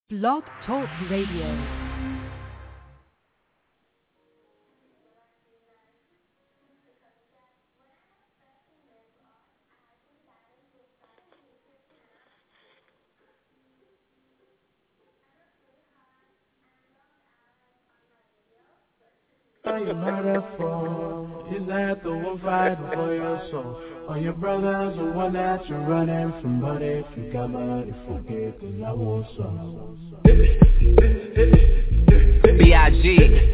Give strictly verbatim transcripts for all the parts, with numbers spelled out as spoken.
Blog Talk Radio. Are you not a fool? Is that the one fighting for your soul? Or your brother's the one that you're running from? But if you got money, forget the I want some. B I G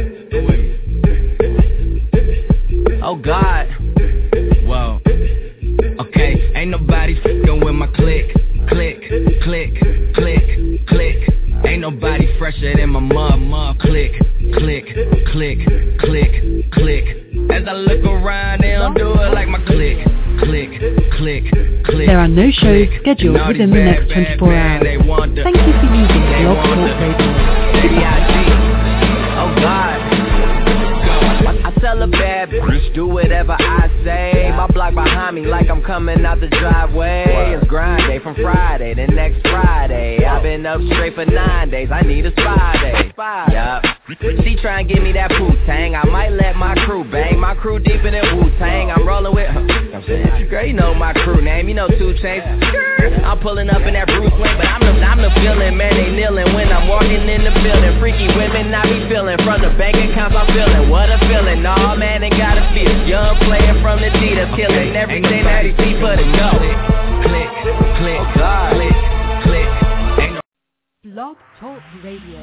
Oh God. Whoa. Okay, ain't nobody f***ing with my click. Click, click, click, click. Ain't nobody fresher than my mom, mom. Click, click, click, click, click. As I look around, they don't do it like my click, click, click, click. There are no shows scheduled within the next twenty-four hours. Thank you for using Blog Talk Radio. Oh God. I tell a bad bitch, do whatever I say. My block behind me like I'm coming out the driveway. It's grind day from Friday to next Friday. I've been up straight for nine days, I need a spy day. Yup. She try and give me that Wu-Tang, I might let my crew bang. My crew deeper than Wu-Tang, I'm rolling with her. I'm saying, girl, you know my crew name, you know two Chainz. I'm pulling up in that Bruce Wayne, but I'm the, I'm the feeling, man, they kneeling when I'm walking in the building. Freaky women I be feeling, from the bank accounts I'm feeling. What a feeling, nah, man, they gotta feel. Young player from the G that's killing everything that he see for the go. Click, click, God, click, click. Ain't no Blog Talk Radio.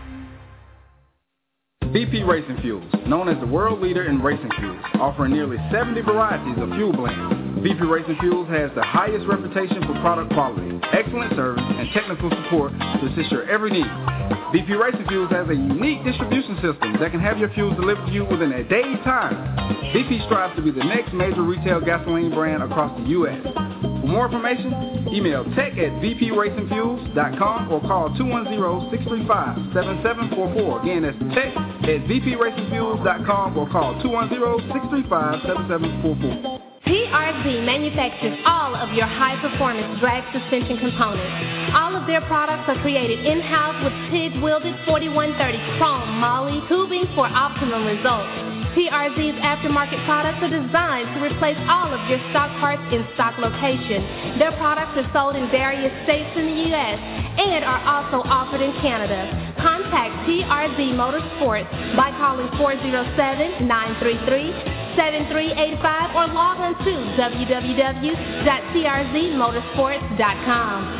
V P Racing Fuels, known as the world leader in racing fuels, offering nearly seventy varieties of fuel blends. V P Racing Fuels has the highest reputation for product quality, excellent service, and technical support to assist your every need. V P Racing Fuels has a unique distribution system that can have your fuels delivered to you within a day's time. V P strives to be the next major retail gasoline brand across the U S For more information, email tech at v p racing fuels dot com or call two one zero, six three five, seven seven four four. Again, that's tech at v p racing fuels dot com or call two one zero, six three five, seven seven four four. P R Z manufactures all of your high-performance drag suspension components. All of their products are created in-house with TIG-welded forty-one thirty chrome moly tubing for optimum results. P R Z's aftermarket products are designed to replace all of your stock parts in stock location. Their products are sold in various states in the U S and are also offered in Canada. Contact P R Z Motorsports by calling four zero seven, nine three three, seven three eight five or log on to w w w dot p r z motorsports dot com.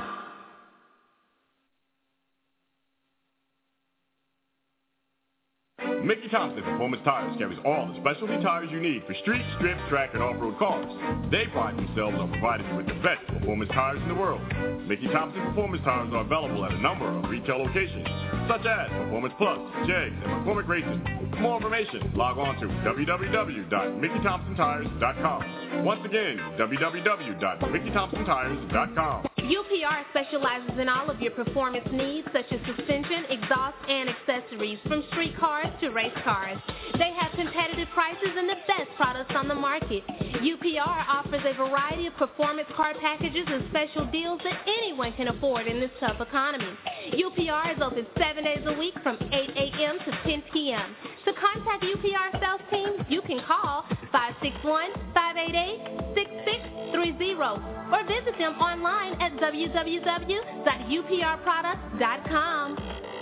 Mickey Thompson Performance Tires carries all the specialty tires you need for street, strip, track, and off-road cars. They pride themselves on providing you with the best performance tires in the world. Mickey Thompson Performance Tires are available at a number of retail locations, such as Performance Plus, Jegs, and McCormick Racing. For more information, log on to w w w dot mickey thompson tires dot com. Once again, w w w dot mickey thompson tires dot com. U P R specializes in all of your performance needs, such as suspension, exhaust, and accessories, from street cars to race cars. They have competitive prices and the best products on the market. U P R offers a variety of performance car packages and special deals that anyone can afford in this tough economy. U P R is open seven days a week from eight a.m. to ten p.m. To contact U P R sales team, you can call five six one, five eight eight, six six three zero or visit them online at w w w dot u p r products dot com.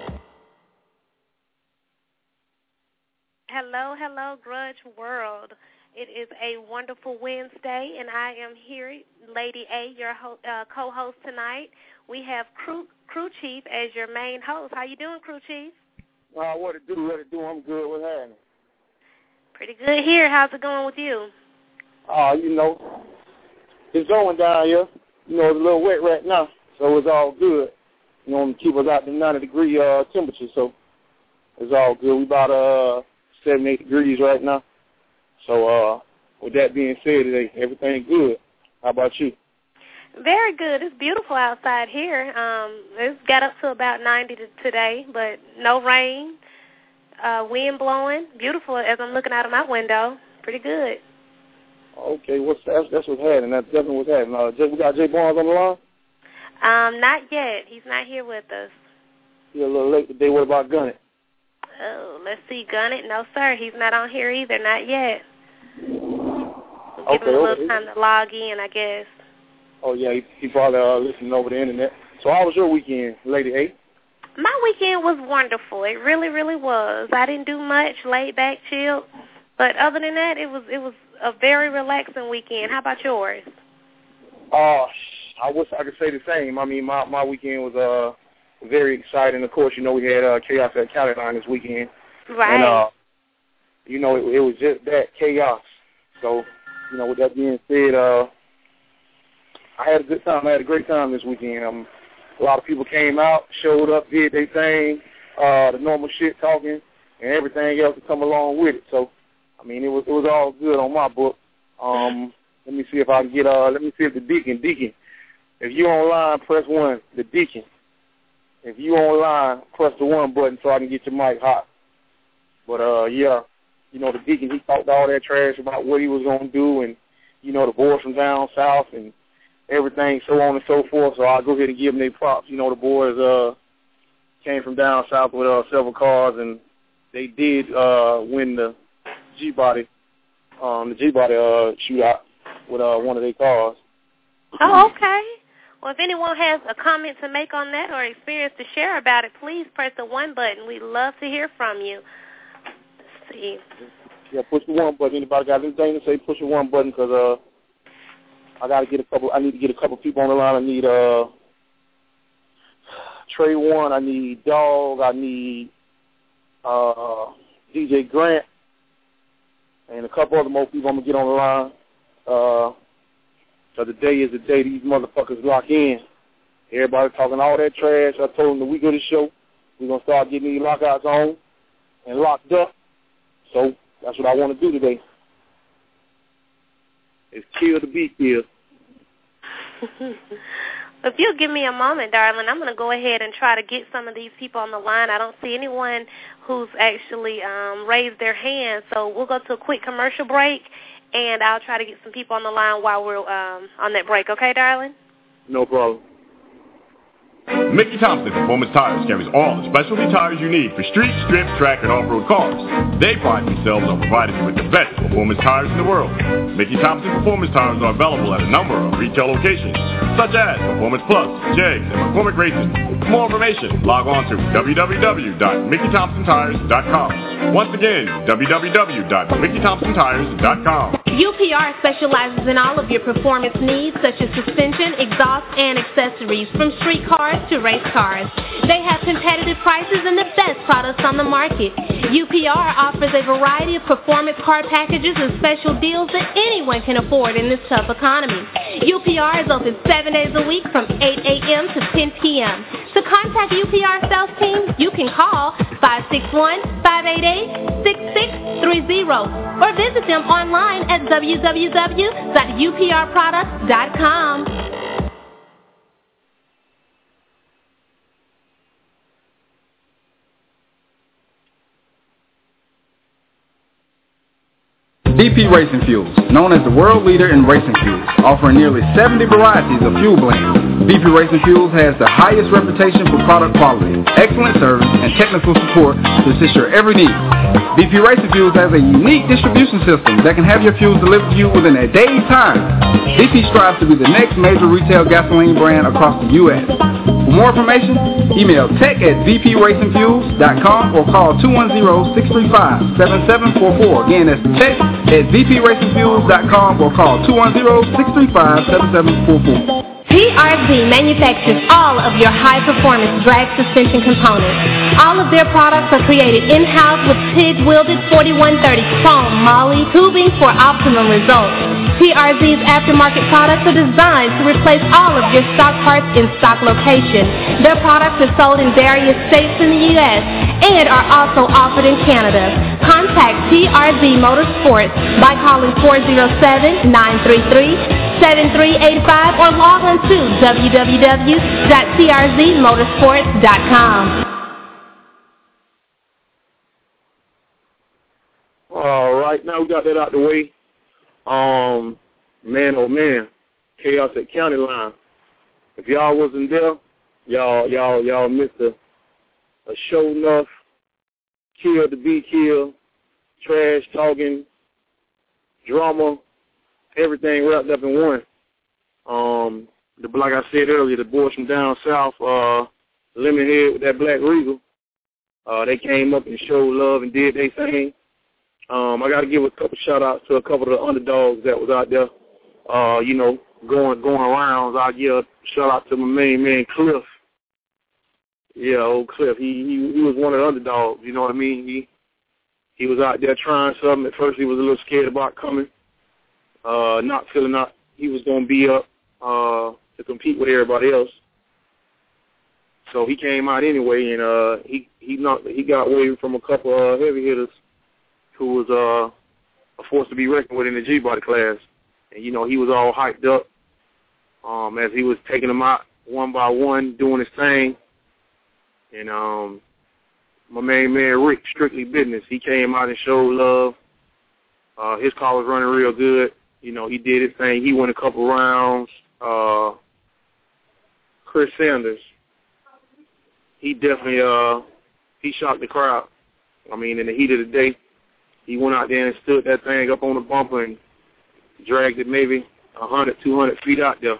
Hello, hello, Grudge World. It is a wonderful Wednesday, and I am here, Lady A, your ho- uh, co-host tonight. We have Crew, Crew Chief as your main host. How you doing, Crew Chief? Uh, what it do, what it do, I'm good. What's happening? Pretty good here. How's it going with you? Uh, you know, it's going down here. You know, it's a little wet right now, so it's all good. You know, keep us out the ninety degree uh, temperature, so it's all good. We about uh seventy-eight degrees right now. So, uh, with that being said, today everything good. How about you? Very good. It's beautiful outside here. Um, it's got up to about ninety today, but no rain, uh, wind blowing. Beautiful as I'm looking out of my window. Pretty good. Okay, what's that's, that's what's happening. That's definitely what's happening. Uh, just, we got Jay Barnes on the line? Um, not yet. He's not here with us. You're a little late today. What about Gunnet? Oh, let's see, Gunnet. No, sir, he's not on here either, not yet. We'll give Okay, him a little okay. time to log in, I guess. Oh, yeah, he, he probably uh, listening over the internet. So how was your weekend, Lady A? My weekend was wonderful. It really, really was. I didn't do much, laid back, chilled. But other than that, it was it was a very relaxing weekend. How about yours? Uh, I wish I could say the same. I mean, my, my weekend was uh very exciting. Of course, you know, we had uh, Chaos at County Line this weekend. Right. And, uh, you know, it, it was just that, chaos. So, you know, with that being said, uh, I had a good time. I had a great time this weekend. Um, a lot of people came out, showed up, did their thing, uh, the normal shit talking, and everything else to come along with it. So, I mean, it was it was all good on my book. Um, let me see if I can get, uh, let me see if the Deacon, Deacon, if you online, press one, the Deacon. If you online, press the one button so I can get your mic hot. But, uh, yeah, you know, the Deacon, he talked all that trash about what he was going to do and, you know, the boys from down south and everything, so on and so forth. So I'll go ahead and give them their props. You know, the boys uh, came from down south with uh, several cars, and they did uh, win the G-Body, um, the G-Body uh, shootout with uh, one of their cars. Oh, okay. Well, if anyone has a comment to make on that or experience to share about it, please press the one button. We'd love to hear from you. Let's see. Yeah, push the one button. Anybody got anything to say, push the one button, because uh, I got to get a couple, I need to get a couple people on the line. I need uh, Trey One, I need Dog, I need uh, D J Grant, and a couple other more people I'm going to get on the line. Uh, so the day is the day these motherfuckers lock in. Everybody talking all that trash. I told them the week of the show, we're going to start getting these lockouts on and locked up. So that's what I want to do today. Is kill the beat killed. If you'll give me a moment, darling, I'm going to go ahead and try to get some of these people on the line. I don't see anyone who's actually um, raised their hand, so we'll go to a quick commercial break, and I'll try to get some people on the line while we're um, on that break. Okay, darling? No problem. Mickey Thompson Performance Tires carries all the specialty tires you need for street, strip, track, and off-road cars. They pride themselves on providing you with the best performance tires in the world. Mickey Thompson Performance Tires are available at a number of retail locations, such as Performance Plus, Jegs, and McCormick Racing. For more information, log on to w w w dot mickey thompson tires dot com. Once again, w w w dot mickey thompson tires dot com. U P R specializes in all of your performance needs, such as suspension, exhaust, and accessories, from street cars to race cars. They have competitive prices and the best products on the market. U P R offers a variety of performance car packages and special deals that anyone can afford in this tough economy. U P R is open seven days a week from eight a.m. to ten p.m. To contact U P R sales team, you can call five six one, five eight eight, six six three zero or visit them online at w w w dot u p r products dot com. D P Racing Fuels, known as the world leader in racing fuels, offering nearly seventy varieties of fuel blends. D P Racing Fuels has the highest reputation for product quality, excellent service, and technical support to assist your every need. D P Racing Fuels has a unique distribution system that can have your fuels delivered to you within a day's time. D P strives to be the next major retail gasoline brand across the U S For more information, email tech at d p racing fuels dot com or call two one zero, six three five, seven seven four four. Again, that's tech at d p racing fuels dot com or call two one zero, six three five, seven seven four four. T R Z manufactures all of your high-performance drag suspension components. All of their products are created in-house with TIG-welded forty-one thirty chrome moly tubing for optimum results. T R Z's aftermarket products are designed to replace all of your stock parts in stock location. Their products are sold in various states in the U S and are also offered in Canada. Contact T R Z Motorsports by calling four zero seven, nine three three, seven three eight five or log on to w w w dot t r z motorsports dot com. All right, now we got that out the way. Um, man, oh man, Chaos at County Line. If y'all wasn't there, y'all, y'all, y'all missed a, a show enough, kill to be killed, trash talking, drama, everything wrapped up in one. Um, the, like I said earlier, the boys from down south, uh, Lemonhead with that Black Regal, uh, they came up and showed love and did their thing. Um, I got to give a couple shout-outs to a couple of the underdogs that was out there, uh, you know, going going around. I'll give a shout-out to my main man, Cliff. Yeah, old Cliff. He, he he was one of the underdogs, you know what I mean? He he was out there trying something. At first he was a little scared about coming, uh, not feeling like he was going to be up uh, to compete with everybody else. So he came out anyway, and uh, he he knocked, he got away from a couple of uh, heavy hitters who was uh, a force to be reckoned with in the G-Body class. And, you know, he was all hyped up um, as he was taking them out one by one, doing his thing. And um, my main man, Rick, Strictly Business, he came out and showed love. Uh, his car was running real good. You know, he did his thing. He won a couple rounds. Uh, Chris Sanders, he definitely uh, he shocked the crowd. I mean, in the heat of the day, he went out there and stood that thing up on the bumper and dragged it maybe one hundred, two hundred feet out there.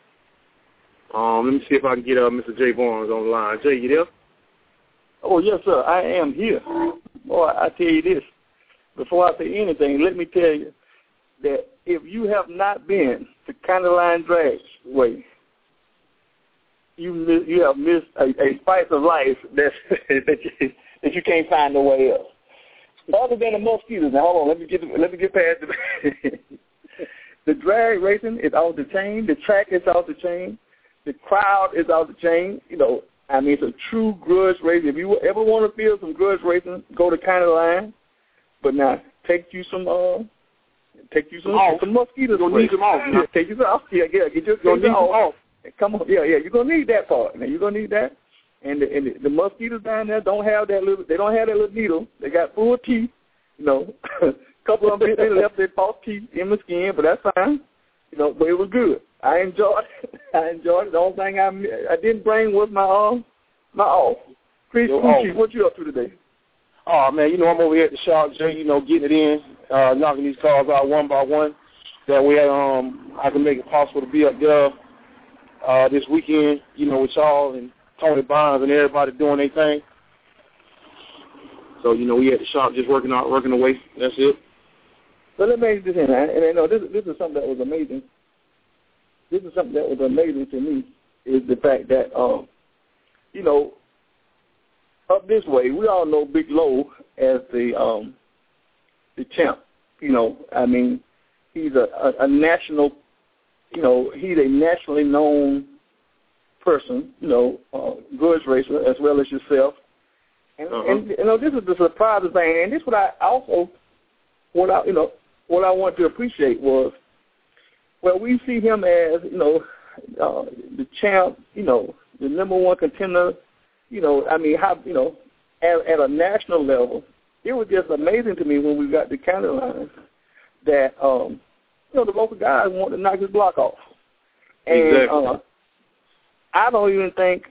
Um, let me see if I can get uh, Mister Jay Barnes on the line. Jay, you there? Oh, yes, sir. I am here. Boy, I tell you this. Before I say anything, let me tell you that if you have not been to County Line Dragway, you miss, you have missed a, a spice of life that's, that, you, that you can't find nowhere else. Other than the mosquitoes. Now, hold on. Let me get let me get past it. The drag racing is off the chain. The track is off the chain. The crowd is off the chain. You know, I mean, it's a true grudge racing. If you ever want to feel some grudge racing, go to County Line. But now, take you some, uh, take you some, off. some mosquitoes. You're going to need them off. Yeah, take you some off. Yeah, yeah, get your You're going to need them off. off. Come on. Yeah, yeah, you're going to need that part. Now, you're going to need that. And the, and the, the mosquitoes down there don't have that little, they don't have that little needle. They got full teeth. You know, a couple of them, they left their false teeth in the skin, but that's fine. You know, but it was good. I enjoyed it. I enjoyed it. The only thing I I didn't bring was my uh, my off. Chris Kuchi, what you up to today? Oh, man, you know, I'm over here at the shop, Jay, you know, getting it in, uh, knocking these cars out one by one. That way um, I can make it possible to be up there uh, this weekend, you know, with y'all and Tony Bonds and everybody doing their thing. So, you know, we at the shop just working out, working away. That's it. So let me ask you this, and, and I know this, this is something that was amazing. This is something that was amazing to me, is the fact that, um, you know, up this way, we all know Big Low as the um, the champ. You know, I mean, he's a, a, a national, you know, he's a nationally known person, you know, uh, goods racer as well as yourself. And, uh-huh. and you know, this is the surprising thing, and this is what I also, what I, you know, what I want to appreciate was, well, we see him as, you know, uh, the champ, you know, the number one contender, you know, I mean, how, you know, at, at a national level, it was just amazing to me when we got the County Line that, um, you know, the local guys wanted to knock his block off. And exactly. uh, I don't even think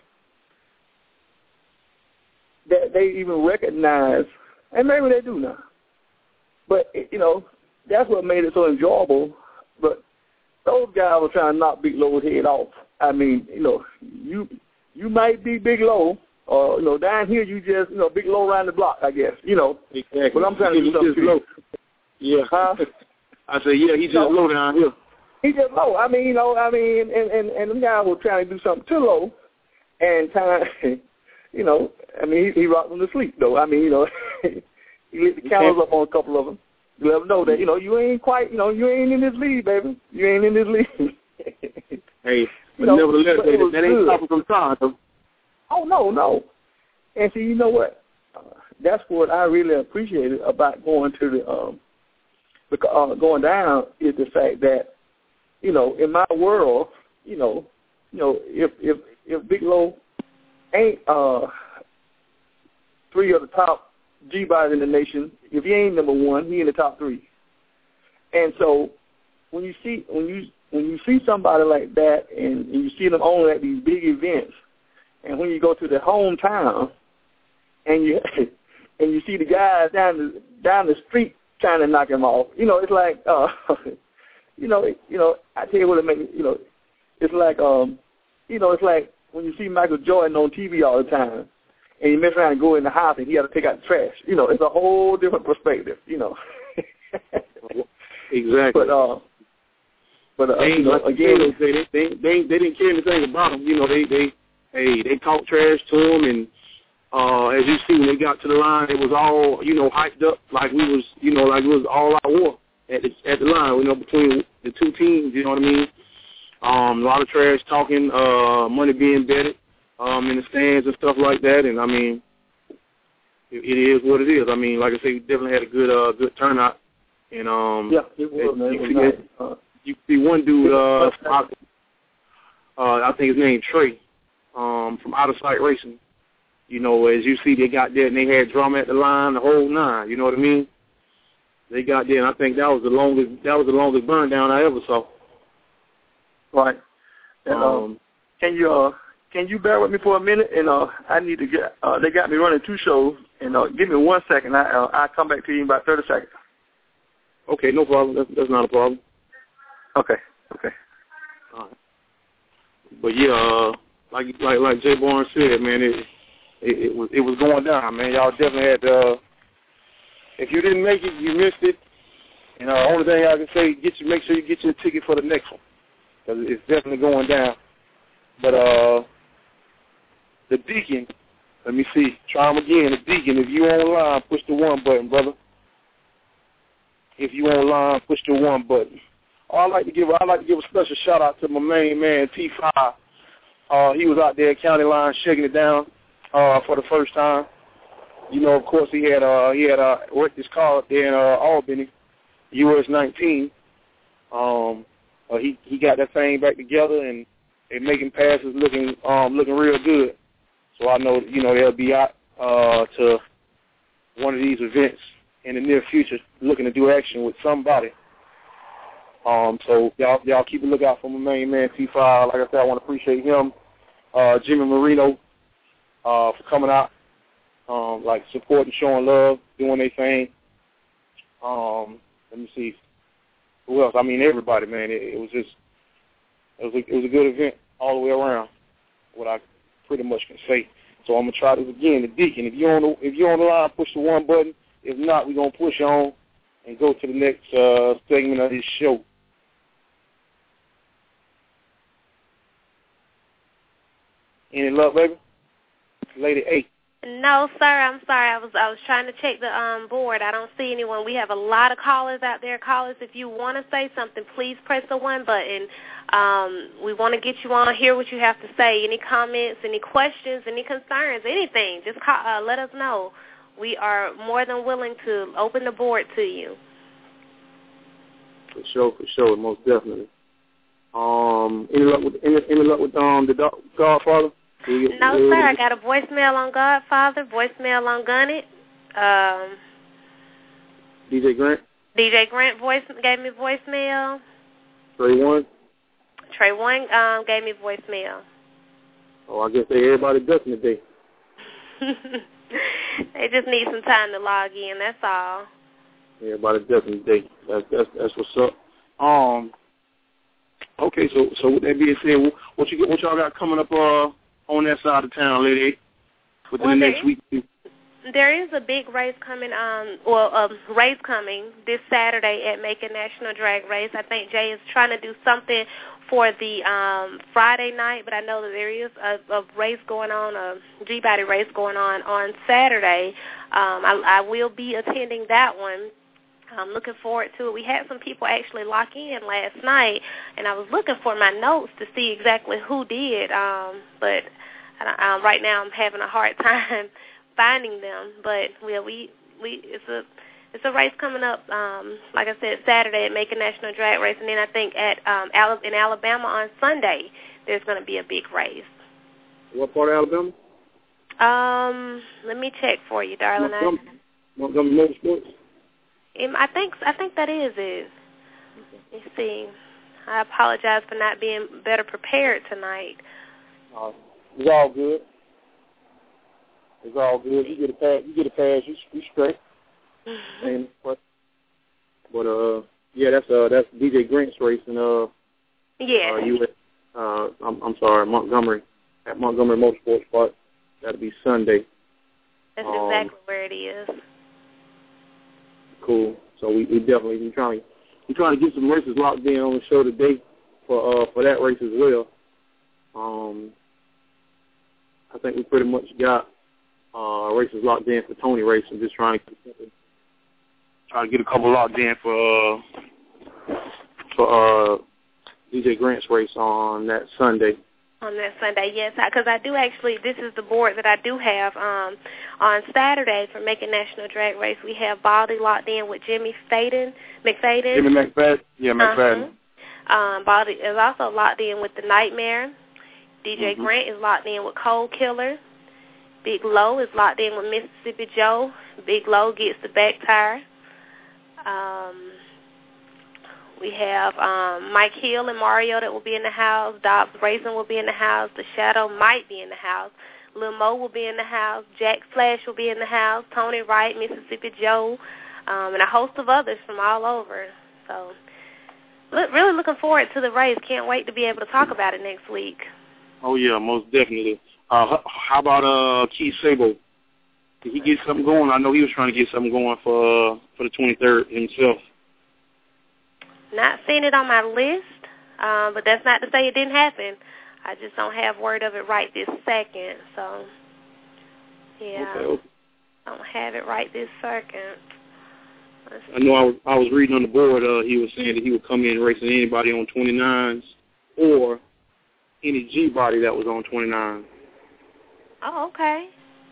that they even recognize, and maybe they do now, but, you know, that's what made it so enjoyable. But those guys were trying to knock Big Low's head off. I mean, you know, you you might be Big Low, or, you know, down here you just, you know, Big Low around the block, I guess, you know. Exactly. But I'm trying to do something low. Yeah. Huh? I said, yeah, he just no. low down here. He just low. I mean, you know, I mean, and, and, and them guys were trying to do something too low, and time, you know, I mean, he, he rocked them to sleep, though. I mean, you know, he lit the cameras up on a couple of them. You let them know that, you know, you ain't quite, you know, you ain't in this league, baby. You ain't in this league. Hey, but you know, nevertheless, but that, that ain't stopping from trying, though. Oh, no, no. And see, you know what? Uh, that's what I really appreciated about going to the, um, the uh, going down is the fact that, you know, in my world, you know, you know, if if if Big Low ain't uh, three of the top G-bodies in the nation, if he ain't number one, he in the top three. And so when you see when you when you see somebody like that, and, and you see them on at these big events, and when you go to their hometown, and you and you see the guys down the down the street trying to knock him off. You know, it's like, uh, you know, you know. I tell you what it makes. You know, it's like, um, you know, it's like when you see Michael Jordan on T V all the time, and you mess around and go in the house and he had to take out the trash. You know, it's a whole different perspective. You know. Exactly. But uh, but uh, they, you know, like again, they, they they they they didn't care anything about him. You know, they they hey they talked trash to him, and uh, as you see when they got to the line, it was all you know hyped up like we was you know like it was all out war at the at the line. You know, between the two teams. You know what I mean? Um, a lot of trash talking, uh, money being betted um, in the stands and stuff like that. And I mean, it, it is what it is. I mean, like I say, we definitely had a good uh, good turnout. And um, yeah, it was, man. You, it was see, nice. uh, you see one dude, uh, uh, I think his name Trey, um, from Out of Sight Racing. You know, as you see, they got there and they had drama at the line, the whole nine. You know what I mean? They got there, and I think that was the longest that was the longest burn down I ever saw. Right. And, um, um, can you uh, can you bear with me for a minute? And uh, I need to get. Uh, they got me running two shows, and uh, give me one second. I uh, I'll come back to you in about thirty seconds. Okay, no problem. That's, that's not a problem. Okay, okay. All right. But yeah, uh, like like like Jay Barnes said, man, it, it it was it was going down, man. Y'all definitely had to. Uh, if you didn't make it, you missed it. And the uh, only thing I can say, get you make sure you get your ticket for the next one, because it's definitely going down. But uh, the Deacon, let me see, try him again. The Deacon, if you online, push the one button, brother. If you online, push the one button. Oh, I like to give I like to give a special shout out to my main man T five. Uh, he was out there at County Line shaking it down uh, for the first time. You know, of course, he had uh, he had uh, worked his car up there in uh, Albany, U S nineteen. Um, uh, he he got that thing back together and they making passes looking um, looking real good. So I know you know they'll be out uh, to one of these events in the near future, looking to do action with somebody. Um, so y'all, y'all keep a lookout for my main man T five. Like I said, I want to appreciate him, uh, Jimmy Marino, uh, for coming out, um, like supporting, showing love, doing their thing. Um, let me see who else. I mean, everybody, man. It, it was just, it was, a, it was a good event all the way around. What I pretty much can say. So I'm gonna try this again. The Deacon, if you're on the, if you're on the line, push the one button. If not, we're going to push on and go to the next uh, segment of this show. Any luck, baby? Lady A. No, sir. I'm sorry. I was I was trying to check the um, board. I don't see anyone. We have a lot of callers out there. Callers, if you want to say something, please press the one button. Um, we want to get you on, hear what you have to say. Any comments, any questions, any concerns, anything, just call, uh, let us know. We are more than willing to open the board to you. For sure, for sure, most definitely. Um, any luck with any, any luck with um the Godfather? You, no, you, sir. I got a voicemail on Godfather, voicemail on Gunnet. Um, D J Grant. D J Grant voice gave me voicemail. Trey One. Trey One um, gave me voicemail. Oh, I guess they everybody ducking today. They just need some time to log in. That's all. Everybody ducking today. That's that's that's what's up. Um. Okay, so so with that being said, what you what y'all got coming up uh on that side of town, lady? Within well, the next is, week. There is a big race coming. Um, well, a race coming this Saturday at Macon National Drag Race. I think Jay is trying to do something for the um, Friday night, but I know that there is a, a race going on, a G-Body race going on on Saturday. Um, I, I will be attending that one. I'm looking forward to it. We had some people actually lock in last night, and I was looking for my notes to see exactly who did, um, but uh, right now I'm having a hard time finding them. But we we we it's a It's a race coming up, um, like I said, Saturday at Macon National Drag Race, and then I think at um, in Alabama on Sunday there's going to be a big race. What part of Alabama? Um, let me check for you, darling. Montgomery, Montgomery Motorsports? I think I think that is it. Let's see. I apologize for not being better prepared tonight. Uh, it's all good. It's all good. You get a pass. You get a pass. You, you straight. and but, but uh, yeah, that's uh, that's D J Grant's race, and uh, yeah, uh, you at uh, I'm I'm sorry, Montgomery at Montgomery Motorsports Park. That'll be Sunday. That's um, exactly where it is. Cool. So we, we definitely we trying we trying to get some races locked in on the show today for uh for that race as well. Um, I think we pretty much got uh races locked in for Tony race. I'm just trying to try to get a couple locked in for uh for uh D J Grant's race on that Sunday. On that Sunday, yes, because I, I do actually, this is the board that I do have. Um, on Saturday for Macon National Drag Race, we have Baldy locked in with Jimmy Faden, McFadden. Jimmy McFadden, yeah, McFadden. Uh-huh. Um, Baldy is also locked in with The Nightmare. D J mm-hmm. Grant is locked in with Cold Killer. Big Low is locked in with Mississippi Joe. Big Low gets the back tire. Um... We have um, Mike Hill and Mario that will be in the house. Dobbs Racing will be in the house. The Shadow might be in the house. Lil Mo will be in the house. Jack Flash will be in the house. Tony Wright, Mississippi Joe, um, and a host of others from all over. So look, really looking forward to the race. Can't wait to be able to talk about it next week. Oh, yeah, most definitely. Uh, how about uh, Keith Sabo? Did he get something going? I know he was trying to get something going for, uh, for the twenty-third himself. Not seen it on my list, um, but that's not to say it didn't happen. I just don't have word of it right this second. So, yeah, okay, okay. I don't have it right this second. Let's I know I was, I was reading on the board, uh, he was saying that he would come in racing anybody on twenty-nines or any G-body that was on twenty-nine. Oh, okay.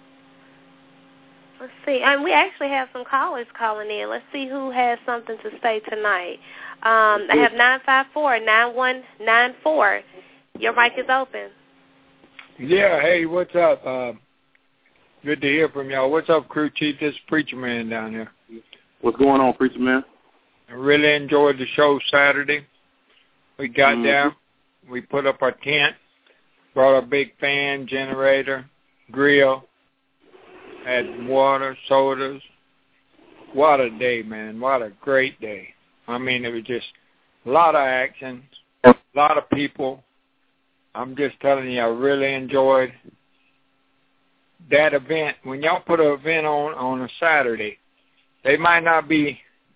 Let's see. And we actually have some callers calling in. Let's see who has something to say tonight. Um, I have nine five four, nine one nine four. Your mic is open. Yeah, hey, what's up? Uh, good to hear from y'all. What's up, crew chief? This is Preacher Man down here. What's going on, Preacher Man? I really enjoyed the show Saturday. We got mm-hmm. there. We put up our tent, brought a big fan, generator, grill, had water, sodas. What a day, man. What a great day. I mean, it was just a lot of action, a lot of people. I'm just telling you, I really enjoyed that event. When y'all put an event on on a Saturday, they might not be,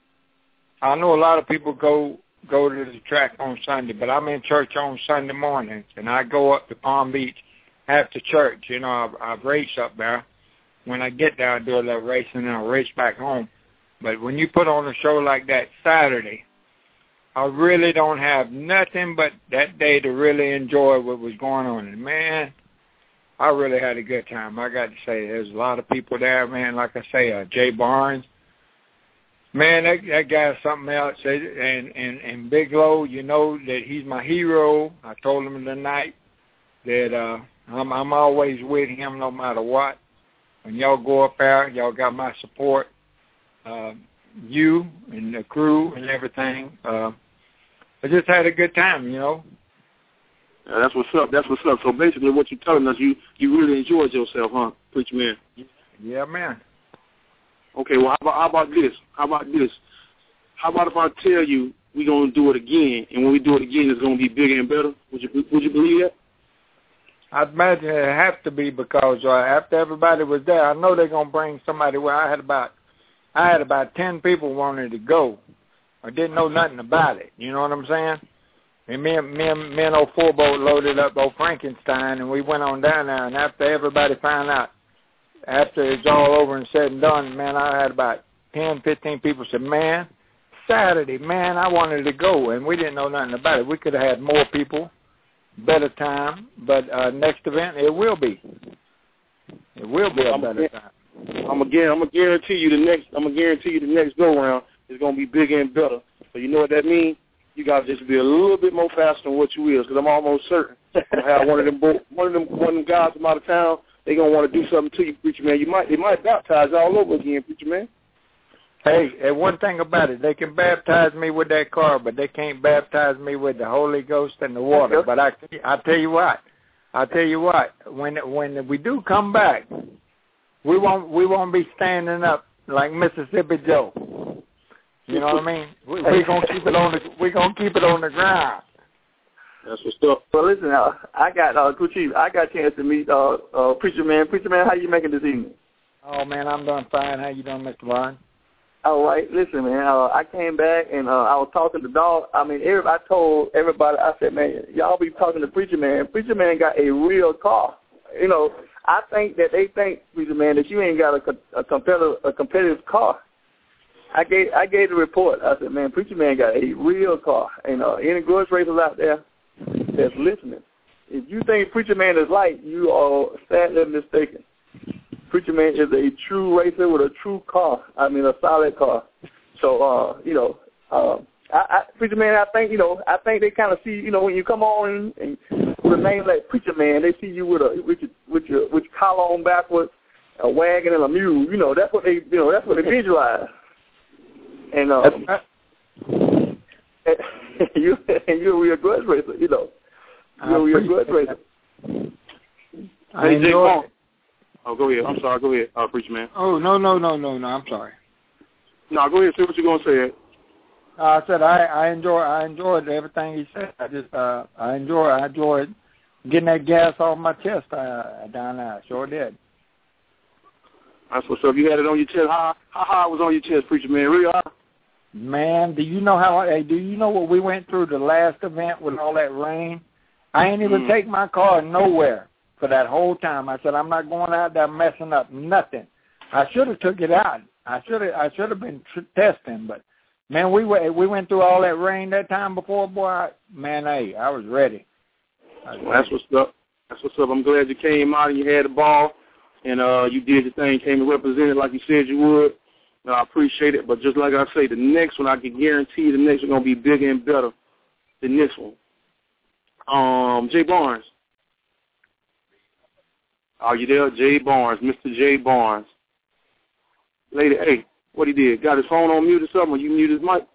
I know a lot of people go go to the track on Sunday, but I'm in church on Sunday mornings, and I go up to Palm Beach after church. You know, I, I race up there. When I get there, I do a little racing, and I race back home. But when you put on a show like that Saturday, I really don't have nothing but that day to really enjoy what was going on. And, man, I really had a good time. I got to say, there's a lot of people there, man. Like I say, uh, Jay Barnes. Man, that, that guy's something else. And, and, and Big Low, you know that he's my hero. I told him tonight that uh, I'm, I'm always with him no matter what. When y'all go up there, y'all got my support. Uh, you and the crew and everything. Uh, I just had a good time, you know. Yeah, that's what's up. That's what's up. So basically what you're telling us, you, you really enjoyed yourself, huh, Preacher Man? Yeah, man. Okay, well, how about, how about this? How about this? How about if I tell you we're going to do it again, and when we do it again, it's going to be bigger and better? Would you Would you believe that? I'd imagine it have to be because uh, after everybody was there, I know they're going to bring somebody. Well, I had about I had about ten people wanted to go. I didn't know nothing about it. You know what I'm saying? And me and me and, me and old four boat loaded up old Frankenstein, and we went on down there. And after everybody found out, after it's all over and said and done, man, I had about ten, fifteen people said, man, Saturday, man, I wanted to go, and we didn't know nothing about it. We could have had more people, better time, but uh, next event it will be. It will be a I'm better time. I'm again. I'm gonna guarantee you the next. I'm gonna guarantee you the next go round is gonna be bigger and better. So you know what that means? You gotta just be a little bit more faster than what you is, because I'm almost certain I'm gonna have one of them, one of them, one of them guys from out of town. They gonna want to do something to you, Preacher Man. You might, they might baptize you all over again, Preacher Man. Hey, and one thing about it, they can baptize me with that car, but they can't baptize me with the Holy Ghost and the water. But I, I tell you what, I tell you what, when when we do come back, we won't we won't be standing up like Mississippi Joe. You know what I mean? We, we're gonna keep it on the we're gonna keep it on the ground. That's what's up. Well, listen, uh, I got uh, Crew Chief. I got a chance to meet uh, uh, Preacher Man. Preacher Man, how you making this evening? Oh man, I'm doing fine. How you doing, Mister Vaughn? All right, listen, man. Uh, I came back and uh, I was talking to Dog. I mean, every, I told everybody. I said, man, y'all be talking to Preacher Man. Preacher Man got a real car. You know, I think that they think, Preacher Man, that you ain't got a, a competitive a competitive car. I gave I gave the report. I said, man, Preacher Man got a real car. And uh, any grudge racers out there that's listening, if you think Preacher Man is light, you are sadly mistaken. Preacher Man is a true racer with a true car. I mean, a solid car. So, uh, you know, uh, I, I, Preacher Man, I think, you know, I think they kind of see, you know, when you come on and, and with a name like Preacher Man, they see you with a with your with your with your collar on backwards, a wagon and a mule. You know, that's what they, you know, that's what they visualize. And um, and you and you're a real grudge racer, you know. You're a real grudge racer. I enjoy it. Oh, go ahead. I'm sorry. Go ahead, uh, Preacher Man. Oh, no, no, no, no, no. I'm sorry. No, go ahead. Say what you're going to say. Uh, I said I, I enjoy I enjoyed everything he said. I just uh, I enjoy I enjoyed getting that gas off my chest uh, down there. I sure did. That's what's up. You had it on your chest. How, how high was on your chest, Preacher Man? Real high? Man, do you know how? Hey, do you know what we went through the last event with all that rain? I ain't even mm. take my car nowhere for that whole time. I said I'm not going out there messing up nothing. I should have took it out. I should have. I should have been tr- testing, but man, we were, we went through all that rain that time before, boy. I, man, hey, I was ready. I was well, that's ready. what's up. That's what's up. I'm glad you came out and you had the ball, and uh, you did your thing, came and represented like you said you would. No, I appreciate it, but just like I say, the next one, I can guarantee the next one going to be bigger and better than this one. Um, Jay Barnes. Are you there? Jay Barnes, Mister Jay Barnes. Lady A, what he did? Got his phone on mute or something? Or you mute his mic?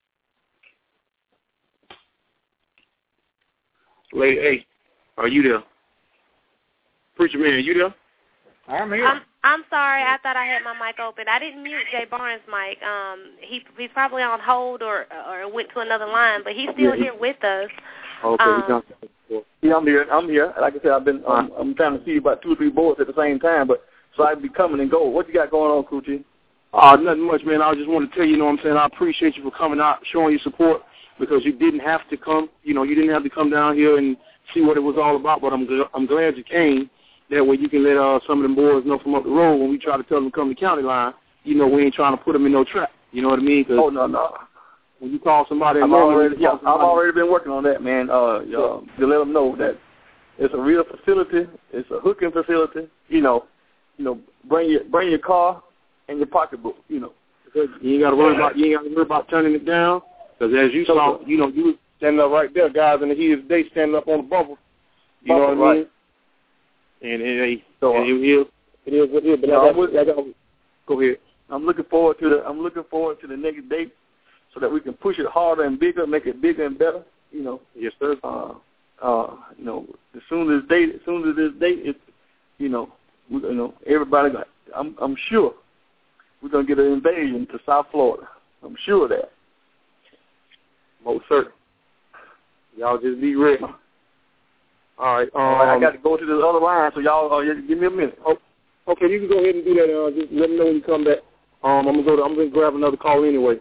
Lady A, are you there? Preacher Man, are you there? I'm here. I'm, I'm sorry. I thought I had my mic open. I didn't mute Jay Barnes' mic. Um, he he's probably on hold or or went to another line, but he's still yeah, here with us. Okay. Um, yeah, I'm here. I'm here. Like I said, I've been. Um, I'm trying to see about two or three boards at the same time, but so I can be coming and go. What you got going on, Coochie? Uh, nothing much, man. I just want to tell you, you know what I'm saying, I appreciate you for coming out, showing your support, because you didn't have to come. You know, you didn't have to come down here and see what it was all about, but I'm gl- I'm glad you came. That way you can let uh, some of them boys know from up the road when we try to tell them to come to county line, you know, we ain't trying to put them in no trap. You know what I mean? Cause oh, no, no. When you call somebody, I've already, yeah, somebody, I've already been working on that, man, uh, yeah. uh, to let them know that it's a real facility. It's a hooking facility. You know, you know, bring your bring your car and your pocketbook. You know, because you ain't got to worry about you ain't got to worry about turning it down. Because as you saw, you know, you was standing up right there, guys in the heat of the day, standing up on the bubble. You bubble, know what I mean? Right. And it, so, and it, it, it is what it is. But no, I got, I got, go ahead. I'm looking forward to the I'm looking forward to the next date, so that we can push it harder and bigger, make it bigger and better. You know. Yes, sir. Uh, uh, you know, as soon as date, as soon as this date, it, you know, we, you know, everybody got. I'm I'm sure we're gonna get an invasion to South Florida. I'm sure of that. Most certain. Y'all just be ready. All right. Um, All right, I got to go to the other line, so y'all uh, give me a minute. Oh, okay, you can go ahead and do that. Uh, just let me know when you come back. Um, I'm gonna go. To, I'm gonna grab another call anyway.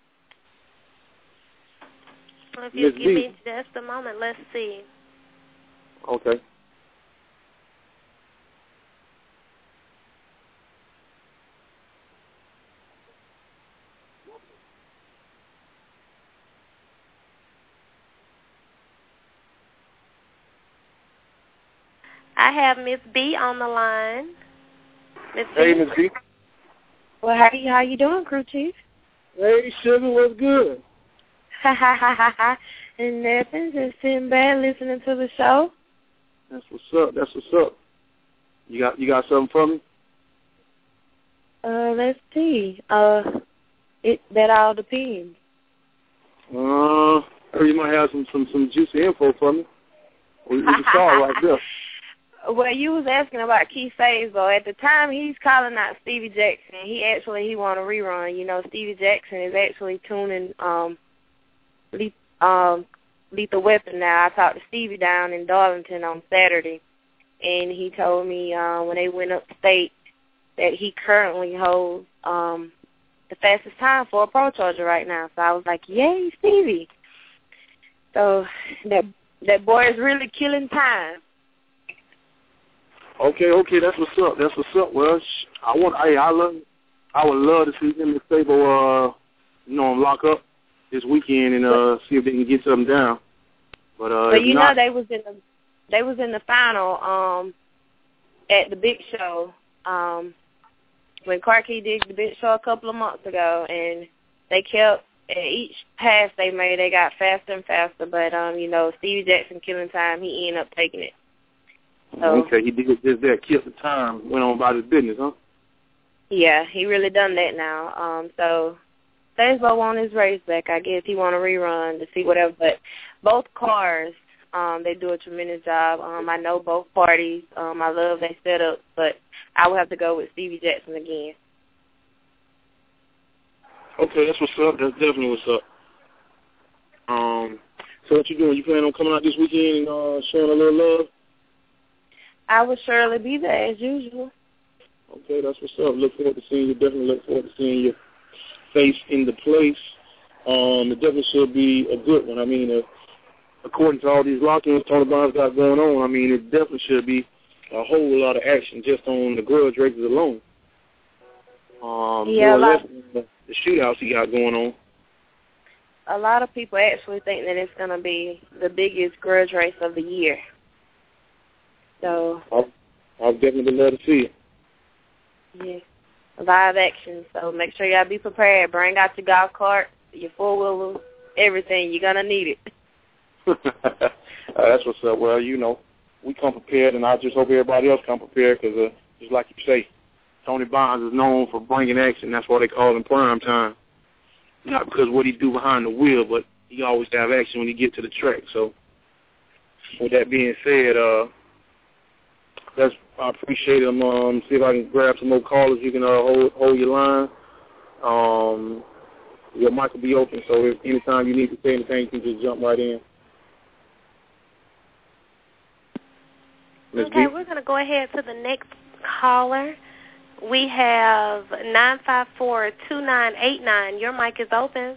If you give me just a moment, let's see. Okay. I have Miss B on the line. Miss B. Hey, Miss B. Well, how you how you doing, Crew Chief? Hey, Sugar, what's good? Ha ha ha ha ha. And nothing, just sitting back listening to the show. That's what's up. That's what's up. You got you got something for me? Uh, let's see. Uh, it that all depends. Uh, I heard you might have some some some juicy info for me. We, we can start right there. Well, you was asking about Keith Sazbo. At the time, he's calling out Stevie Jackson. He actually he want a rerun. You know, Stevie Jackson is actually tuning um, Le- um, Lethal Weapon now. I talked to Stevie down in Darlington on Saturday, and he told me uh, when they went upstate that he currently holds um, the fastest time for a pro charger right now. So I was like, yay, Stevie. So that that boy is really killing time. Okay, okay, that's what's up. That's what's up. Well, sh- I want, I, I love, I would love to see him and Sazbo, uh, you know, lock up this weekend and uh, see if they can get something down. But uh, but you not, know, they was in the they was in the final um, at the Big Show um, when Carkey did the Big Show a couple of months ago, and they kept at each pass they made, they got faster and faster. But um, you know, Stevie Jackson killing time, he ended up taking it. So, okay, he did just that, killed the time, went on about his business, huh? Yeah, he really done that now. Um, so Sazbo want his race back. I guess he want to rerun to see whatever. But both cars, um, they do a tremendous job. Um, I know both parties. Um, I love their setup, but I would have to go with Stevie Jackson again. Okay, that's what's up. That's definitely what's up. Um, so what you doing? You planning on coming out this weekend and uh, showing a little love? I will surely be there as usual. Okay, that's what's up. Look forward to seeing you. Definitely look forward to seeing your face in the place. Um, it definitely should be a good one. I mean, uh, according to all these lock-ins Tony Barnes got going on, I mean, it definitely should be a whole lot of action just on the grudge races alone. Um, yeah, more or less the, the shootouts he got going on. A lot of people actually think that it's going to be the biggest grudge race of the year. So I'll, I'll definitely love to see it. Yeah, live action. So make sure y'all be prepared. Bring out your golf cart, your four-wheeler, everything. You're going to need it. uh, that's what's up. Well, you know, we come prepared, and I just hope everybody else come prepared because, uh, just like you say, Tony Bonds is known for bringing action. That's why they call him prime time. Not because of what he do behind the wheel, but he always have action when he get to the track. So with that being said, uh, That's, I appreciate them. Um, see if I can grab some more callers. You can uh, hold hold your line. Um, your mic will be open, so if anytime you need to say anything, you can just jump right in. Okay, we're going to go ahead to the next caller. We have nine five four, two nine eight nine. Your mic is open.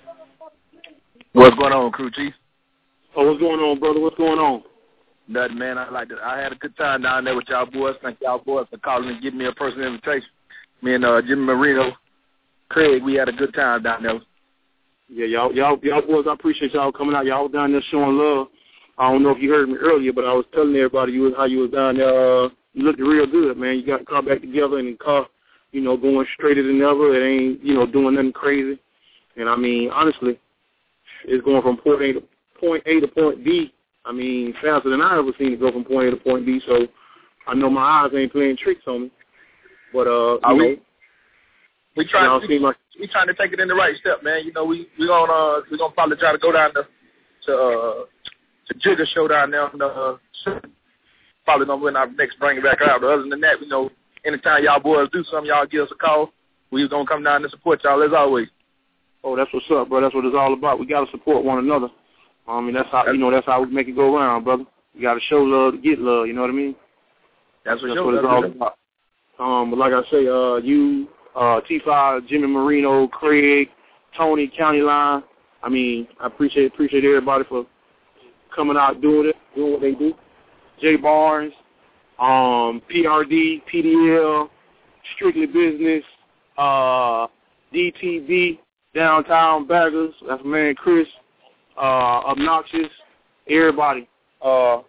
What's going on, crew chief? Oh, what's going on, brother? What's going on? Nothing, man. I like to, I had a good time down there with y'all boys. Thank y'all boys for calling and giving me a personal invitation. Me and uh, Jimmy Marino, Craig, we had a good time down there. Yeah, y'all, y'all, y'all boys, I appreciate y'all coming out. Y'all down there showing love. I don't know if you heard me earlier, but I was telling everybody you was, how you was down there. Uh, you looked real good, man. You got the car back together and the car, you know, going straighter than ever. It ain't, you know, doing nothing crazy. And, I mean, honestly, it's going from point A to point A to point B. I mean, faster than I ever seen it go from point A to point B, so I know my eyes ain't playing tricks on me. But, uh, you Are know, we, we trying, we, like, we trying to take it in the right step, man. You know, we we gonna uh, we gonna probably try to go down to to uh, to Jigger Show down there. On the, uh, probably gonna win our next bring it back out. But other than that, you know, anytime y'all boys do something, y'all give us a call. We gonna come down and support y'all as always. Oh, that's what's up, bro. That's what it's all about. We gotta support one another. I mean, that's how you know. That's how we make it go around, brother. You got to show love to get love. You know what I mean? That's what, that's what it's all about. Um, but like I say, uh, you, uh, T five, Jimmy Marino, Craig, Tony, County Line. I mean, I appreciate appreciate everybody for coming out doing it, doing what they do. Jay Barnes, um, P R D, P D L, Strictly Business, uh, D T B, Downtown Baggers. That's my man Chris. Uh, Obnoxious, everybody. Uh,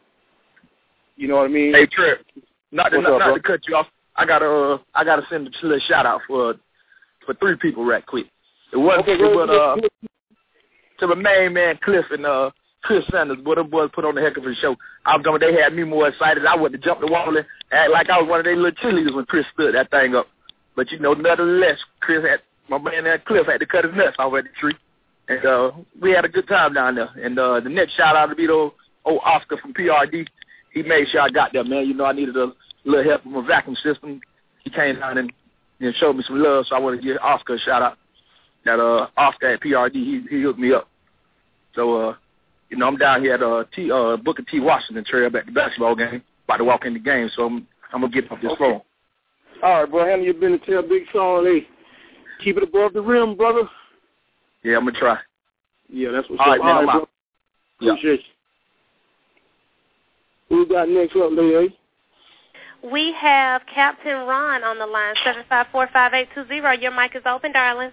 you know what I mean? Hey, Trip. Not to, not, up, not to cut you off. I gotta uh, I gotta send a little shout out for for three people right quick. It wasn't okay, it was, uh, to the main man Cliff and uh, Chris Sanders. Boy, them boys put on the heck of a show. I was going, they had me more excited. I went to jump the wall and act like I was one of their little cheerleaders when Chris stood that thing up. But you know, nonetheless, Chris had my man there, Cliff had to cut his nuts off at the tree. And uh, we had a good time down there. And uh, the next shout-out to be to old, old Oscar from P R D. he made sure I got there, man. You know, I needed a little help with my vacuum system. He came down and, and showed me some love, so I want to give Oscar a shout-out. That uh, Oscar at P R D, he, he hooked me up. So, uh, you know, I'm down here at uh, T, uh, Booker T. Washington Trail at the basketball game, about to walk in the game, so I'm, I'm going to get off this okay. phone. All right, bro. Handle your business. Tell Big Sean, hey, keep it above the rim, brother. Yeah, I'm going to try. Yeah, that's what's All up. right, man, All right, I'm bro. out. Yeah. Appreciate you. Who we got next up, lady? We have Captain Ron on the line, seven five four, five eight two zero. Your mic is open, darling.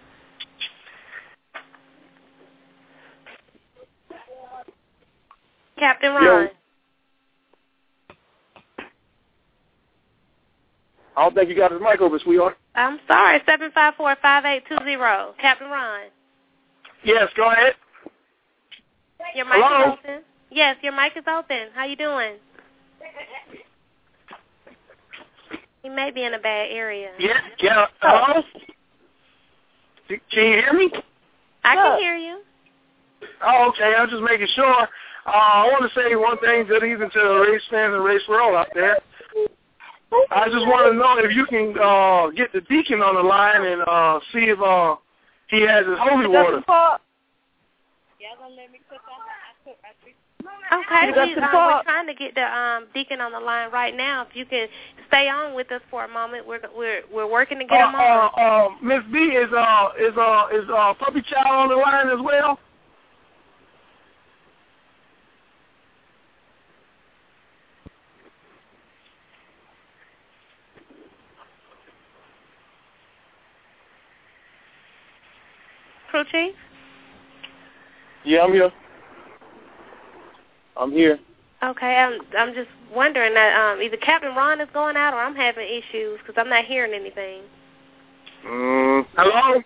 Captain Ron. Yo. I don't think you got his mic open, sweetheart. I'm sorry, seven five four, five eight two zero. Captain Ron. Yes, go ahead. Your mic Hello? is open. Yes, your mic is open. How you doing? He may be in a bad area. Yeah, yeah. Hello? Can you hear me? I can hear you. Oh, okay. I'm just making sure. Uh, I want to say one thing, good evening to the race fans and race world out there. I just want to know if you can uh, get the Deacon on the line and uh, see if uh, he has his holy water. Okay, we, um, we're trying to get the um, Deacon on the line right now. If you can stay on with us for a moment, we're we're we're working to get uh, him on. Uh, uh, Miss B is uh is uh is uh Puppy Child on the line as well. Crew Chief? Yeah, I'm here. I'm here. Okay, I'm I'm just wondering that um, either Captain Ron is going out or I'm having issues because I'm not hearing anything. Mm, hello?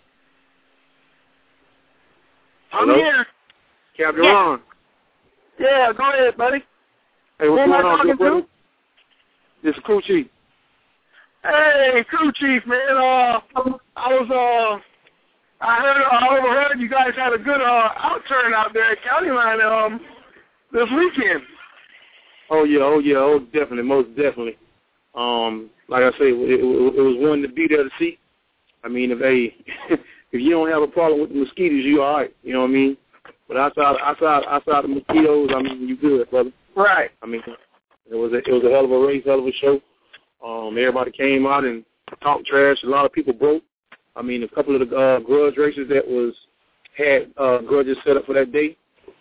I'm Hello? here. Captain yes. Ron. Yeah, go ahead, buddy. Hey, what's Who am I going on, talking good brother? to? This is Crew Chief. Hey, Crew Chief, man. Uh, I was uh, I heard, I overheard you guys had a good uh outturn out there at County Line um this weekend. Oh yeah, oh yeah, oh definitely, most definitely. Um, like I say, it, it, it was one to be there to see. I mean, if hey, if you don't have a problem with the mosquitoes, you all right. You know what I mean? But outside, outside, outside the mosquitoes, I mean, you good, brother. Right. I mean, it was a, it was a hell of a race, hell of a show. Um, everybody came out and talked trash. A lot of people broke. I mean, a couple of the uh, grudge races that was had uh, grudges set up for that day.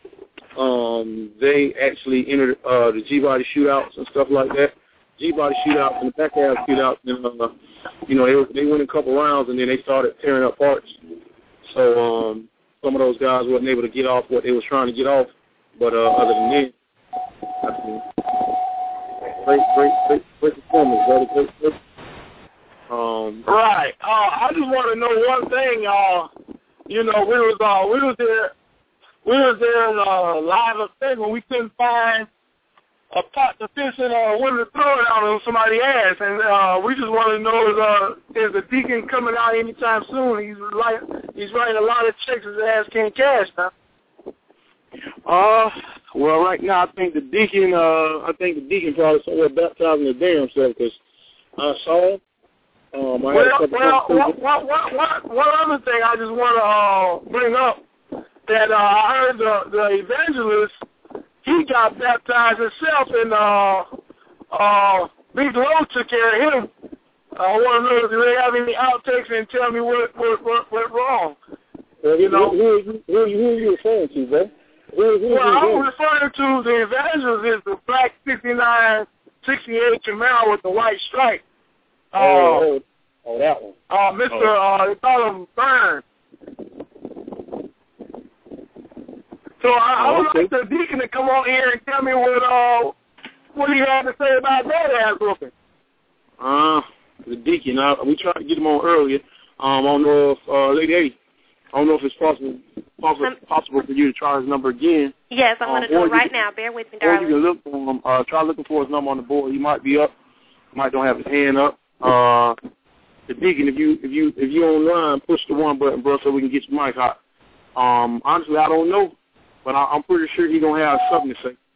Um, they actually entered uh, the G-body shootouts and stuff like that. G-body shootouts and the back half shootouts. And, uh, you know, they, they went a couple rounds and then they started tearing up parts. So um, some of those guys wasn't able to get off what they was trying to get off. But uh, other than that, I mean, great, great, great, great performance, brother. Great, great. Um, right. Uh, I just want to know one thing. Uh, you know, we was uh, we was there. We was there in uh, live event when we couldn't find a pot to fish and uh, wanted to throw it out on somebody's ass, and uh, we just want to know is uh, is the Deacon coming out anytime soon? He's like he's writing a lot of checks his ass can't cash now. Uh, well, right now I think the Deacon, uh, I think the Deacon probably somewhere baptizing the damn self because I saw him. Um, I well, had a couple well, of what, what, what, what, one other thing I just want to uh, bring up that uh, I heard the, the evangelist, he got baptized himself, and uh, uh, Big Low took care of him. I want to know if they have any outtakes and tell me what what, what went wrong. Well, you know, who, who, who, who are you referring to, bro? Who, who, well, who, I'm referring to the evangelist is the black sixty-nine, sixty-eight Camaro with the white stripe. Oh, oh, oh, that one. Uh, Mister Oh. Uh, they call him Burns. So I, I would like the Deacon to come on here and tell me what uh what he had to say about that ass whooping. Uh, the Deacon, uh, we tried to get him on earlier. Um, I don't know if, uh, Lady A, I don't know if it's possible possible, um, possible for you to try his number again. Yes, I'm going to um, do it right now. Bear with me, darling. Or you can look for him. Uh, try looking for his number on the board. He might be up. Might don't have his hand up. Uh, the Deacon, if you if you if you online, push the one button, bro, so we can get your mic hot. Um, honestly, I don't know, but I, I'm pretty sure he gonna have something to say.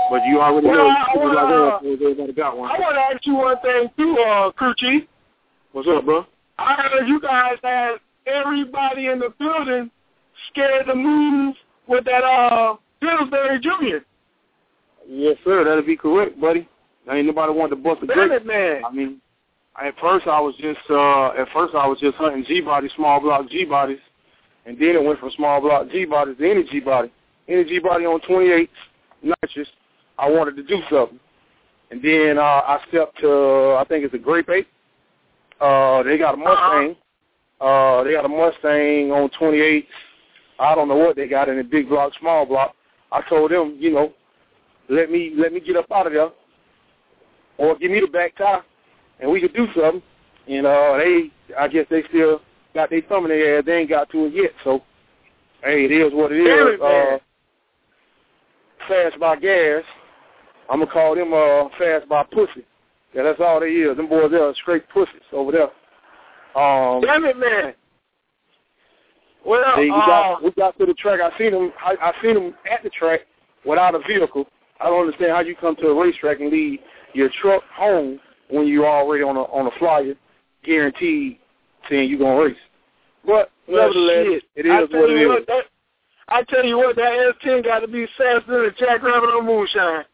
But you already well, know I, I wanna, uh, everybody got one. I want to ask you one thing too, uh, crew chief. What's up, bro? I heard you guys had everybody in the building scared to move with that uh Pillsbury Junior. Yes, sir. That'll be correct, buddy. Ain't nobody want to bust a Damn grape. it, man. I mean, at first I was just uh, at first I was just hunting G bodies, small block G bodies, and then it went from small block G bodies to any G body, any G body on twenty-eight nitrous. I wanted to do something, and then uh, I stepped to uh, I think it's a Grape eight. Uh, they got a Mustang. Uh, they got a Mustang on twenty-eight. I don't know what they got in the big block, small block. I told them, you know, let me let me get up out of there, or give me the back tie, and we could do something. And uh, they, I guess they still got their thumb in their ass. They ain't got to it yet. So, hey, it is what it is. Uh, fast by gas. I'm gonna call them uh, fast by pussy. Yeah, that's all they is. Them boys there are straight pussies over there. Um, Damn it, man. Well, they, we, uh, got, we got to the track. I seen them. I, I seen them at the track without a vehicle. I don't understand how you come to a racetrack and leave your truck home when you're already on a on a flyer, guaranteed saying you're gonna race. But well, nevertheless, shit. it is I what tell it you is. what, that, I tell you what, that S ten got to be faster than a jackrabbit on moonshine.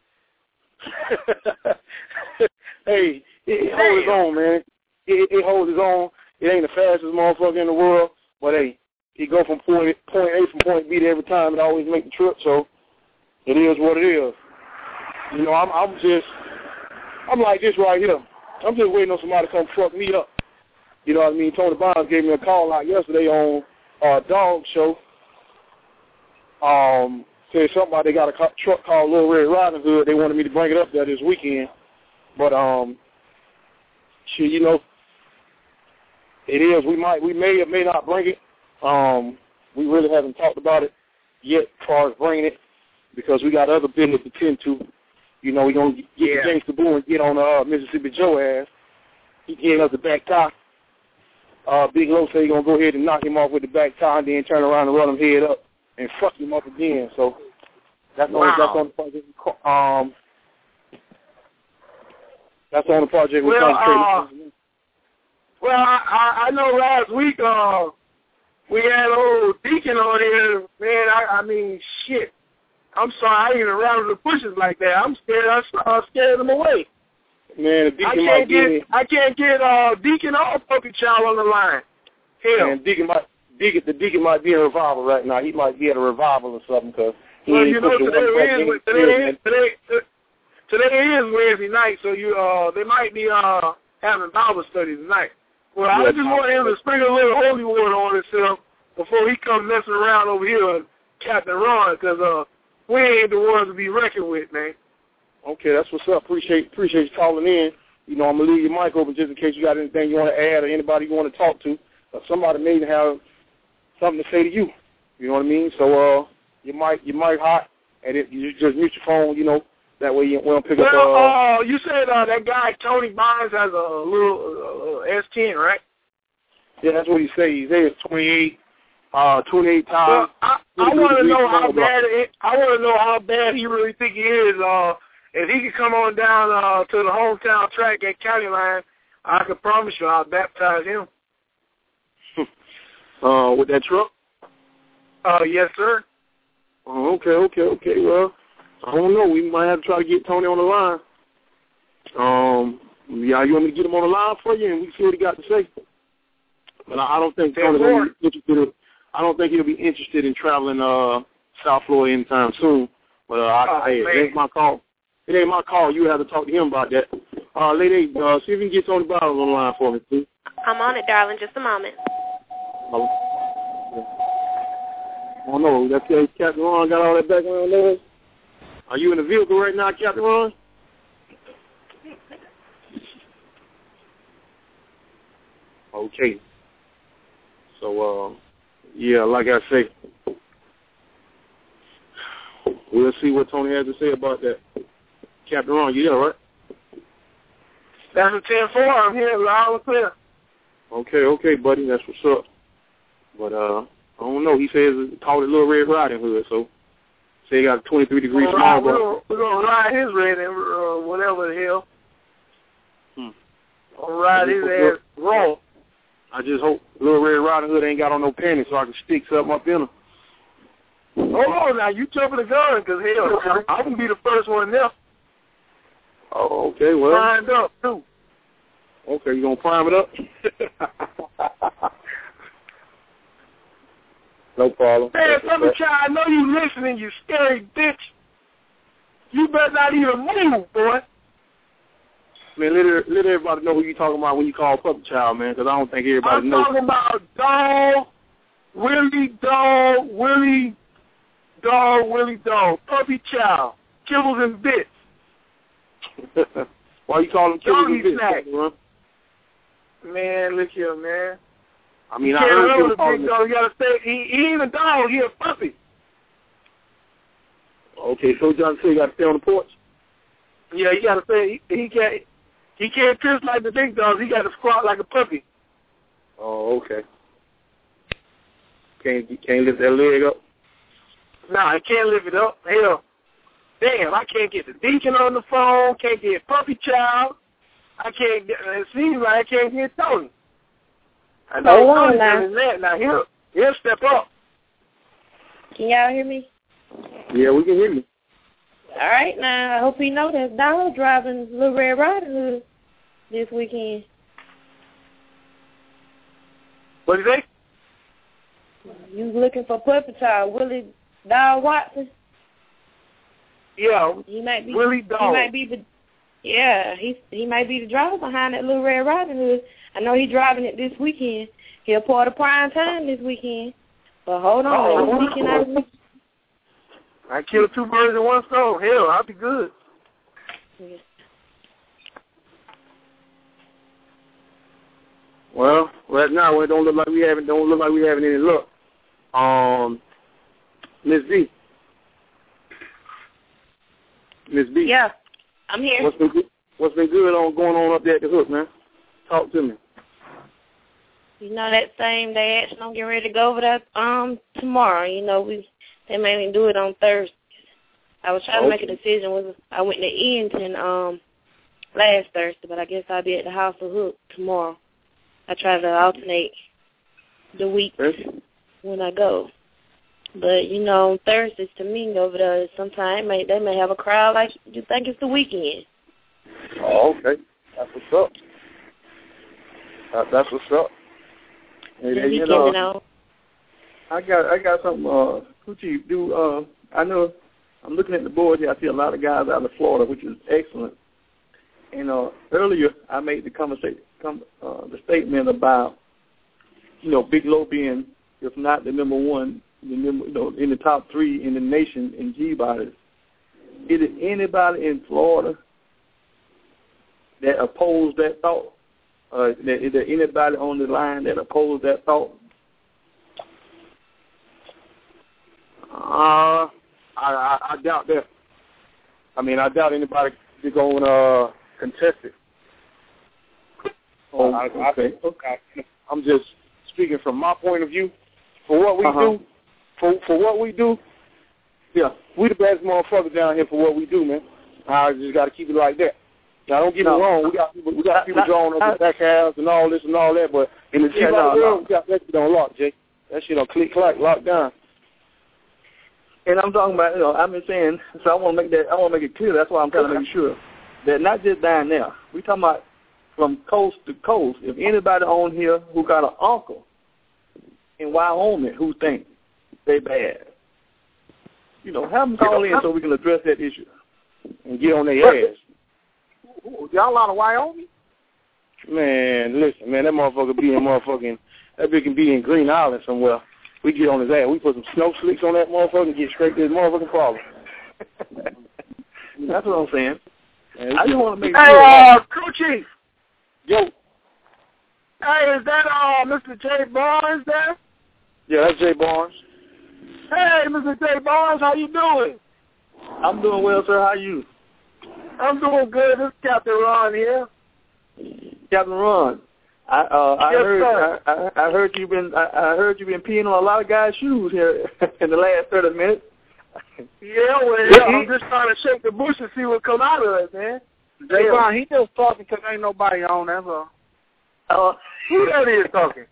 Hey, it, it holds its own, man. It, it holds its own. It ain't the fastest motherfucker in the world, but hey, it go from point point A from point B to every time. It always make the trip, so it is what it is. You know, I'm I'm just I'm like this right here. I'm just waiting on somebody to come fuck me up. You know what I mean? Tony Bonds gave me a call out yesterday on uh, Dog Show. Um, said somebody got a co- truck called Little Red Riding Hood. They wanted me to bring it up there this weekend. But um, shit, you know, it is. We might, we may or may not bring it. Um, we really haven't talked about it yet as far as bringing it because we got other business to tend to. You know, we're going to get yeah. James Taboo and get on uh, Mississippi Joe ass. He gave us the back tie. Uh, Big Low said he's going to go ahead and knock him off with the back tie and then turn around and run him head up and fuck him up again. So that's wow. on that's on the project. Um, that's on the project. We're well, uh, well, I, I know last week uh, we had old Deacon on here. Man, I, I mean, shit. I'm sorry, I ain't even rattle the pushes like that. I'm scared. I uh, scared them away. Man, the Deacon I can't might get. be, I can't get uh, Deacon or Puppy Child on the line. Hell, man, Deacon might. Deacon, the Deacon might be in a revival right now. He might be at a revival or something because he well, ain't you know, pushing today one is buck today in is today, today is Wednesday night, so you uh they might be uh having Bible study tonight. Well, yeah, I just want him to sprinkle a little holy water on himself before he comes messing around over here on Captain Ron, because uh we ain't the ones to be reckoned with, man. Okay, that's what's up. Appreciate appreciate you calling in. You know, I'm gonna leave your mic open just in case you got anything you want to add or anybody you want to talk to. Or somebody may have something to say to you. You know what I mean? So uh, you might you might hot, and it, you just mute your phone. You know, that way you won't pick well, up. Uh, uh, you said uh, that guy Tony Bonds has a little uh, S ten, right? Yeah, that's what he says. He says twenty-eight, uh, twenty-eight times. Well, I, I want to know how bad it, I want to know how bad he really think he is. Uh, if he could come on down uh, to the hometown track at County Line, I can promise you I'll baptize him. uh, with that truck? Uh, yes, sir. Oh, okay, okay, okay. Well, I don't know. We might have to try to get Tony on the line. Um, yeah, you want me to get him on the line for you, and we see what he got to say. But I, I don't think Tony's gonna be interested. In, I don't think he'll be interested in traveling uh, South Florida anytime soon. But uh, I, oh, I, it ain't my call. It ain't my call. You have to talk to him about that. Uh, lady, uh, see if you can get Tony Bonds on the line for me, please. I'm on it, darling. Just a moment. Oh, oh no, that's uh, Captain Ron got all that background noise. Are you in the vehicle right now, Captain Ron? Okay. So, uh, yeah, like I say, we'll see what Tony has to say about that. Captain Ron, you there, right? That's a ten four. I'm here loud and clear. Okay, okay, buddy. That's what's up. But, uh, I don't know. He says called it Little Red Riding Hood, so Say he got a twenty-three degree we're small gonna, ball. we're going to ride his rating, uh, whatever the hell. Hmm. I'll ride his ass raw. I just hope Little Red Riding Hood ain't got on no panties so I can stick something up in her. Hold on now, you jumping the gun, because hell, I can be the first one there. Oh, okay, well. Primed up, too. Okay, you going to prime it up? No problem. Man, Pepper Child, I know you listening, you scary bitch. You better not even move, boy. Man, let, let everybody know who you talking about when you call Puppy Child, man, because I don't think everybody I'm knows. talking about Dog, Willie Dog, Willie Dog, Willie Dog, Puppy Child, Kibbles and Bits. Why you call him Kibbles and Bits? Snack. Man, look here, man. I mean, you I can't heard remember you the big dog. You gotta say he, he ain't a dog. He a puppy. Okay, so John said you got to stay on the porch. Yeah, you gotta say he, he can't. He can't piss like the big dogs. He got to squat like a puppy. Oh, okay. Can't can't lift that leg up. No, I can't lift it up. Hell, damn, I can't get the deacon on the phone. Can't get Puppy Child. I can't get. It seems like I can't get Tony. I know Hold on Tony's now. doing that. Now he'll he'll step up. Can y'all hear me? Yeah, we can hear you. All right, now, I hope you know that Donald driving Little Red Riding Hood this weekend. What do you think? You looking for Puppy Child, Willie Dog Watson? Yeah, he might be. Willie Dog. He might be the. Yeah, he he might be the driver behind that Little Red Riding Hood. I know he's driving it this weekend. He'll part of prime time this weekend. But hold on, Oh, this weekend I. I killed two birds in one stone. Hell, I'll be good. Yeah. Well, right now it don't look like we haven't don't look like we having any luck. Um, Miss B. Miss B. Yeah, I'm here. What's been good, what's been good on going on up there at the hook, man? Talk to me. You know that same day action. I'm getting ready to go over there um tomorrow. You know we they made me do it on Thursday. I was trying okay. to make a decision. Was I went to Eatonton um last Thursday, but I guess I'll be at the House of Hook tomorrow. I try to alternate the weeks okay. when I go. But, you know, on Thursdays to me over there, sometimes may, they may have a crowd like you think it's the weekend. Oh, okay. That's what's up. That, that's what's up. And And, he you know, know, I got I got something, uh, Coochie, do, uh, I know, I'm looking at the board here, I see a lot of guys out of Florida, which is excellent. And uh, earlier I made the conversation, com- uh, the statement about, you know, Big Low being, if not the number one, the number, you know, in the top three in the nation in G-bodies. Is it anybody in Florida that opposed that thought? Uh, that, is there anybody on the line that opposed that thought? Uh, I, I, I doubt that. I mean, I doubt anybody is going to uh, contest it. Oh, I, okay. I, I, I'm just speaking from my point of view. For what we uh-huh. do, for for what we do, yeah, we the best motherfuckers down here for what we do, man. I just got to keep it like that. Now, don't get no. me wrong. We got people, we got not, people not, drawing up not, the back halves and all this and all that, but in the yeah, G-Body no, world, no. we got that shit on lock, Jay. That shit on click, clack, locked down. And I'm talking about, you know, I've been saying, so I want to make that, I want to make it clear. That's why I'm trying to make sure that not just down there. We talking about from coast to coast. If anybody on here who got an uncle in Wyoming who think they bad, you know, have them call in so we can address that issue and get on their ass. Y'all out of Wyoming? Man, listen, man, that motherfucker be in motherfucking, that bitch can be in Green Island somewhere. We get on his ass. We put some snow slicks on that motherfucker and get straight to his motherfucking problem. That's what I'm saying. Man, I just want to make hey, sure. Hey, uh, crew chief. Yo. Hey, is that uh, Mister Jay Barnes there? Yeah, that's Jay Barnes. Hey, Mister Jay Barnes, how you doing? I'm doing well, sir. How are you? I'm doing good. This is Captain Ron here. Captain Ron. I uh, I yes, heard I, I, I heard you've been I, I heard you've been peeing on a lot of guys' shoes here in the last thirty minutes. Yeah, well, yeah, I'm just trying to shake the bush and see what come out of it, man. Javon, he just talking because ain't nobody on, that's all. Uh, who that is talking?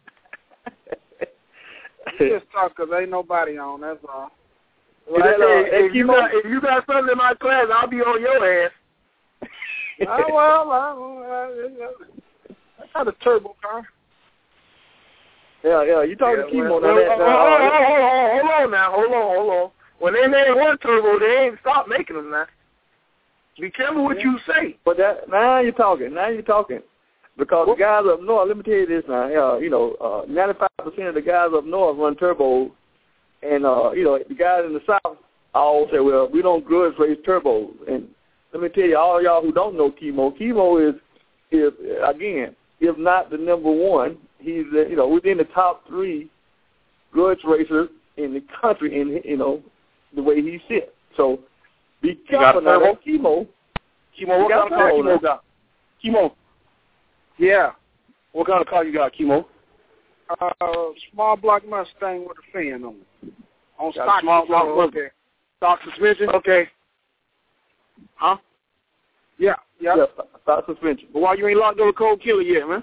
He just talking because ain't nobody on, that's all. Well, hey, uh, if, you got, if you got something in my class, I'll be on your ass. Oh, well, I, I got a turbo car. Yeah, yeah, you talking yeah, to Chemo well, now. Well, that, uh, uh, hold, on, hold, on, hold on now, hold on, hold on. When they made one turbo, they ain't stopped making them now. Be careful what yeah. you say. But that now you're talking. Now you're talking. Because well, the guys up north, let me tell you this now. Uh, you know, uh, ninety-five percent of the guys up north run turbos, and uh, you know the guys in the south all say, "Well, we don't grudge race turbos." And let me tell you, all y'all who don't know Chemo, Chemo is is again, if not the number one, he's uh, you know within the top three grudge racers in the country. In you know the way he sits. So be careful now. That Chemo. Chemo, what kind of car Chemo got? Chemo. Yeah. What kind of car you got, Chemo? Uh, small block Mustang with a fan on it. On got stock. Small block okay. Stock suspension? Okay. Huh? Yeah. Yeah. yeah stock suspension. But why you ain't locked up a Cold Killer yet, man?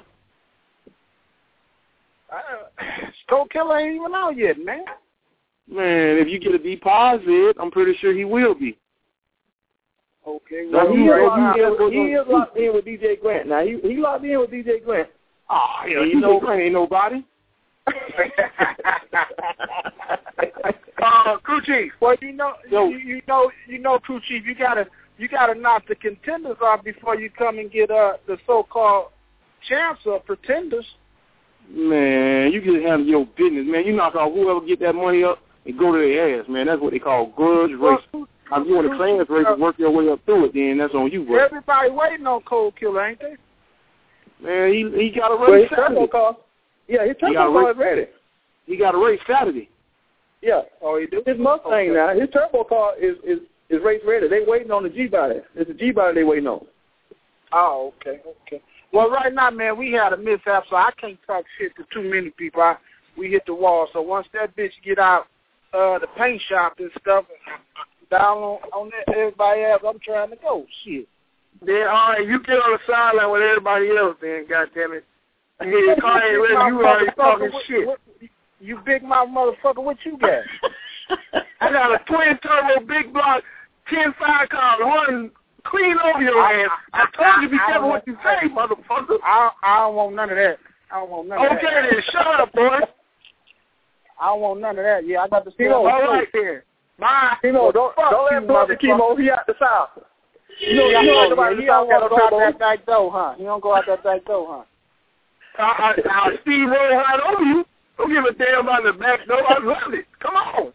Uh, Cold Killer ain't even out yet, man. Man, if you get a deposit, I'm pretty sure he will be. Okay. Now, Well, he, is right locked, now, in, he is locked in with D J Grant. Now, he, he locked in with D J Grant. Oh, yeah, you D J know, Grant ain't nobody. uh, crew chief. Well, you know, you, you know, you know, crew chief. You gotta, you gotta knock the contenders off before you come and get uh the so-called champs or pretenders. Man, you just handle your business, man. You knock off whoever get that money up and go to their ass, man. That's what they call grudge race. Well, if you want to class race and work your way up through it, then that's on you, bro. Everybody waiting on Cold Killer, ain't they? Man, he he got a race well, his Saturday. turbo car, yeah, his turbo car is ready. He got a race Saturday. Yeah. Oh, he do? His Mustang okay. now, his turbo car is, is, is race ready. They waiting on the G-body. It's the G-body they waiting on. Oh, okay, okay. Well, right now, man, we had a mishap, so I can't talk shit to too many people. I, we hit the wall. So once that bitch get out uh, the paint shop and stuff, down on, on that everybody else, I'm trying to go. Shit. Then, all right, you get on the sideline with everybody else, then, goddammit. You get your car ain't ready, you already talking what, shit. What, you big mouth motherfucker, what you got? I got a twin turbo big block ten five car running clean over your ass. I, I told you be careful what you say, motherfucker. I, I don't want none of that. I don't want none okay, of that. Okay, then, shut up, boy. I don't want none of that. Yeah, I got to stay Chemo, on all right, then. Bye. Chemo, don't, don't let him go to Chemo. He out the south. You know, yeah, you know yeah, he don't want to go out that back door, huh? He don't go out that back door, huh? I, I, I Steve roll right over you. Don't give a damn about the back door. I love it. Come on.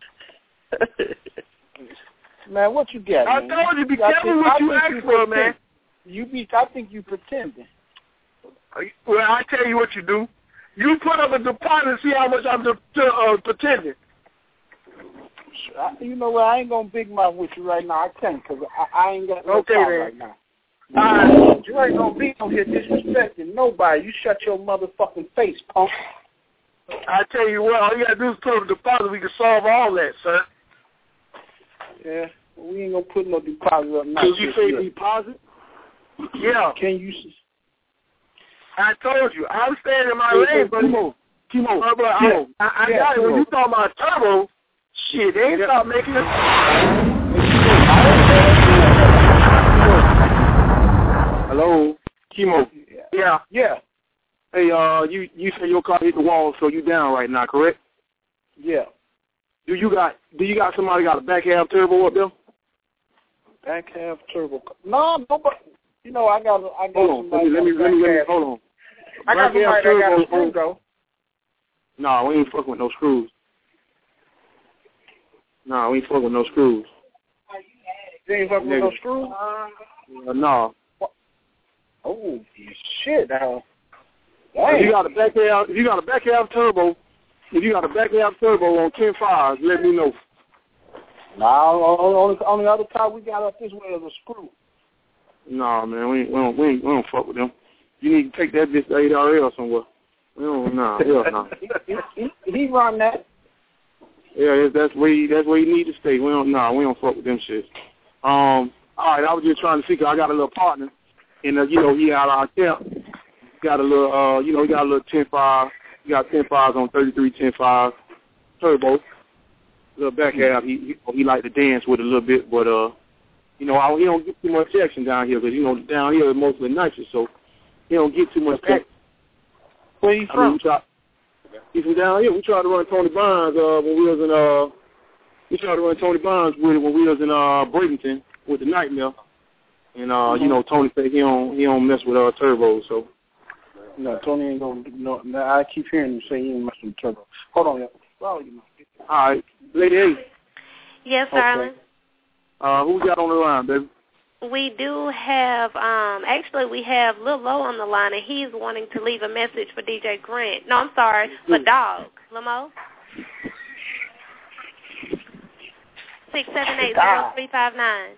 Man, what you got, I man? told you, be I careful think, what I you think ask you for, pretend. man. You be, I think you pretending. Well, I tell you what you do. You put up a deposit and see how much I'm de- de- uh, pretending. I, you know what? I ain't gonna big mouth with you right now. I can't because I, I ain't got no okay, time then. right now. All right, you ain't gonna be on here disrespecting nobody. You shut your motherfucking face, punk. I tell you what, all you gotta do is put up a deposit. We can solve all that, sir. Yeah, we ain't gonna put no deposit up now. Did you say yet. Deposit? Yeah. Can you? I told you. I'm staying in my hey, lane, but Chemo, Chemo, uh, but I, I, I yeah, got it. When Chemo. you talk about turbo, shit, they ain't yeah. stop making it. Hello, Chemo. Yeah, yeah. Hey, uh, you you say your car hit the wall, so you down right now, correct? Yeah. Do you got Do you got somebody got a back half turbo up there? Back half turbo. No, nobody. You know, I got I got hold on. somebody. Let me let me, let me, let me hold on. I got somebody that got a screw though. No, we ain't fucking with no screws. No, we ain't fucking with no screws. You ain't fucking with no screws? Uh, no. Oh shit! Now, if you got a back half, if you got a back half turbo, if you got a back half turbo on ten fives, let me know. No, on, on, on the other car we got up this way is a screw. No, man, we ain't, we don't we, ain't, we don't fuck with them. You need to take that bitch to eight R L somewhere. We don't, nah, hell no. he, he, he run that. Yeah, that's where he, that's where he need to stay. We don't, nah, we don't fuck with them shit. Um, all right, I was just trying to see, cause I got a little partner, and uh, you know, he out our camp. Got a little, uh, you know, he got a little ten five. He got ten fives on thirty-three ten five turbo. Little back half. He he, he like to dance with it a little bit, but uh, you know, I, he don't get too much action down here because you know down here is mostly nitrous, so he don't get too much action. Where you I from? mean, we try, he's from down here. We tried to run Tony Bonds uh, when we was in uh, we tried to run Tony Bonds with it when we was in uh Bradenton with the Nightmare, and uh, mm-hmm. you know, Tony said he don't he don't mess with uh turbos, so. No, Tony ain't gonna. No, no, I keep hearing you say he ain't messing with turbo. Hold on, y'all. Well, you know. All right, Lady A. Yes, okay. darling. Uh, who we got on the line, baby? We do have. Um, actually, we have Lil Low on the line, and he's wanting to leave a message for D J Grant. No, I'm sorry, for Dog. Lamo. Six seven eight zero three five nine.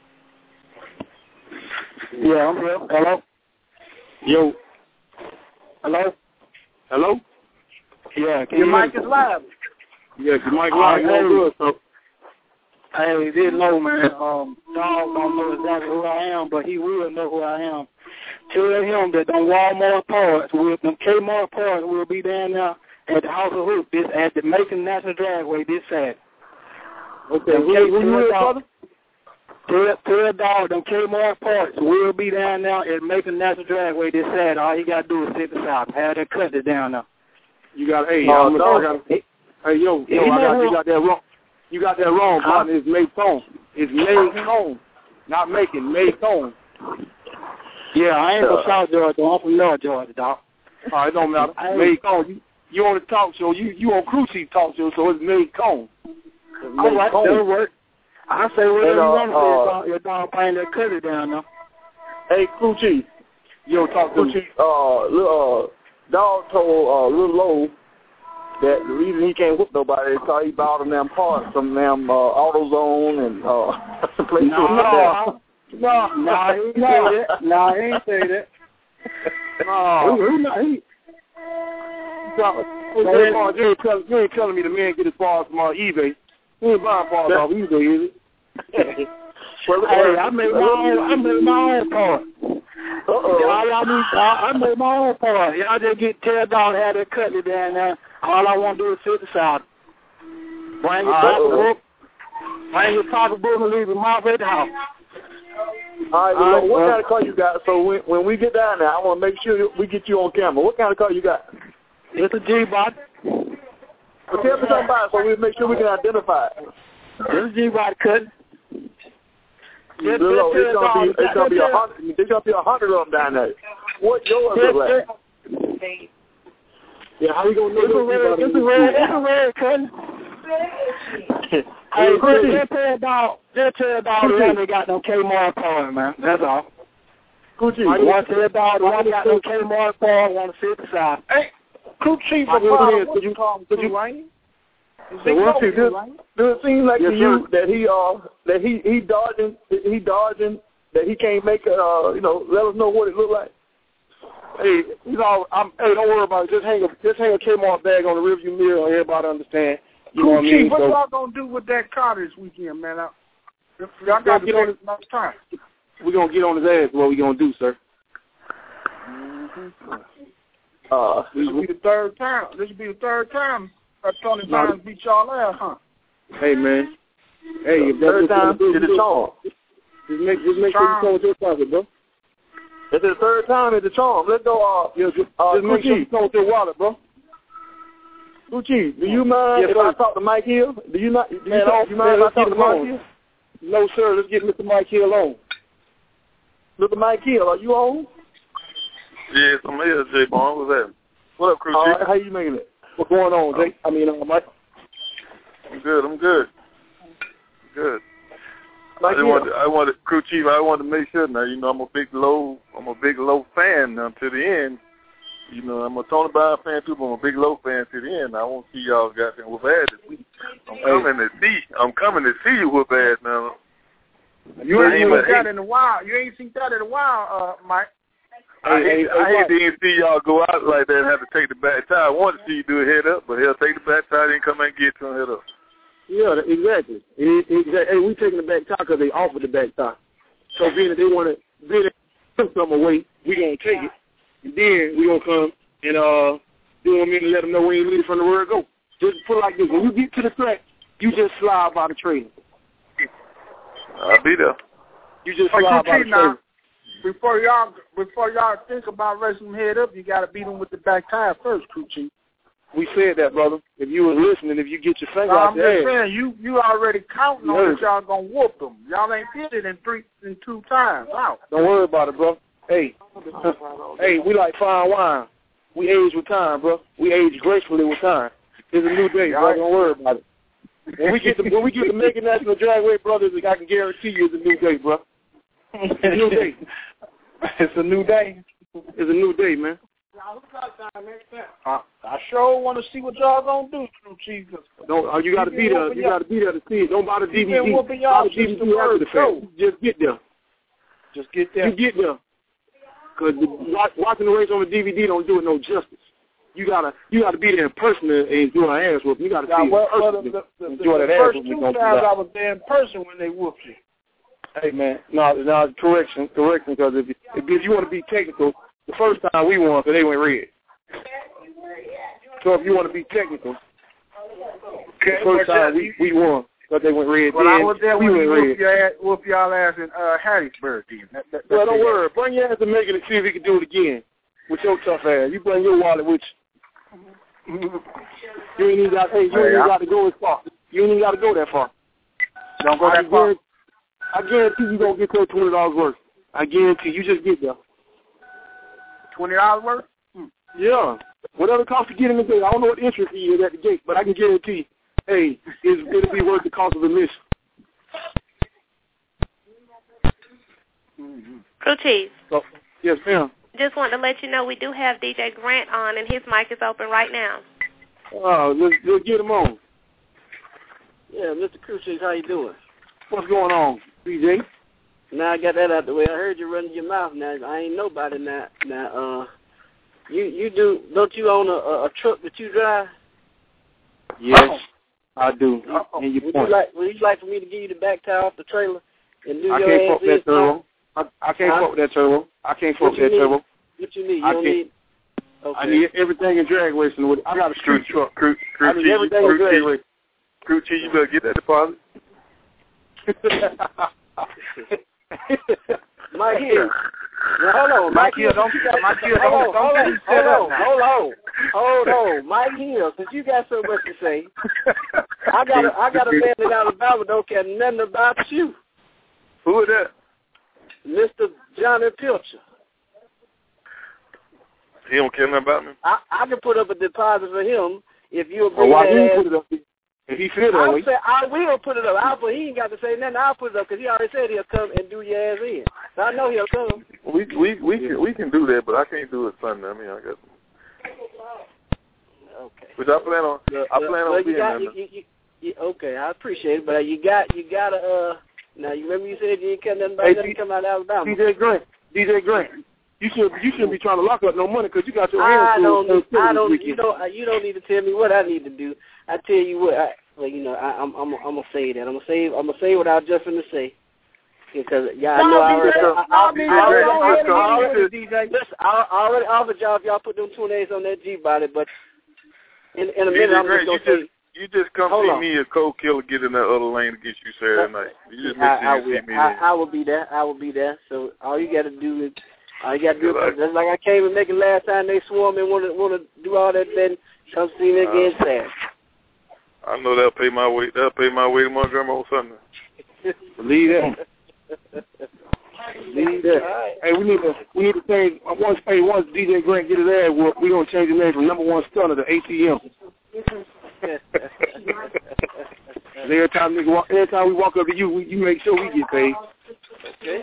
Yeah, I'm here. Hello. Yo. Hello? Hello? Yeah, can your mic is live. Yes, your mic live. Uh, hey, good, so. Hey, this low man. Um, Dog don't know exactly who I am, but he will know who I am. Tell him that them Walmart parts, with them Kmart parts, will be down there at the House of Hoop, this at the Macon National Dragway this Saturday. Okay, who you is, brother? Tell, tell Dog, them Kmart parts will be down there at Macon National Dragway this Saturday. All you got to do is sit beside, have that cut it down there. You got, hey, uh, I'm a dog. Got, hey, yo, yo, I got, you got that wrong. You got that wrong, huh? partner. It's Macon. It's Macon. Not Macon, Macon. Yeah, I ain't from South Georgia. I'm from North Georgia, dog. All right, it don't matter. Macon. You, you on the talk show. You you on Crew Chief talk show, so it's Macon. All right, that'll work. I say whatever you want to say. Your dog playing that cut it down there. Hey, Crew Chief. Yo, talk to Crew Chief. Uh, little, uh, Dog told uh, Lil Low that the reason he can't whoop nobody is because he bought them damn parts from them uh, AutoZone and uh, places no, like that. No, no, he ain't say that. No, he ain't say that. No. Who, who, no, he... So, you, you, ain't tell, you ain't telling me the man get his parts from uh, eBay. He ain't buying parts off eBay, is it? Well, hey, I made my own, I made my own part. Uh-oh. All y'all need, I, I made my own part. Y'all just get tell dog how to cut it down there. All I want to do is sit beside. Bring your pocketbook, bring your pocketbook and leave your mouth at the house. All right, well, All right, what well, kind of car you got? So when, when we get down there, I want to make sure we get you on camera. What kind of car you got? It's a G-Bot. Well, tell me something about it so we make sure we can identify it. It's a G-Bot cut. It's gonna be it's gonna be a hundred. There's gonna be a hundred of them down there. What yours look like? Yeah, how you gonna know? It's a red. It's a red. It's a red cut. Hey, just tell a dog. Just tell a dog the one that got no Kmart part, man. That's all. Gucci. I want to tell a dog the one that got no Kmart part. Want to sit beside. Hey, Crew Chief of Fire. Could you call him? Could you? So what you do? Do it seem like yes, to you sir. that he uh that he he dodging he dodging that he can't make it uh you know let us know what it look like? Hey, you know, I'm, hey, don't worry about it. Just hang a just hang a Kmart bag on the rearview mirror, and everybody understand. You cool, know what I mean? What so, y'all gonna do with that car this weekend, man? I, y'all got to get on it next time. We're gonna get on his ass. What we gonna do, sir? Mm-hmm. Uh, this will be the third time. This will be the third time that Tony Bonds beat y'all ass, huh? Hey, man. Hey, if third time, it's a charm. Just make just make sure you come with your pocket, bro. It's the third time. It's a charm. Let's go. Uh, yeah, just, uh, just make sure you come with your wallet, bro. Gucci, do you mind yes, if sir. I talk to Mike Hill? Do you not? Do you, man, talk, do you mind man, if I talk to Mike Hill? No, sir. Let's get Mister Mike Hill on. Mister Mike Hill, are you on? Yes, I'm here, Jay Bond. What's that? What up, Crew All Chief? right, how you making it? What's going on, Jay? I mean, uh, Mike. I'm good. I'm good. Good. Mike I just wanted, I wanted, Crew Chief. I wanted to make sure now. You know, I'm a big low. I'm a big low fan now to the end. You know, I'm a Tony Bond fan too, but I'm a big low fan to the end. I won't see y'all goddamn whoop ass this week. I'm coming to see. I'm coming to see you whoop ass now. You ain't seen that in a while. You ain't seen that in a while, uh, Mike. I hate, hey, I hate to even see y'all go out like that and have to take the back tie. I wanted to see you do a head up, but he'll take the back tie and come and get to him head up. Yeah, exactly. Exactly. And we taking the back tie because they offered the back tie. So being that they want to, being that they took something away, we gonna take it, and then we gonna come and uh, do them in and let them know we ain't leaving from the word go. Just put it like this: when you get to the track, you just slide by the trailer. I'll be there. You just oh, slide by the trailer. Before y'all, before y'all think about racing them head up, you got to beat them with the back tire first, crew chief. We said that, brother. If you were listening, if you get your finger no, out I'm there. just saying, you you already counting on that y'all gonna whoop them. Y'all ain't did it in three, in two times. Out. Don't worry about it, bro. Hey, hey, we like fine wine. We age with time, bro. We age gracefully with time. It's a new day, bro. Don't worry about it. When we get to when we get to Macon National Dragway Brothers, I can guarantee you it's a new day, bro. It's a new day. It's a new day. It's a new day, man. I, I sure want to see what y'all gonna do, crew chief. Don't, uh, you got to be there. You got to be there to see it. Don't buy the D V D. Buy the D V D after the fact. Just get there. Just get there. You get there. Because watching the race on the D V D don't do it no justice. You gotta, you gotta be there in person and enjoy an ass whooping. You gotta yeah, see well, it in well, person. the, the, enjoy the, that the ass first two whooping. times I was there in person when they whooped you. Hey man, no, no, correction, correction. Because if, if if you want to be technical, the first time we won, because they went red. So if you want to be technical, okay, the first time we, we won, because they went red. Well, then I was there we when went you red. whoop, your ass, whoop y'all ass in uh, Hattiesburg. Then. That, that, well, don't worry. Bring your ass to Macon and see if we can do it again with your tough ass. You bring your wallet with you. You ain't even got. Hey, you ain't even got to go as far. You ain't even got to go that far. Don't go I that far. I guarantee you gonna get your twenty dollars worth. I guarantee you just get there. Twenty dollars worth? Hmm. Yeah. Whatever it costs to get in the gate. I don't know what the entry fee is at the gate, but I can guarantee, hey, it's, it'll be worth the cost of admission. Mm-hmm. Crew chief. So, yes, ma'am. Just want to let you know we do have D J Grant on, and his mic is open right now. Oh, let's, let's get him on. Yeah, Mister Crew chief, how you doing? What's going on, D J? Now I got that out the way. I heard you running your mouth. Now I ain't nobody now. Now, uh, you you do don't you own a, a, a truck that you drive? Yes, I do. Uh-oh. And you would point. you like would you like for me to give you the back tire off the trailer and do I your can't ass fuck that turbo. I, I can't huh? fuck with that turbo. I can't fuck with that need? turbo. What you need? You I don't can't. need. Okay. I need everything in drag racing with it. I got a street truck. Crew, crew I need chief, everything crew in drag chief, racing. Crew chief, you better get that deposit. Mike here. Now, hold on, Mike Hill. Don't Mike Hill. Hold on, hold on, hold on, hold on, hold on, Mike Hill. Since you got so much to say, I got a, I got a man in Alabama don't care nothing about you. Who is that? Mister Johnny Pilcher. He don't care nothing about me. I I can put up a deposit for him if you'll Well, bring why that you ass. put it up? If he feel that I'll way. say, I will put it up. I'll put, he ain't got to say nothing. I'll put it up because he already said he'll come and do your ass in. So I know he'll come. We we we can we can do that, but I can't do it Sunday. I mean, I got. Okay. Which I plan on. The, I the, plan well, on you being got, there. you, you, you, okay, I appreciate it, but you got you got to. Uh, now you remember you said you ain't cut nothing about Hey, nothing D- come out of Alabama. D J Grant, D J Grant, you should you shouldn't be trying to lock up no money because you got your hands I full. don't. full I this don't. weekend. You don't. You don't need to tell me what I need to do. I tell you what. I, well, you know, I, I'm. I'm. I'm gonna say that. I'm gonna say. I'm gonna say what I was just gonna say. Because yeah, I know I already. I, I, I already. I already. Listen, I already offered y'all if y'all put them two days on that G body, but in in a minute I'm just gonna say. You just come Hold see on. me and Cole Killer get in that other lane to get you Saturday night. You just make I, sure I you will. see me I, there. I will be there. I will be there. So all you got to do is, all you got to do is, just like I came and make it last time they swore me and want to want to do all that. Then come see me again Uh, Saturday. I know they'll pay my way. They'll pay my way to Montgomery on Sunday. Believe that. Believe that. Right. Hey, we need to we need to change once. Hey, once D J Grant get his ass whooped, we gonna change the name from number one stunner to A T M. every time nigga walk, every time we walk up to you, we, you make sure we get paid. Okay.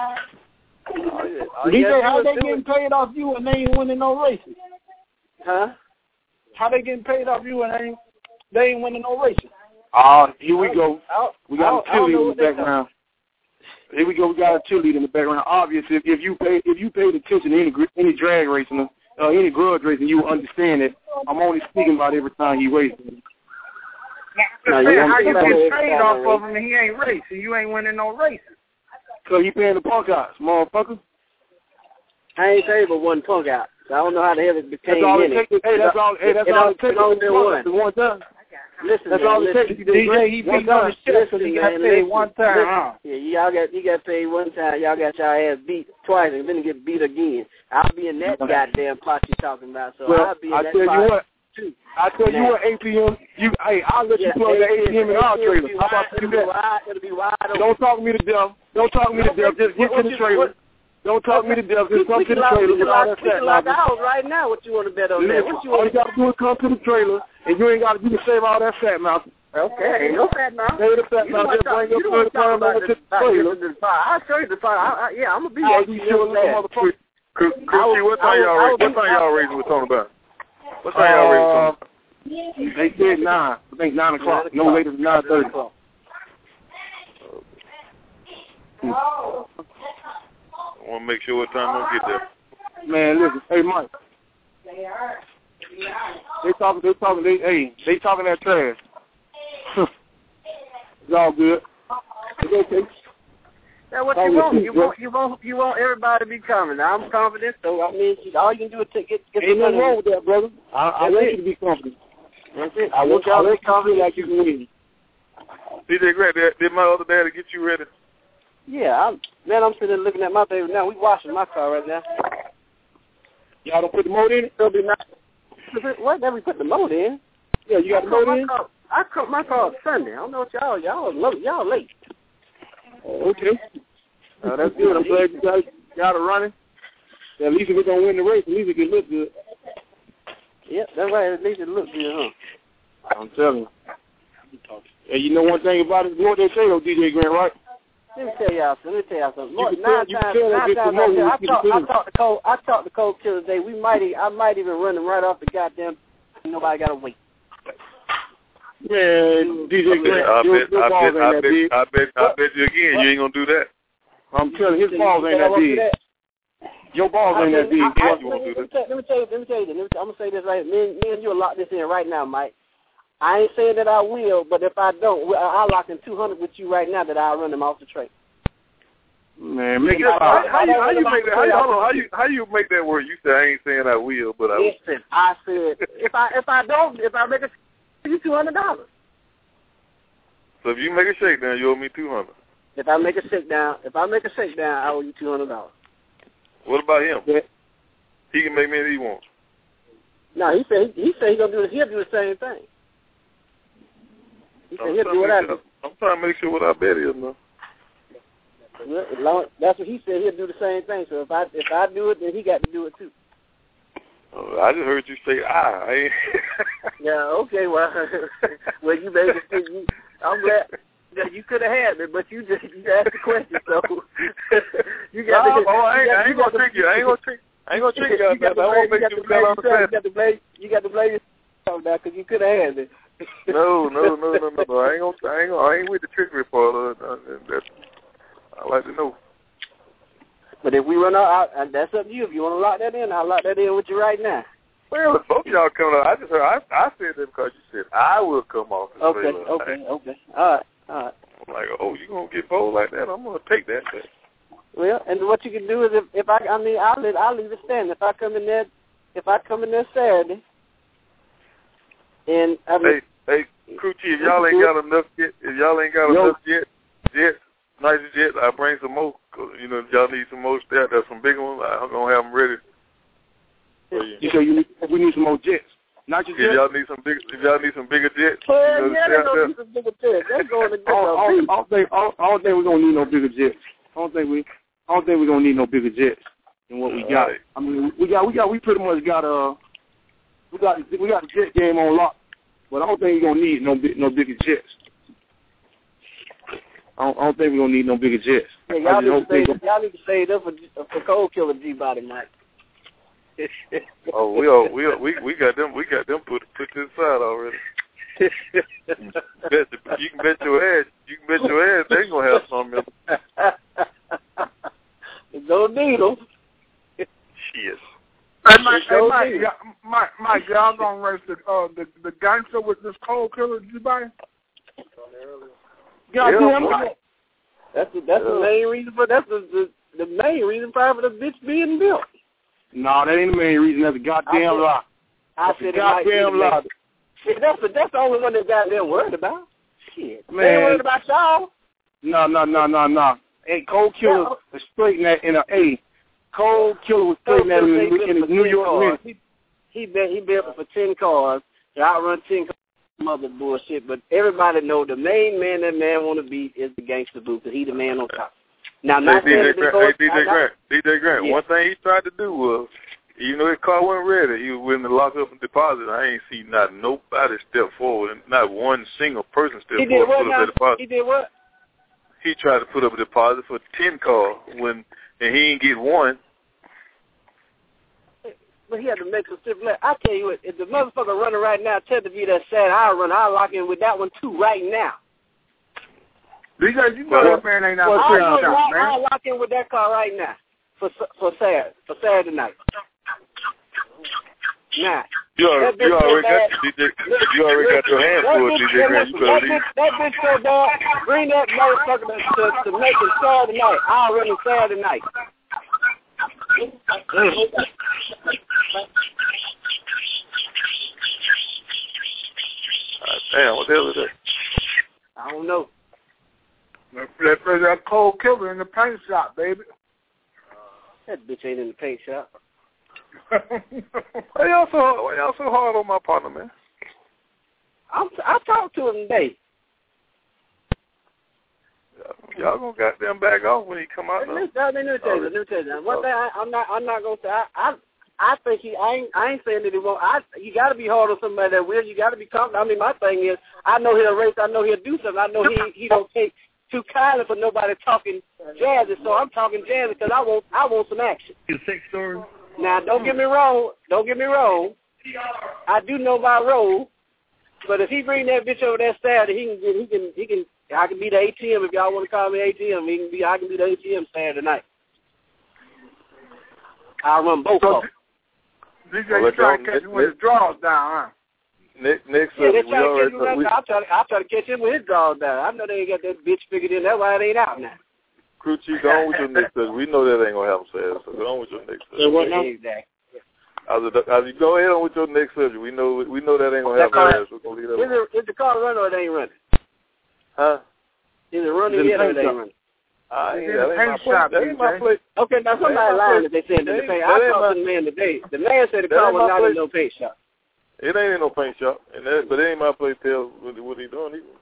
D J, how they getting paid off you and they ain't winning no races? Huh? How they getting paid off you and they ain't, they ain't winning no races? Ah, uh, here we go. We got a I don't know cheerleader in the what they background. Here we go. We got a cheerleader in the background. Obviously, if, if you pay if you paid attention to any gr- any drag racing, uh, any grudge racing, you will understand that I'm only speaking about every time he races. No, you how you gonna get pay trade off of him and he ain't racing? You ain't winning no races. So you paying the punk outs, motherfucker? I ain't paid but one punk out. So I don't know how the hell it became That's all it in takes. it. Hey, that's all. Hey, that's it all all, it takes. It only been one. One time. Listen, that's man, all it listen. takes. D J, he beat on the shit because he got man, paid listen, one time, listen. huh? Yeah, y'all got you got paid one time. Y'all got y'all ass beat twice and then get beat again. I'll be in that goddamn pot you talking about. So well, I'll be in I that tell pot you what. too. I tell you what, A P M. You, hey, I'll let yeah, you plug the A P M in our trailer. How about you do that? Wide, it'll be wide open. Don't talk me to death. Don't talk me to death. Just get to the trailer. Don't talk me to death. Just come to the trailer with all that fat. We can lock out right now. What you want to bet on that? What you all you got to do is come to the trailer, and you ain't got to. You can save all that fat mouth. Okay, ain't no fat mouth. Save the fat mouth. Just bring your thirty pounds over to the trailer. I'll show you the part. I, I, yeah, I'm gonna be I'll A P be sure M the motherfucker. Coochie, what time y'all raising? What time y'all raising? We're talking about. What time y'all raising? Talking about? They said nine. I think nine o'clock. No later than nine thirty. I want to make sure what time we'll get there. Man, listen, hey Mike. They are. They are. They talking. They talking. They hey. They talking that trash. It's all good. It's okay. That's what you want. You want. You want. You want everybody to be confident. I'm confident. So I mean, all you can do is take, get get. Ain't nothing wrong with that, brother. I, I want you to be confident. That's it. I want y'all to be confident like you can win. D J Grant, did, did my other daddy get you ready? Yeah, I'm, man, I'm sitting there looking at my baby now. We washing my car right now. Y'all don't put the motor in it? It'll be nice. What? Never put the motor in? Yeah, you got the motor in? Car, I cut my car Sunday. I don't know what y'all, y'all, y'all, y'all late. Oh, okay. Uh, that's good. I'm glad you guys got it running. At least if we're going to win the race, at least it can look good. Yep, that's right. At least it looks good, huh? I'm telling you. Hey, you know one thing about it? You know what they say, though, D J Grant, right? Let me tell y'all something. Let me tell y'all something. More, You nine tell, times, you nine times, I, I, I, talk, I talked to Cole. I talked to Cole Killer today. We might, I might even run him right off the goddamn. Nobody got to wait. Man, D J Grant, I your, bet, your I balls bet, ain't I that bet, big. I bet, I bet you again, what? You ain't gonna do that. I'm telling you, his balls ain't that big. Your balls ain't that big. I, I, you let, me, let, me tell, let me tell you. Let me tell you. This. Let me, I'm gonna say this right. Me, me and you will lock this in right now, Mike. I ain't saying that I will, but if I don't, I'll lock in two hundred with you right now that I'll run them off the track. Man, make it how, how, how, you, how you make that? How you, hold on, how you how you make that work? You said I ain't saying I will, but I will. Listen, I said if I if I don't if I make a you two hundred dollars. So if you make a shakedown, you owe me two hundred. If I make a shakedown, if I make a shakedown, I owe you two hundred dollars. What about him? Yeah. He can make me anything he wants. No, he said he, he said he gonna do he'll do the same thing. He said I'm he'll do what I do. I'm trying to make sure what I bet is now. Well, that's what he said. He'll do the same thing. So if I if I do it, then he got to do it too. Oh, I just heard you say ah. I ain't yeah. Okay. Well, well, you made it. You, I'm glad that you could have had me, but you just you asked the question, so you got no, to. Oh, I ain't, got, I ain't gonna trick you. I ain't gonna trick. I ain't gonna trick you. You got I won't make you feel on the You got to blame. You got to blame yourself now because you could have had me. no, no, no, no, no, no. I ain't gonna. I ain't gonna. I ain't with the trickery part of it. Uh, that's. I like to know. But if we run out, I, that's up to you. If you want to lock that in, I'll lock that in with you right now. Well, if both of y'all coming out, I just heard, I, I said that because you said I will come off the Okay, trailer. okay, right? okay. All right, all right. I'm like, oh, you going to get bold like that? I'm going to take that thing. Well, and what you can do is if, if I, I mean, I'll, let, I'll leave it standing. If I come in there, if I come in there Saturday, and I mean, Hey, hey, crew chief, if y'all ain't got enough yet, if y'all ain't got enough yet, jets, nicer jets, I'll bring some more. You know, if y'all need some more stuff, there's some big ones, I'm going to have them ready. You say you need, we need some more jets. Not just if jets. y'all need some big, if y'all need some bigger jets, well, you know, yeah, they're gonna need some bigger jets. They're going to get I don't, I don't, I don't think I don't, I don't think we're gonna need no bigger jets. I don't think we I don't think we're gonna need no bigger jets than what we got. Right. I mean, we got we got we pretty much got uh we got we got the jet game on lock, but I don't think we're gonna need no big no bigger jets. I don't, I don't think we're gonna need no bigger jets. Yeah, y'all, need to save, y'all need to save up for, for Cold Killer G-Body, Mike. oh, we all, we all, we we got them we got them put put to the side already. bet, you can bet your ass you can bet your ass they gonna have some of them. Don't need them. Shit. Hey, Mike, hey, Mike, y'all, Mike, Mike, y'all gonna race the uh, the the gangster with this cold killer? Did you buy it? Goddamn Yeah, right. That's the that's the main reason for that's the, the the main reason for the bitch being built. No, that ain't the main reason. That's a goddamn lie. I That's said a it might be the goddamn main- lie. Shit, that's the that's the only one that goddamn worried about. Shit, Man. they ain't worried about y'all. No, no, no, no, no. Hey, Cold Killer was straight in that in a A. Cold Killer was straight in that in, in, in, in New York. He he bet he bet for ten cars to outrun ten cars. Mother bullshit, but everybody know the main man that man want to beat is the gangster boo, because he the man on top. Now, not hey, saying D J that Grant, goes, hey, D J Grant, D J Grant. Yeah. One thing he tried to do was, even though his car wasn't ready, he was willing to lock up and deposit. I ain't seen not nobody step forward, and not one single person step he did forward what to put up now? a deposit. He did what? He tried to put up a deposit for ten cars when, and he ain't get one. But he had to make some stipulation. I tell you what, if the motherfucker running right now, tell the be that sad, I'll run. I'll lock in with that one too right now. D J, you know that man ain't out I'll, there, I'll, man. I'll lock in with that car right now for for Saturday, for Saturday night. Now, You already, that bitch you already so got bad. D J. You already got your hands That full, bitch- D J Grant. You that, better bitch, leave. that bitch so bad, bring that motherfucker to, to, to make it Saturday night. I'll run it Saturday night. Ah, damn, what the hell is that? I don't know. That, that, that cold killer in the paint shop, baby. That bitch ain't in the paint shop. Why y'all so why y'all so hard on my partner, man? I'm, I talked to him today. Y'all gonna goddamn back off when he come out. Let me, let me tell you, let me tell you. One thing I, I'm not, I'm not gonna say. I, I, I think he. I ain't, I ain't saying that he won't. I, you got to be hard on somebody that will. You got to be confident. I mean, my thing is, I know he'll race. I know he'll do something. I know he, he don't take too kindly for nobody talking jazzy. So I'm talking jazzy because I want, I want some action. Your sex story. Now, don't get me wrong. Don't get me wrong. I do know my role, but if he bring that bitch over there Saturday, he can get, he can, he can. I can be the A T M if y'all want to call me A T M. He can be, I can be the A T M Saturday night. I'll run both of them. D J, you try to catch him with his drawers down, huh? Next, next Yeah, they subject, we try to catch already him with that. I'll try, to, I'll try to catch him with his drawers down. I know they ain't got that bitch figured in. That's why it ain't out now. Crew chief, go on with your next subject. We know that ain't gonna happen, Saturday, so go on with your next subject. So what now? Exactly. As, a, as you go ahead on with your next subject, we know we know that ain't gonna happen, Saturday, so we're gonna leave that Is, alone. it, is the car running or it ain't running? Huh? Is it running yet or it ain't running? I It's ain't, in the that ain't paint my shop, place. That ain't my D J. place. Okay, now somebody That ain't my lying place. that they said in the That paint. ain't- I that ain't talked my- to the man today. The man said the that car ain't was my not place. in no paint shop. It ain't in no paint shop, and that, but it ain't my place to tell what, what he doing either.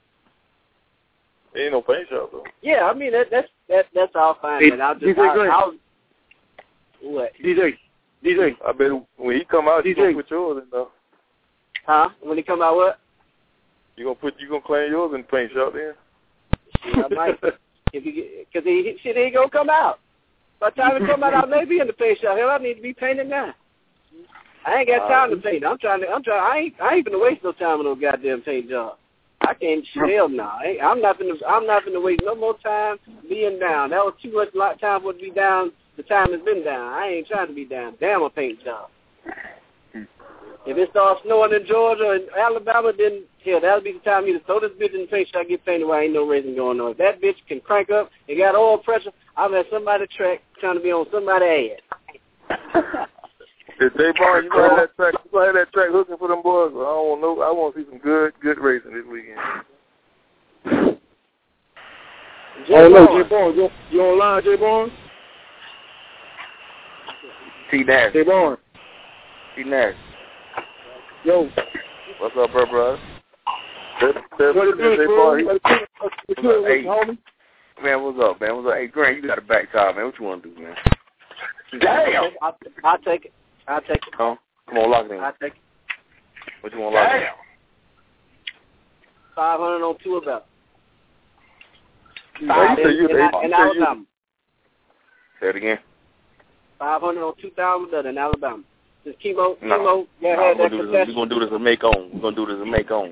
It ain't no paint shop though. Yeah, I mean that, that's that, that's all fine. Hey, man. I'll just D J I'll, Grant. I'll, what? D J, D J. I bet when he come out, you D J. gonna put yours in though. Huh? When he come out, what? You gonna put you gonna claim yours in the paint shop then? Yeah, I might. If you get, cause he, he shit ain't gonna come out. By the time it come out, I may be in the paint shop. Hell, I need to be painted now. I ain't got time to paint. I'm trying to. I'm trying. I ain't. I ain't gonna waste no time on no goddamn paint job. I can't. Hell no. I ain't, I'm not gonna. I'm not gonna waste no more time being down. That was too much lot time for it to be down. The time has been down. I ain't trying to be down. Damn a paint job. If it starts snowing in Georgia and Alabama, then hell, that'll be the time for me to throw this bitch in the paint shop, get painted while ain't no racing going on. If that bitch can crank up and got oil pressure, I've had somebody track trying to be on somebody's ass. If they borrow, you gonna have that track. You gonna have that track hooking for them boys. I don't know. I want to see some good, good racing this weekend. Oh no, Jay Barnes, you, you online, Jay Barnes? T Nash. Jay Barnes. T Nash. Yo. What's up, bro, brother? That, that, What it that, is, they bro? borrow, What it is, Hey. homie? Man, what's up, man? What's up? Hey, Grant, you got a back tire, man. What you want to do, man? Damn. I'll, I'll take it. I'll take it. Huh? Come on, lock it in. I'll take it. What you want to lock it in? Five hundred on two of them. Hey, Five you say you- in, in, hey, in you say you- Alabama. Say it again. Five hundred on two thousand done in Alabama. Just chemo, No. chemo. Yeah, No, had we're that gonna do this. concession. We're gonna do this a make on. We're gonna do this a make on.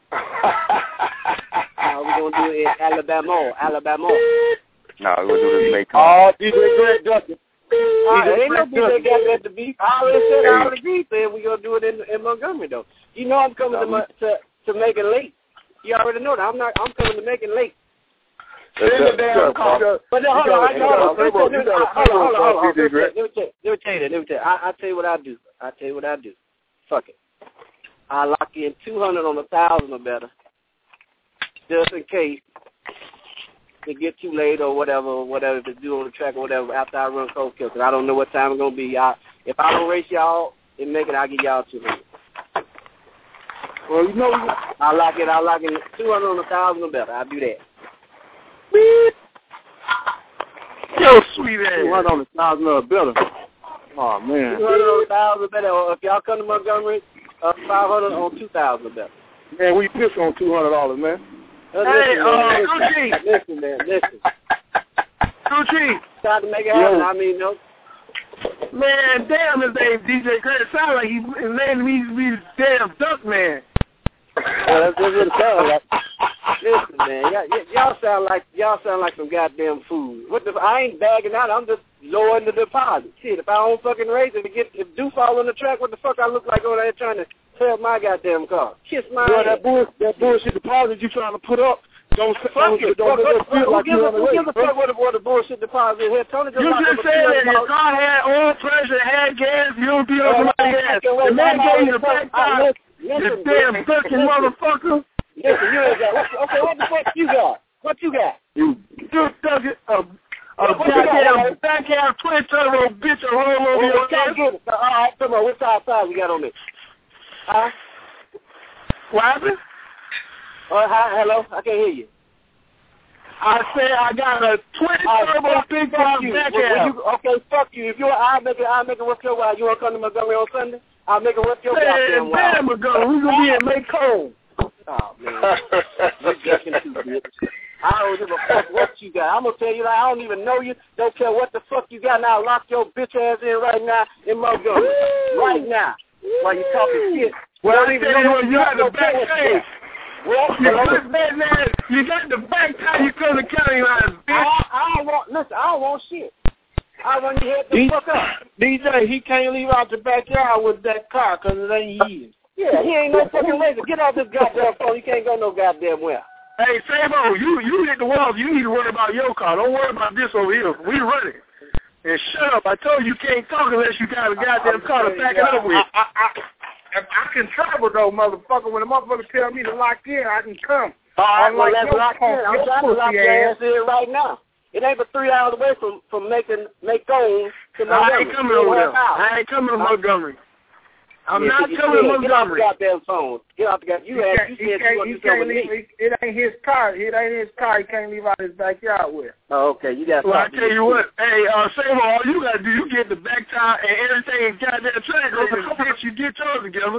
No, we're gonna do it in Alabama, Alabama. No, we're gonna do this a make on. Oh, D J Grant Dustin. Uh, ain't no D J got that to beef. I already said, Hey. I already agreed. Said we gonna do it in in Montgomery though. You know I'm coming to my, to to make it late. You already know that. I'm not. I'm coming to make it late. In the damn car. But hold on, hold on, hold on, hold on, hold on. Let me tell you that. Let me tell you that. I I tell you what I do. I tell you what I do. Fuck it. I lock in two hundred on a thousand or better, just in case it get too late or whatever, whatever to do on the track or whatever after I run cold kill. Cause I don't know what time it's gonna be. I, if I don't race y'all and make it, I'll give y'all two hundred. Well, you know, I lock it. I lock in two hundred on a thousand or better. I'll do that. Yo, sweet ass. two hundred on a thousand or better. Oh man. two hundred on a thousand or better. Or if y'all come to Montgomery, uh, five hundred on two thousand or better. Man, we piss on two hundred dollars, man. Uh, hey, listen, uh, man, Gucci. Listen, man, listen. Gucci. Try to make it happen. Yo. I mean, no. Man, damn, his name D J Grant. It sounds like he, his name he's, he's damn duck man. Well, that's what it sounds like. Listen, man, y'all, y'all sound like y'all sound like some goddamn food. What the? I ain't bagging out. I'm just lowering the deposit. Shit, if I don't fucking raise it to get if do fall on the track, what the fuck I look like over there trying to sell my goddamn car? Kiss my Well, head. that bull, that bullshit deposit you trying to put up. Don't Fuck don't, it. don't, Fuck, don't fuck, feel who like gives you a, on the who way. gives a fuck what the, what the bullshit deposit here? Tony just You locked just up a said that two hundred your car had oil pressure, had gas, you don't be on Uh, my gas. The man gave you the back tire. You damn ducking motherfucker. Listen, you ain't got. What, okay, what the fuck you got? What you got? You just duck it. A, a What, what you got? goddamn backyard twin turbo bitch a roll over your All ass. right, come on. What size size we got on this? Huh? What happened? Uh, hi, hello? I can't hear you. I said I got a twin turbo right, big fuck block you. backyard. You, okay, fuck you. If you, I'll make it. I'll make it worth your while. You want to come to Montgomery on Sunday? I'll make it worth your goddamn Man, while. damn ago, we gonna be at Macomb. Oh man, you're joking too, bitch. I don't give a fuck what you got. I'm gonna tell you, like, I don't even know you. Don't care what the fuck you got. Now lock your bitch ass in right now in Montgomery, right now, while you talking shit. Well, don't I even tell know you what what, you got the back tire. Well, You got that man. You got the back tire. You come to county lines, bitch. I, I don't want. Listen, I don't want shit. I want you to head the D- fuck up. D J, he can't leave out the backyard with that car because it ain't his. Yeah, he ain't no fucking laser. Get off this goddamn phone. You can't go no goddamn where. Hey, Sabo, you you hit the walls. You need to worry about your car. Don't worry about this over here. We running. And shut up. I told you you can't talk unless you got a goddamn car to back it up with. I, I, I, if I can travel, though, motherfucker. When the motherfucker tell me to lock in, I can come. All right, well, Unlike let's your lock in. punk, I'm your trying to lock pussy your ass. ass in right now. It ain't but three hours away from, from making make goals to Montgomery. I ain't coming over there. I ain't coming to Montgomery. I'm yeah, not you coming to said, Montgomery. Get off the goddamn phone. Get off the goddamn. You, He asked, can't, you he said you can't, want he to do something can't with leave, me. it, it ain't his car. It ain't his car. He can't leave out his backyard with. Oh, okay. You got. Well, I tell you what. Hey, uh, Sabo, all you got to do, you get the back tire and everything in goddamn track over. Bitch, you get yours together.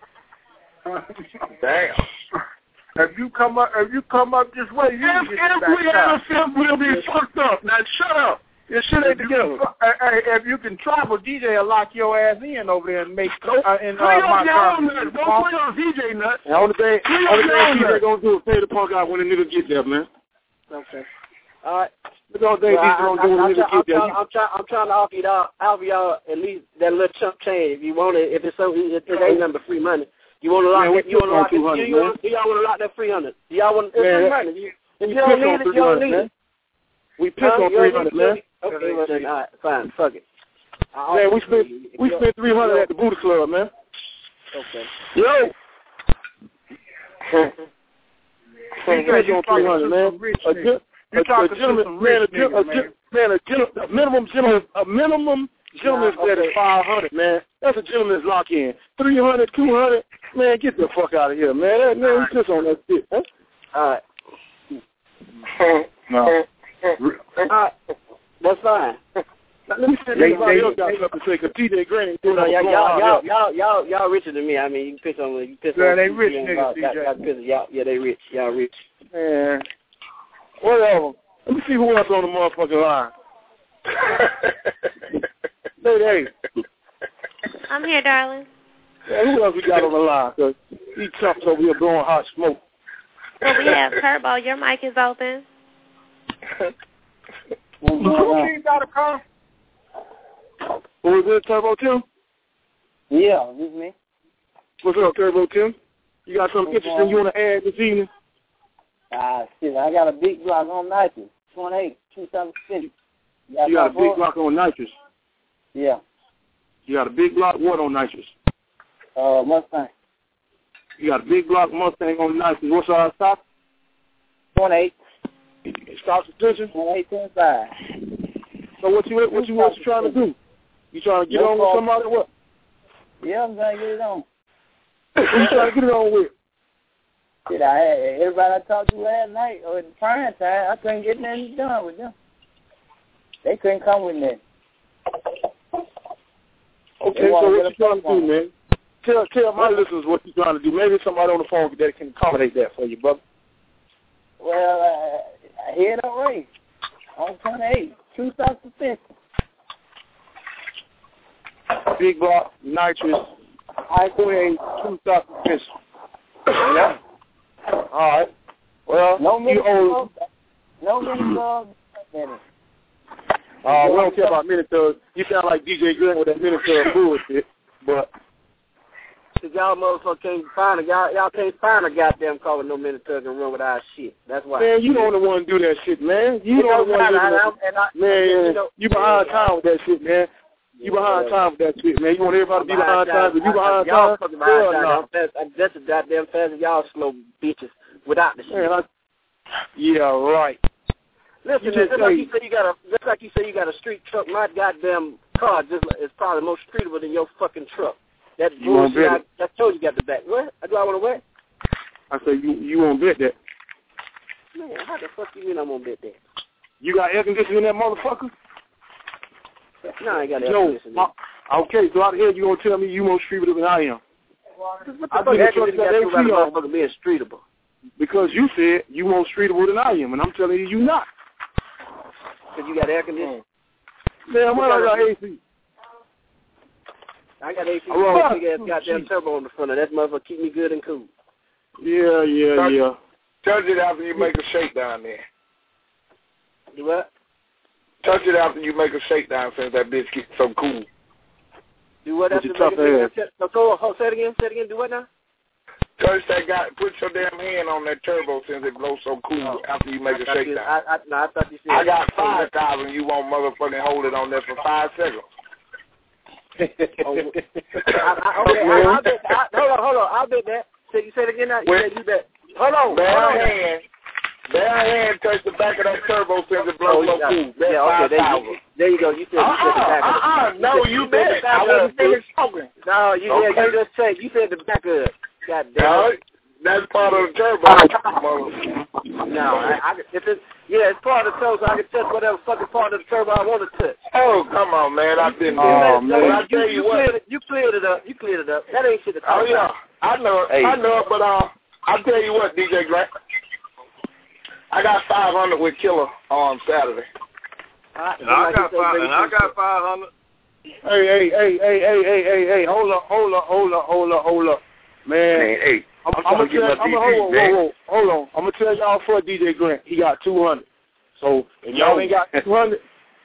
Damn. If you come up, if you come up this way, you If, can get if the back we tire. have a fifth, we'll be fucked up. Now, shut up. Your shit ain't If you, together. can, uh, uh, if you can travel, D J will lock your ass in over there and make uh, in uh, Play on my your car. own nuts. Don't play on D J nuts. The only thing, Play on only your thing own T J nuts. gonna do is pay the punk out when the nigga get there, man. Okay. All right. The only thing Well, T J I, gonna I, do when I'm, the try, nigga I'm, get there. trying, I'm, trying, I'm trying to offer y'all, offer y'all at least that little chunk change. If you want it, if it's something, if it ain't nothing but free money. You want to lock Man, it? we You want to lock it? two hundred, You, you want, do y'all want to lock that three hundred? Do y'all want? It's Man, free money. You, if we you don't piss on need it, you don't three hundred, need man. it. We piss Huh? on You three don't hundred, need it? man. Okay, well then, all right, fine, fuck it. I'll Man, we offer spent you- if we you- spent three hundred at the Booty Club, man. Okay. Yo. You Piss on three hundred, man. A, gen- You a, a talking to gentleman, some man, a, rich gen- a, niggas, gen- man, a, gen- a minimum gentleman, a minimum gentleman's Nah, debt okay. is five hundred, man. That's a gentleman's lock in. Three hundred, two hundred, man, get the fuck out of here, man. That, man, we piss on that shit, huh? All right. No. All right. That's fine. Let me see if They- anybody they- else got something to say, because T J Grant ain't You doing know, no y'all, blowing y'all, out y'all, here. y'all, y'all, y'all richer than me. I mean, you can piss on, you piss Yeah, on. they rich you know, niggas, got, D got, J. got piss, y'all, yeah, they rich. Y'all rich. Man, whatever. Let me see who else on the motherfucking line. Hey, hey. I'm here, darling. Yeah, who else we got on the line? Cause these chumps over here blowing hot smoke. Well, we have Turbo. Your mic is open. Who got a car? Who was it, Turbo Tim? Yeah, this me. What's up, Turbo Tim? You got something What's interesting you want to add this evening? Ah, shit, I got a big block on nitrous, twenty-eight, two thousand fifty. You got, you got a big block on nitrous? Yeah. You got a big block what on nitrous? Uh, Mustang. You got a big block Mustang on nitrous. What's our stop? twenty-eight. Stop suspension? twenty-eight, twenty-five. So what you what you what you trying to do? You trying to get no on with somebody or what? Yeah, I'm trying to get it on. What you trying to get it on with? Shit, I had everybody I talked to last night or in prime time, I couldn't get nothing done with them. They couldn't come with nothing. Okay, so what you trying to do, man? Tell tell my listeners what you trying to do. Maybe somebody on the phone that can accommodate that for you, brother. Well, uh, head up race on twenty-eight, two thousand fifty. Big block, nitrous, I twenty-eight, two thousand fifty. Yeah. All right. Well, no you own. No mini dog. Uh, we don't care about Minotaur. You sound like D J Grant with that Minotaur bullshit, but. Cause y'all motherfuckers can't find a y'all y'all can't find a goddamn car with no Minotaur can run with our shit. That's why. Man, you don't want to do that shit, man. You don't want to do that. Man, you, know, you behind time with that shit, man. You behind time with that shit, man. You want everybody to be behind time, but you behind time? Hell no. I'm just as goddamn fast as y'all slow bitches without the shit. Man, I, yeah, right. Listen, man, just like you say you got a just like you say you got a street truck. My goddamn car just is probably more streetable than your fucking truck. That bullshit I, I told you got the back. What? Do I want to what? I said you you won't bet that. Man, how the fuck you mean I'm gonna bet that? You got air conditioning in that motherfucker? No, I ain't got air no, conditioning. Uh, okay, so how the hell you gonna tell me you more streetable than I am? What the fuck air conditioning got to do about the motherfucker being streetable? Because you said you more streetable than I am, and I'm telling you you not. Because you got air conditioning? Man, why I got A C? I got A C with a big ass goddamn turbo on the front of that motherfucker. Keep me good and cool. Yeah, yeah, touch, yeah. Touch it after you make a shakedown there. Do what? Touch it after you make a shakedown since that bitch gets so cool. Do what after you make a shakedown? So go, say it again, say it again. Do what now? Touch that guy, put your damn hand on that turbo since it blows so cool oh, after you make I a shakedown. I, I, no, I thought you said I got five thousand. You won't motherfucking hold it on there for five seconds. oh, I, I, okay, I, I'll bet. I, hold on, hold on. I'll bet that. So you said again now. You said you bet. Hold on. Bare hold on. hand, bare hand touch the back of that turbo since it blows oh, so yeah. cool. Yeah, okay, there you, there you go. You said, uh-uh, you said the back of it. Uh-uh, no, you, you bet. I wasn't finished talking. No, you, okay. yeah, you just said, you said the back of it. God damn no, it. That's part of the turbo. No, I, I, if it's, yeah, it's part of the turbo, so I can touch whatever fucking part of the turbo I want to touch. Oh, come on, man. I've been there. Oh, man. I tell you, you, you, what. Cleared it, you cleared it up. You cleared it up. That ain't shit to talk Oh, yeah. about. I know it. Hey. I know it, but uh, I'll tell you what, D J Grant. I got five hundred with Killer on Saturday. I, and I got five, and I got five hundred. Hey, hey, hey, hey, hey, hey, hey, hey, hold up, hold up, hold up, hold up, hold up. Man, man hey, I'm, I'm, I'm gonna tell, tell, I'm gonna hold on, hold on, hold on. I'm gonna tell y'all for D J Grant, he got two hundred. So if y'all ain't got two hundred,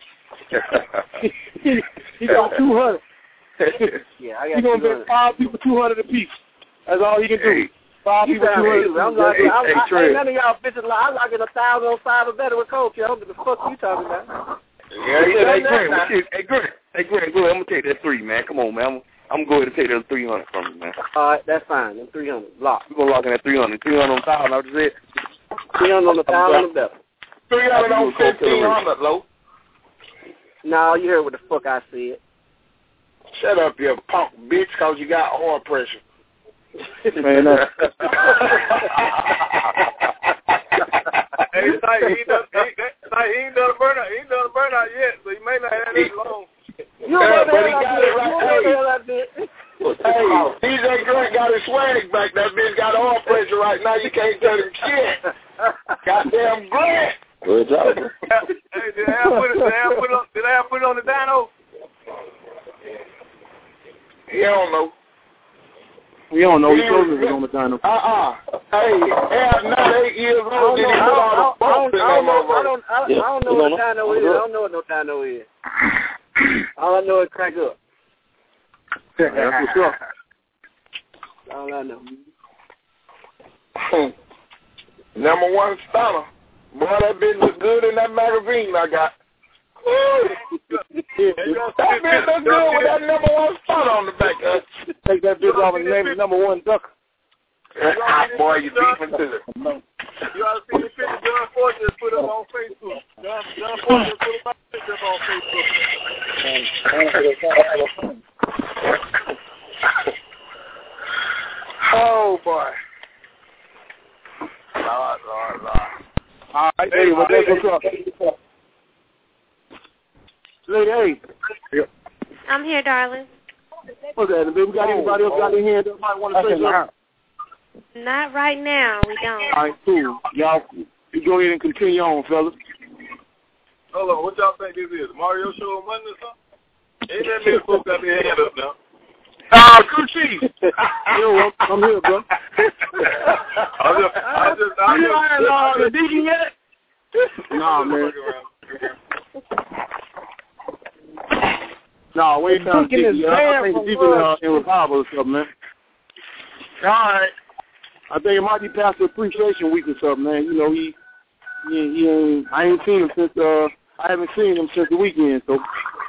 he, he got two hundred. Yeah, I got. He gonna bet five people two hundred apiece. That's all he can do. Hey. Five you people two hundred. I'm like, hey, I'm, hey, I, Trey. ain't none of y'all bitches like I'm like a thousand on five or better with coach. I don't give a fuck you talking about. Yeah, yeah, hey, Grant, what you, hey, Grant, hey, Grant, go ahead. I'm gonna take that three, man. Come on, man. I'm, I'm going to take that three hundred from you, man. All right, that's fine. Them three hundred lock. We're gonna lock in that three hundred. Three hundred on thousand. I just said. Three hundred on the thousand or better. Three hundred on fifteen hundred, low. No, you heard what the fuck I said. Shut up, you punk bitch, cause you got oil pressure. Man, uh, hey, it's like he ain't done, he, like he ain't done a burnout. He ain't done a burnout yet, so he may not have that long. You know yeah, the but he hell got I it did. right. You know the hell I did. Hey, D J Grant got his swag back. That bitch got oil pressure right now. You can't tell him shit. Goddamn Grant. Good job. Hey, did I put it? Did I put it on? Did I put it on the dyno? He don't know. We don't know. He told me it was on the dyno. Uh-uh. Hey, Al, not eight years old. Did he put all the bumps in that motherfucker? I don't, I, I don't know what a dyno is. I don't know what no dyno is. All I know is crank up. That's what's up. all I know. Number one stunner. Boy, that bitch look good in that magazine I got. That bitch look good with that number one stunner on the back. Uh, Take that bitch off and name it number one ducker. Ah, boy, you beefing to it. You ought to see the picture John Ford just put up on Facebook. John, John Ford just put up a picture up on Facebook. Oh, boy. Lord, Lord, Lord. All right, hey, well, that's what's up. Lady, hey. I'm here, darling. What's that, baby? We got anybody else got their hand up? Might want to say something? Not right now. We don't. All right, cool. Y'all, you go ahead and continue on, fellas. Hold on, what y'all think this is? Mario show on Monday or something? Ain't that many folks got their hand up now? Uh, Crew Chief. Yo, I'm here, bro. I just, I just, I you ain't uh, the deacon yet? Nah, man. Nah, wait till I'm deacon. I think the deacon uh, in revival or something, man. All right. I think it might be Pastor Appreciation Week or something, man. You know, he, he, he ain't, I ain't seen him since, uh, I haven't seen him since the weekend, so.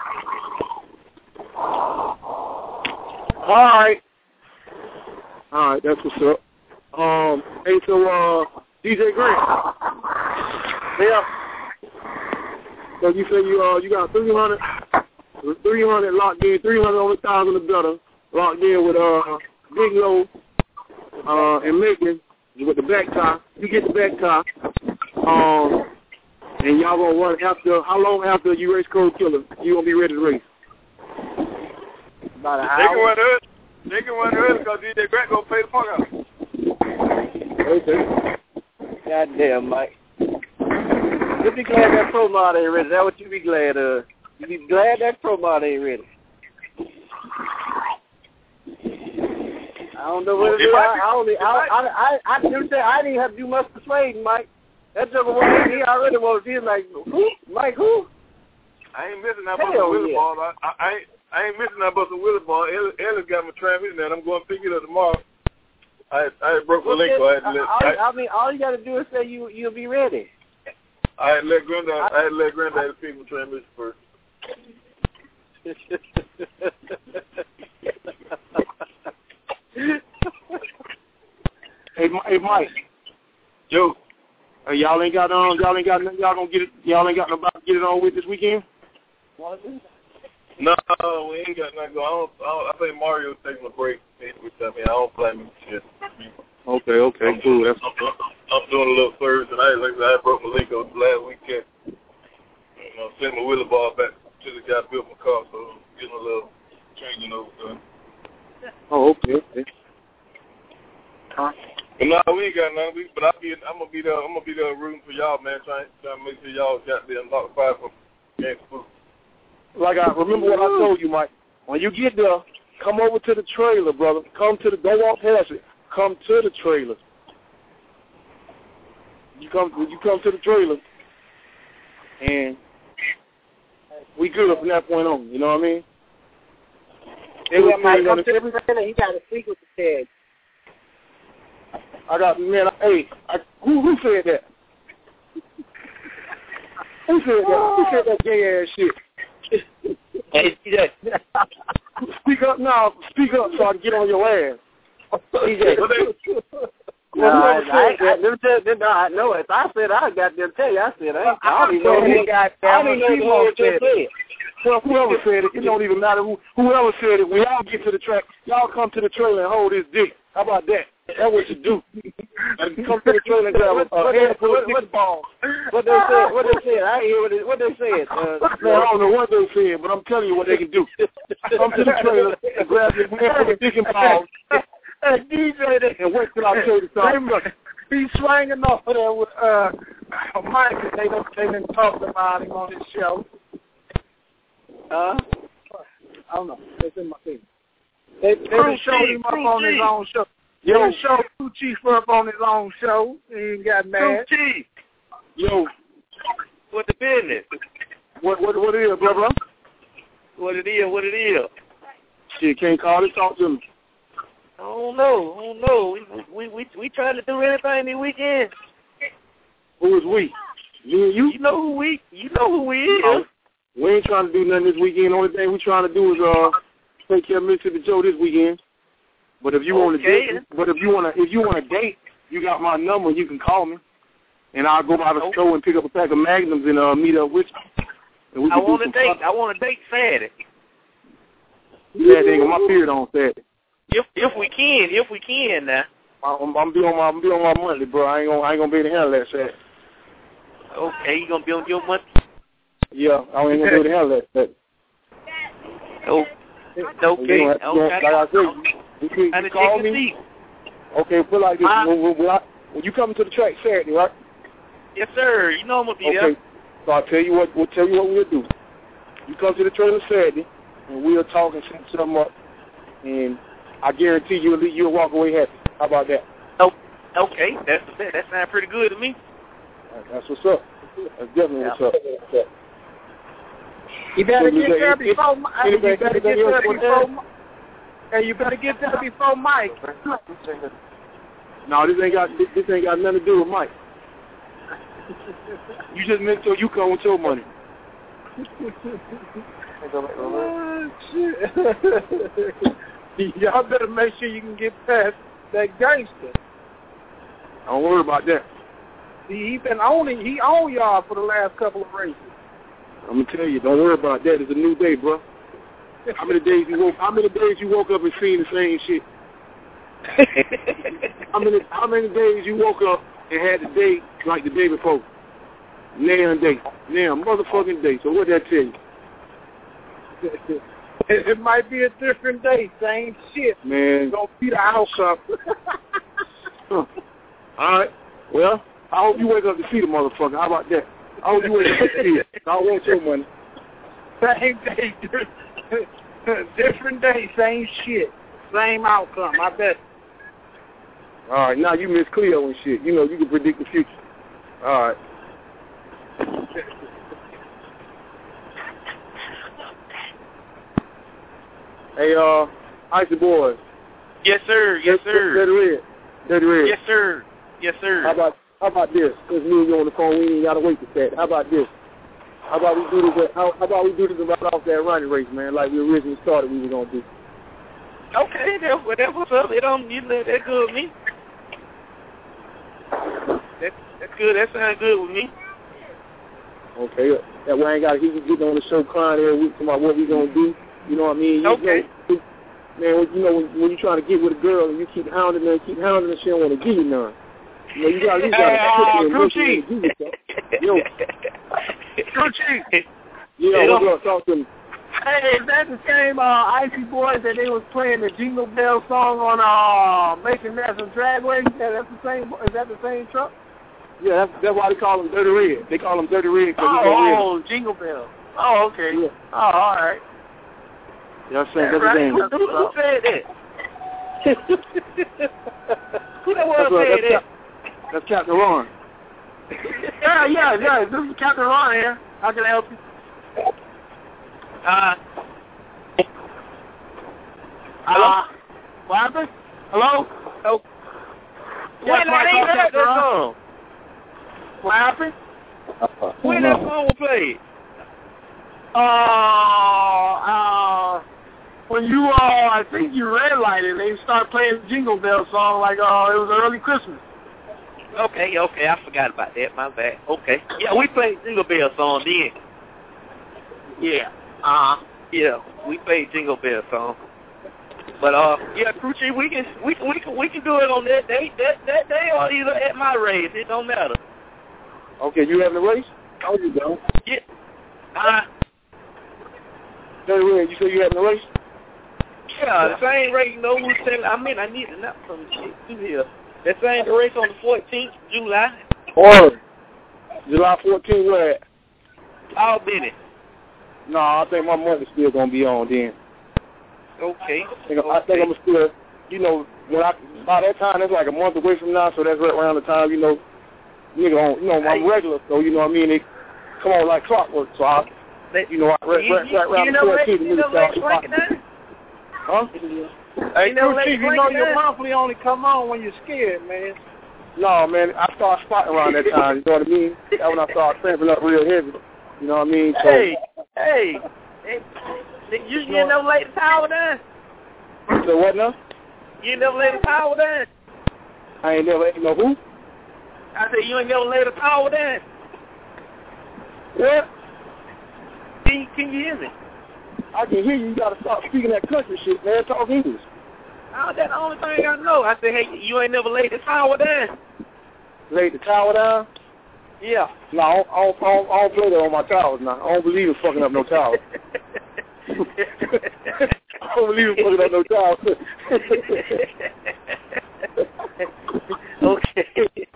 All right. All right, that's what's up. Um, hey, so, uh, D J Grant. Yeah. So you say you, uh, you got three hundred, three hundred locked in, three hundred over thousand or better, locked in with, uh, Big Low, uh, and Macon with the back tie. You get the back tie. Um, and y'all gonna run after, how long after you race Cold Killer, you gonna be ready to race? About an They can hour. run early. They can run early because D J Grant gonna pay the punk out. Okay. Goddamn, Mike. You be glad that pro mod ain't ready. That's what you be glad of. You be glad that pro mod ain't ready. I don't know what it is. I, I only, I, I, I, I, didn't say I didn't have to do much persuading, Mike. That joker was he already was. He was like, who? Mike, who? I ain't missing that but some willy yeah. ball. I, I, I ain't, I ain't missing that but some willy ball. Ellis, Ellis got my transmission there. I'm going to pick it up tomorrow. I, I broke my link, so I had to let. I, I, I mean, all you got to do is say you, you'll be ready. I had to let Granddad. I, I had to let Granddad pick my transmission first. Hey, hey, Mike. Yo. Hey, y'all ain't got um, y'all ain't got y'all gonna get it. Y'all ain't got nobody to get it on with this weekend. No, we ain't got nothing going. I don't. I, don't, I think Mario's taking a break. Which I mean, I don't blame him. Shit. Okay, okay, I'm, cool. That's I'm, I'm doing a little service tonight. Like I said, I broke my link over last weekend. You know, sent my wheelie ball back to the guy built my car, so I'm getting a little changing over done. Oh, okay, okay. Huh? But no, we ain't got nothing. We, but I be, I'm gonna be there. I'm gonna be there rooting for y'all, man. Trying, trying to make sure y'all got the unlocked five for game food. Like I remember what I told you, Mike. When you get there, come over to the trailer, brother. Come to the. Don't walk past it. Come to the trailer. You come. You come to the trailer, and we good from that point on. You know what I mean? Hey, yeah, Mike, come to the trailer. You got to speak with the tag. I got man. I, hey, I, who who said that? Who said that? Who said that gay ass shit? Hey, D J. Speak up now. Speak up so I can get on your ass. D J. No, I, I, I, them tell, them, I know it. If I said I got them tell you, I said I, I don't even know who got I don't even know who said it. Well, whoever said it, it don't even matter who. Whoever said it, when y'all get to the track, y'all come to the trailer and hold his dick. How about that? That's what you do. Come to the trailer and grab a uh, handful of dick balls. What they said? What they said? I hear what they, what they said. Uh, Man, I don't know what they said, but I'm telling you what they can do. Come to the trailer and grab your handful of dick and balls. Hey, D J, and wait till I tell you something. He's swinging off of there with uh, Mike. They don't they been talking about him on his show. Huh? I don't know. It's in my thing. They they done showed him up on his own show. Yo, they showed Crew Chief up on his own show. He ain't got mad. Crew Chief. Yo, what the business? What what what it is, blah blah? What it is? What it is? Shit, can't call it. Talk to me. I don't know. I don't know. We we we we trying to do anything this weekend. Who is we? You and you? You know who we? You know who we is. Oh, we ain't trying to do nothing this weekend. Only thing we trying to do is uh take care of Mississippi Joe this weekend. But if you want to Okay. date, but if you want to if you want to date, you got my number. You can call me, and I'll go by the store and pick up a pack of Magnums and uh meet up with you. And we I can do want to some date. fun. I want to date Saturday. Saturday ain't got my period on Saturday. If if we can, if we can now. I'm, I'm be on my I'm be on my monthly, bro. I ain't gonna I ain't gonna be able to handle that Saturday. Okay, you gonna be on your month? Yeah, I ain't gonna be able to handle that Saturday. Oh, okay. You know, Okay. like I said, you, you, you call me. Okay, put like this. Uh, when, when, when, I, when you come to the track Saturday, right? Yes, sir. You know I'm gonna be Okay. there. So I'll tell you what. We'll tell you what we'll do. You come to the trailer Saturday, and we'll talk and set something up, and I guarantee you'll leave, you'll walk away happy. How about that? Oh, okay. That's that. That sounds pretty good to me. That's what's up. That's definitely what's up. You better So, get is there there- before. Mi- hey, you anything- better get anything there else you before. want Mi- Hey, you better get there before Mike. No, this ain't got this, this ain't got nothing to do with Mike. You just meant till you come with your money. Oh, shit. Y'all better make sure you can get past that gangster. Don't worry about that. See, he been owning, he owned y'all for the last couple of races. I'm gonna tell you, don't worry about that. It's a new day, bro. How many days you woke? How many days you woke up and seen the same shit? how many How many days you woke up and had the day like the day before? Now and day, now motherfucking day. So what that tell you? It, it might be a different day, same shit. Man, Gonna be the outcome. huh. All right. Well, I hope you wake up to see the motherfucker. How about that? I hope you wake up to see it. I don't want your money. Same day, different day, same shit, same outcome. I bet. All right. Now you miss Cleo and shit. You know you can predict the future. All right. Hey, uh, Icy Boys. Yes, sir. Yes, sir. Dirty Red. Dirty Red. Yes, sir. Yes, sir. How about how about this? Because me and you on the phone, we ain't got to wait for that. How about this? How about we do this? How, how about we do this right off that running race, man? Like we originally started, we were gonna do. Okay, that, that what's up. It don't, you know, that's good with me. That, that's good. That sounds good with me. Okay, that way I ain't got to keep getting on the show crying every week about what we gonna do. You know what I mean? You Okay. Know, man, when, you know when, when you're trying to get with a girl and you keep hounding her, keep hounding her, she don't want to give you none. You know, you got to Hey, uh, got Gucci. to Yo, Gucci. yeah, what's up? Talk to me. Hey, is that the same uh, Icy Boys that they was playing the Jingle Bell song on uh, Making National Dragway? Yeah, that's the same. Is that the same truck? Yeah, that's, that's why they call them Dirty Red. They call them Dirty Red because Oh, he's red. oh, Jingle Bell. Oh, okay. Yeah. Oh, all right. Yeah, I'm saying that's right. the name. Who, who, who said that? Who that was That's, said that's, that? Cap, that's Captain Ron. Yeah, yeah, yeah. This is Captain Ron here. How can I help you? Uh, Hello? Uh, what happened? Hello? Oh. Yes, When I ain't heard that song. What happened? When that song was played? Uh, uh, when you, uh, I think you red lighted, they start playing the Jingle Bell song like, uh, it was early Christmas. Okay, okay, I forgot about that. My bad. Okay. Yeah, we played Jingle Bell song then. Yeah. Uh-huh. Yeah, we played Jingle Bell song. But uh, yeah, Crew Chief, we can we can we can we can do it on that day that that day or either at my race. It don't matter. Okay, you having a race? Oh, you don't. Yeah. Uh. Dirty Red, you say you having a race? Yeah, the same race. You know who's telling? I mean, I need to know some shit too here. That same race on the fourteenth July. Or July fourteenth, where at? Albany. No, I think my money's still gonna be on then. Okay. I think, I think I'm still, you know, when I by that time that's like a month away from now, so that's right around the time, you know, nigga on, you know, I'm regular, so you know what I mean. They come on like clockwork, so I, you know, I right, right, right around the fourteenth, nigga start. Huh? Hey, You never Crew let Chief, it you break know you your down? monthly only come on when you're scared, man. No, man, I start spotting around that time. You know what I mean? That's when I start cramping up real heavy. You know what I mean? So, Hey, hey, hey, you, you ain't never laid the towel down? So what now? You ain't never laid the towel down? I ain't never, ain't no who? I said, you ain't never laid the towel down? What? Can you, can you hear me? I can hear you. You gotta stop speaking that country shit, man. Talk English. Oh, that's the only thing I know. I said, hey, you ain't never laid the towel down? Laid the towel down? Yeah. No, I don't, I don't, I don't, I don't play that on my towels now. I don't believe in fucking up no towels. I don't believe in fucking up no towels. Okay.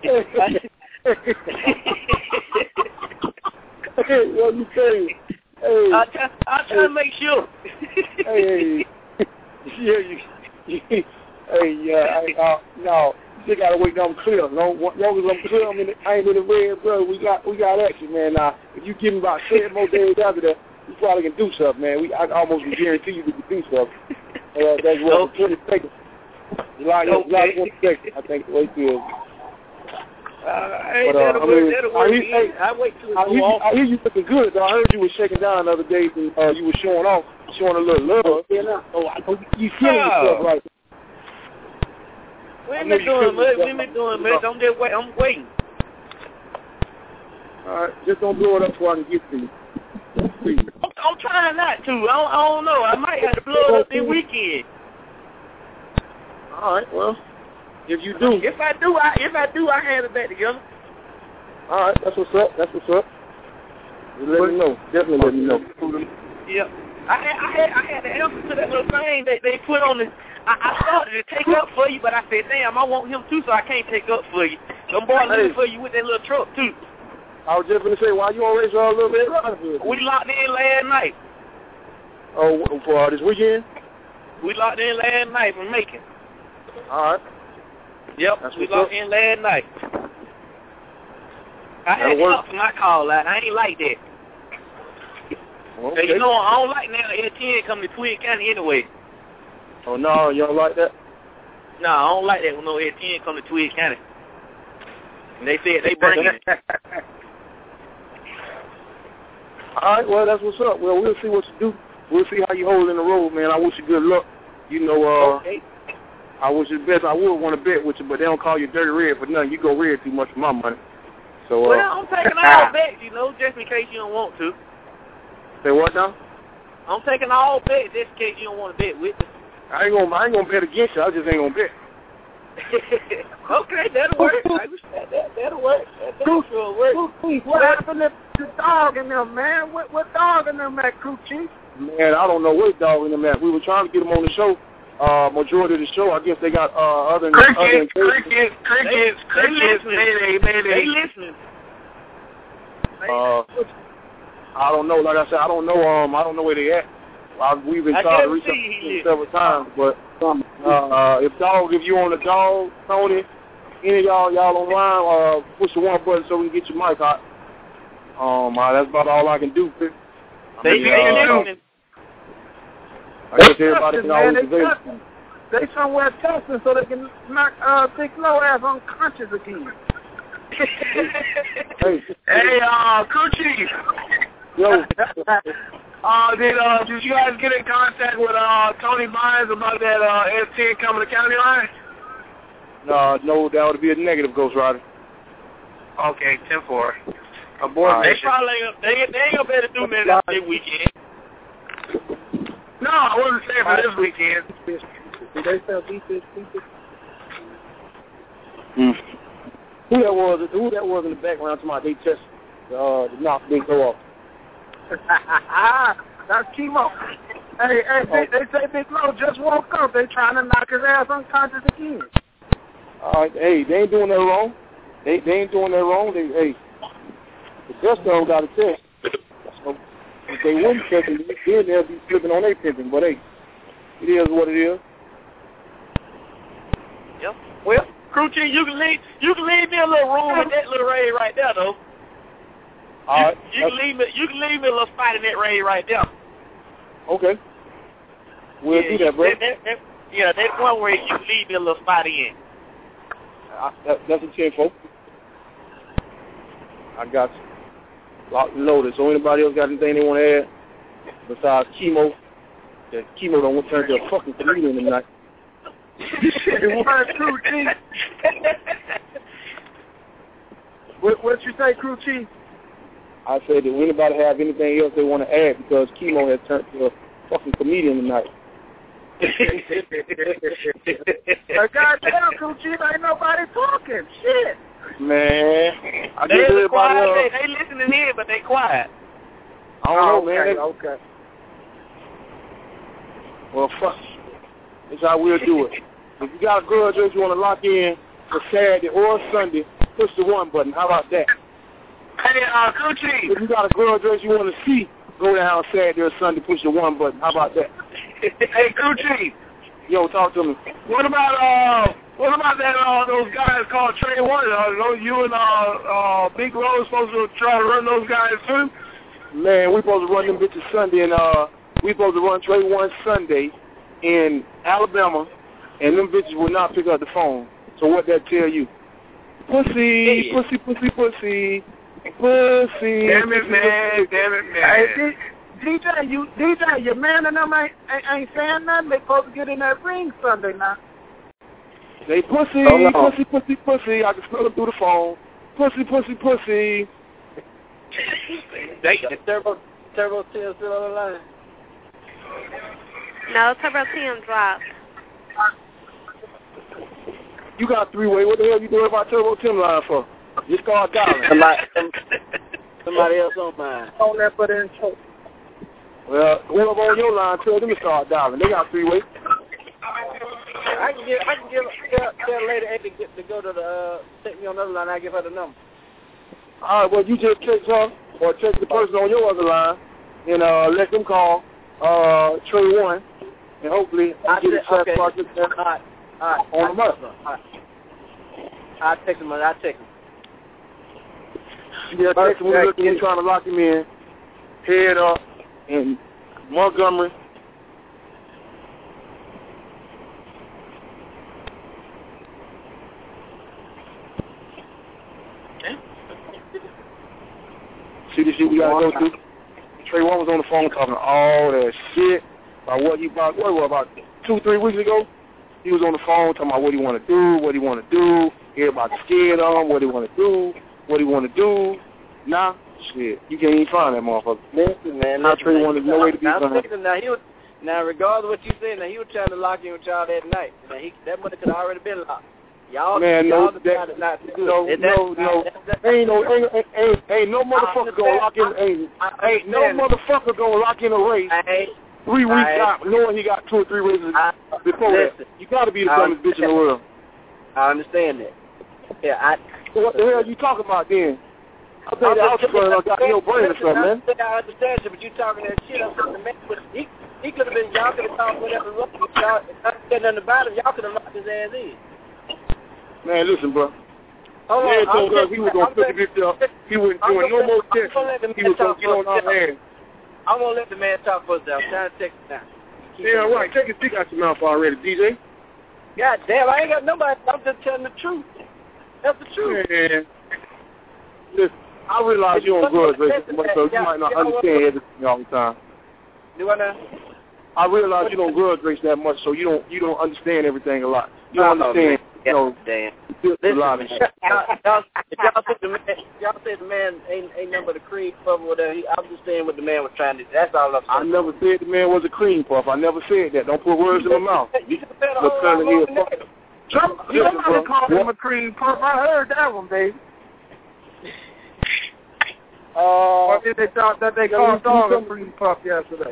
Hey, what you saying? Hey. I try, I try to make sure. Hey, yeah, you, you, hey, yeah, I, uh, no, you still gotta wait till I'm clear. Long, long as I'm clear, I'm in the, I ain't in the red, bro. We got, we got action, man. Now, if you give me about seven more days after that, you probably can do something, man. We, I almost can guarantee you we can do something. Uh, that's what, okay. twenty seconds. July, Okay. July twenty seconds, I think the way it is. Uh, hey, But, uh, that'll I work. mean, That'll I work. hear, hey, I wait till it I go hear, off. I hear you looking good, though. I heard you was shaking down the other day, and uh, you were showing off, showing a little love. Oh, I know you feeling Oh. yourself right. We I ain't know been you doing feeling much. We yourself. ain't been doing much. I'm just wait. I'm waiting. All right, just don't blow it up so I can get to you. Please. I'm, I'm trying not to. I don't, I don't know. I might have to blow it up this weekend. All right, well, if you do. If I do, I if I do, I have it back together. All right, that's what's up. That's what's up. Just let me know. Definitely let me know. Yep. I had, I had, I had the answer to that little thing that they put on the. I, I started to take up for you, but I said, damn, I want him too, so I can't take up for you. Them boys looking for you with that little truck too. I was just going to say, why you always uh, a little bit? We locked in last night. Oh, for uh, this weekend? We locked in last night from Macon. All right. Yep, That's we what's locked up. in last night. I had That'll to work. talk to my call out. I ain't like that. Okay. So, you know, I don't like now L ten coming to Twin County anyway. Oh, no, you don't like that? No, I don't like that when no L ten come to Twin County. And they said they bring it. All right, well, that's what's up. Well, we'll see what you do. We'll see how you hold in the road, man. I wish you good luck. You know, uh, Okay. I wish you the best. I would want to bet with you, but they don't call you Dirty Red for nothing. You go red too much for my money. So, uh, Well, I'm taking all bets, you know, just in case you don't want to. say what now? I'm taking all bets just in case you don't want to bet with me. I ain't gonna, I ain't gonna bet against you. I just ain't gonna bet. Okay, that'll work. I understand that. That'll work. That'll sure work. What happened to the dog in them, man? What what dog in them at Crew Chief? Man, I don't know what dog in them at. We were trying to get them on the show. Uh, majority of the show, I guess they got uh, other Crickets, other crickets, crickets, crickets, mayday, mayday. They listening. Uh, I don't know. Like I said, I don't know. Um, I don't know where they at. I, we've been I trying to guess reach out he to them is. several times, but um, uh, if dog, if you on the dog, Tony, any of y'all, y'all online, uh, push the one button so we can get your mic hot. Um, uh, that's about all I can do. I They mean, they uh, listening. I guess everybody can man, always they avail. testing. They somewhere testing so they can knock uh, Big Low ass unconscious again. Hey, Hey, uh, Crew Chief. yo, Uh, did uh, did you guys get in contact with uh Tony Bynes about that uh L ten coming to county line? no, no, that would be a negative, Ghost Rider. Okay, ten four. Abort All They mission. probably ain't, they, they ain't gonna be able to do nothing after this weekend. No, I wasn't saying for this weekend. Did they sell defense people? Mm. Who that was? Who that was in the background? To my they just uh, knock Big Low off. That's Chemo. Hey, hey, they, they say Big Low just woke up. They trying to knock his ass unconscious again. All right, hey, they ain't doing that wrong. They they ain't doing that wrong. They hey, the best of them got a test. So if they wouldn't test them, then they'll be slipping on their pimping. But hey, it is what it is. Yep. Well, Crew Chief, you can leave you can leave me a little room with that little raid right there though. All right. You, you can leave me you can leave me a little spot in that raid right there. Okay. We'll yeah, do that, bro. That, that, that, Yeah, that one where you leave your little spot in. I, that, that's a ten four. I got you. Locked and loaded. So anybody else got anything they want to add besides chemo? That chemo don't want to turn to a fucking comedian tonight. It was Crew Chief. What what you say, Crew Chief? I said, do anybody have anything else they want to add because chemo has turned to a fucking comedian tonight? Goddamn, Crew Chief, ain't nobody talking. Shit. Man, I they guess everybody quiet. else. They, they listening in, but they quiet. I don't oh, know, man. Okay, They, okay. Well, fuck. That's how we'll do it. If you got a grudge race you want to lock in for Saturday or Sunday, push the one button. How about that? Hey, uh, Crew Chief. If you got a grudge race you want to see, go down Saturday or Sunday, push the one button. How about that? Hey, Crew Chief. Yo, talk to me. What about uh, what about that uh, those guys called Trey One? Uh, those, you and uh, uh, Big Rose supposed to try to run those guys too? Man, we supposed to run them bitches Sunday, and uh, we supposed to run Trey One Sunday in Alabama, and them bitches will not pick up the phone. So what that tell you? Pussy, Yeah. pussy, pussy, pussy, pussy. Damn it, man! Damn it, man! Hey, D- DJ, you D J, your man and them ain't, ain't, ain't saying nothing. They supposed to get in that ring Sunday now. They pussy, Oh, no. pussy, pussy, pussy. I can smell them through the phone. Pussy, pussy, pussy. Is Turbo Turbo Tim still on the line? No, Turbo Tim dropped. You got three way. What the hell you doing about Turbo Tim line for? Just call Dollar. Somebody, somebody else on mine. On that for the intro. Well, whoever on your line, tell them to start dialing. They got three way. I can give I can give tell, tell lady A to get to go to the uh, take me on the other line. I give her the number. All right, well, you just text her or text the person on your other line and uh, let them call uh, Trey One, and hopefully I get a said, okay. chat All right, all right. on the up. All right. I text him. I text him. Yeah, text him when you're looking, trying to lock him in. Head up in Montgomery. See the shit we gotta go through? Trey One was on the phone talking all that shit about what he about, what, what, about two, three weeks ago. He was on the phone talking about what he want to do, what he want to do, everybody scared of him, what he want to do, what he want to do. Nah, shit, you can't even find that motherfucker. Listen, man. Now Listen, Trey One is no way to be now, found. listen, now, he was, now, regardless of what you said, now, he was trying to lock in with y'all that night. Now, he, that money could have already been locked. Y'all, Man, y'all no, decided that, not to do no, it. no, no, ain't no, ain't, ain't, ain't, ain't no motherfucker gonna lock in, ain't, ain't no motherfucker gonna lock in a race three weeks I, out, knowing he got two or three races I, before listen, that. You gotta be the I dumbest bitch in the world. I understand that. Yeah, I. So what the hell you talking about then? I think the Algebra got your brain or something, man. I understand you, but you talking that shit. I'm saying the man, but he, he could have been, y'all could have talked whatever wrong. Y'all, if I said nothing about him, y'all could have locked his ass in. Man, listen, bro. Hold Man on, told I'm us he was gonna put this up. He wasn't I'm doing no gonna more let- tests. I'm gonna let the He man was gonna talk get on for our himself. ass. I'm gonna let the man talk for himself. I'm trying to text him now. Keep Yeah, him right. Take a stick out your mouth already, D J. God damn, I ain't got nobody. I'm just telling the truth. That's the truth. Man, listen, I realize you don't grudge racing, so you might not understand everything all the time. Do I know? I realize you don't grudge race that much, so you don't you don't understand everything a lot. You don't Oh, understand, man. you know, Damn. a lot of shit. y'all, y'all, if y'all said the man, y'all said the man ain't ain't nothing but a cream puff or whatever. He, I'm just saying what the man was trying to do. That's all I'm I saying. never said the man was a cream puff. I never said that. Don't put words in my mouth. You just said a Look, whole Colonel, lot more he a than fuck- that. Some, Listen, somebody bro. called him What? a cream puff. I heard that one, baby. Uh, Or did they thought that they yeah, called we- dog we- a cream puff yesterday?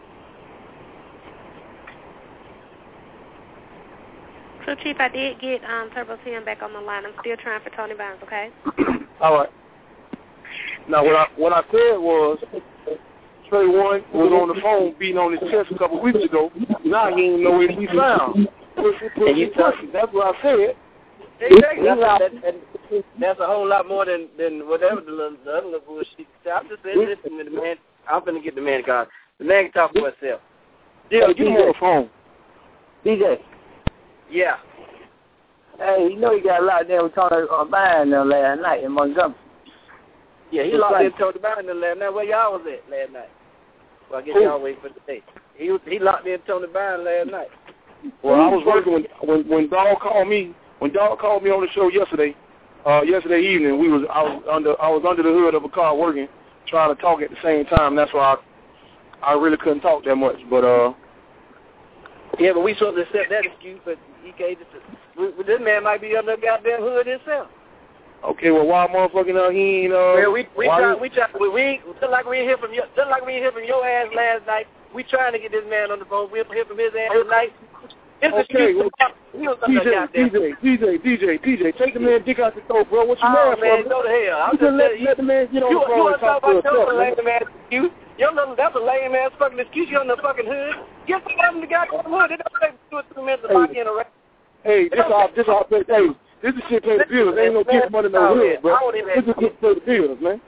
Crew Chief, I did get um, Turbo Tim back on the line. I'm still trying for Tony Barnes, okay? All right. Now, what I what I said was, Trey One was on the phone beating on his chest a couple weeks ago. Now he ain't nowhere to be found. Pussy, pussy, pussy. That's what I said. Exactly. That's, that, that, that's a whole lot more than, than whatever the, little, the other little bullshit. I'm just saying, listen to the man. I'm going to get the man card. The man can talk for himself. Yeah, get him on the phone. D J. Yeah. Hey, you know you got a lot of them talking on buying them last night in Montgomery. Yeah, he locked in Tony Bynum last night. Where y'all was at last night? Well, I guess y'all wait for the day. He was, he locked in Tony Bynum last night. Well, I was working when when when Dog called me. When Dog called me on the show yesterday, uh, yesterday evening, we was I was under I was under the hood of a car working, trying to talk at the same time. That's why I I really couldn't talk that much. But uh, yeah, but we supposed to accept that excuse. But he can't. Just, this man might be under the goddamn hood himself. Okay, well, why motherfucking uh, he ain't uh? Well, we we try, we try, we, we just like we hear from your just like we hear from your ass last night. We trying to get this man on the phone. We hear from his ass tonight. It's okay, well, D J, D J, D J, D J, D J, take the man dick out the throat, bro. What you oh, mad man, for? Go to hell. I'm you just let, you, let the man get on you, the phone you and talk to about himself, your lame ass excuse? Your little, that's a lame ass fucking excuse. You're in the fucking hood. Get the fucking the goddamn hood. It don't take two or three minutes to lock in a rest. Hey, this all, this all, hey, this is shit pay the bills. Ain't no get money no hood, bro. This is just pay the bills, man.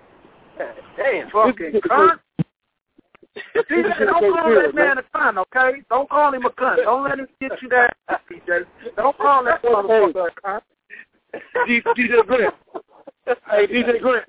Damn, fucking cunt. D J, don't call that man a cunt, okay? Don't call him a cunt. Don't let him get you that, D J. Don't call that motherfucker a cunt. D J Grant. Hey, D J Grant.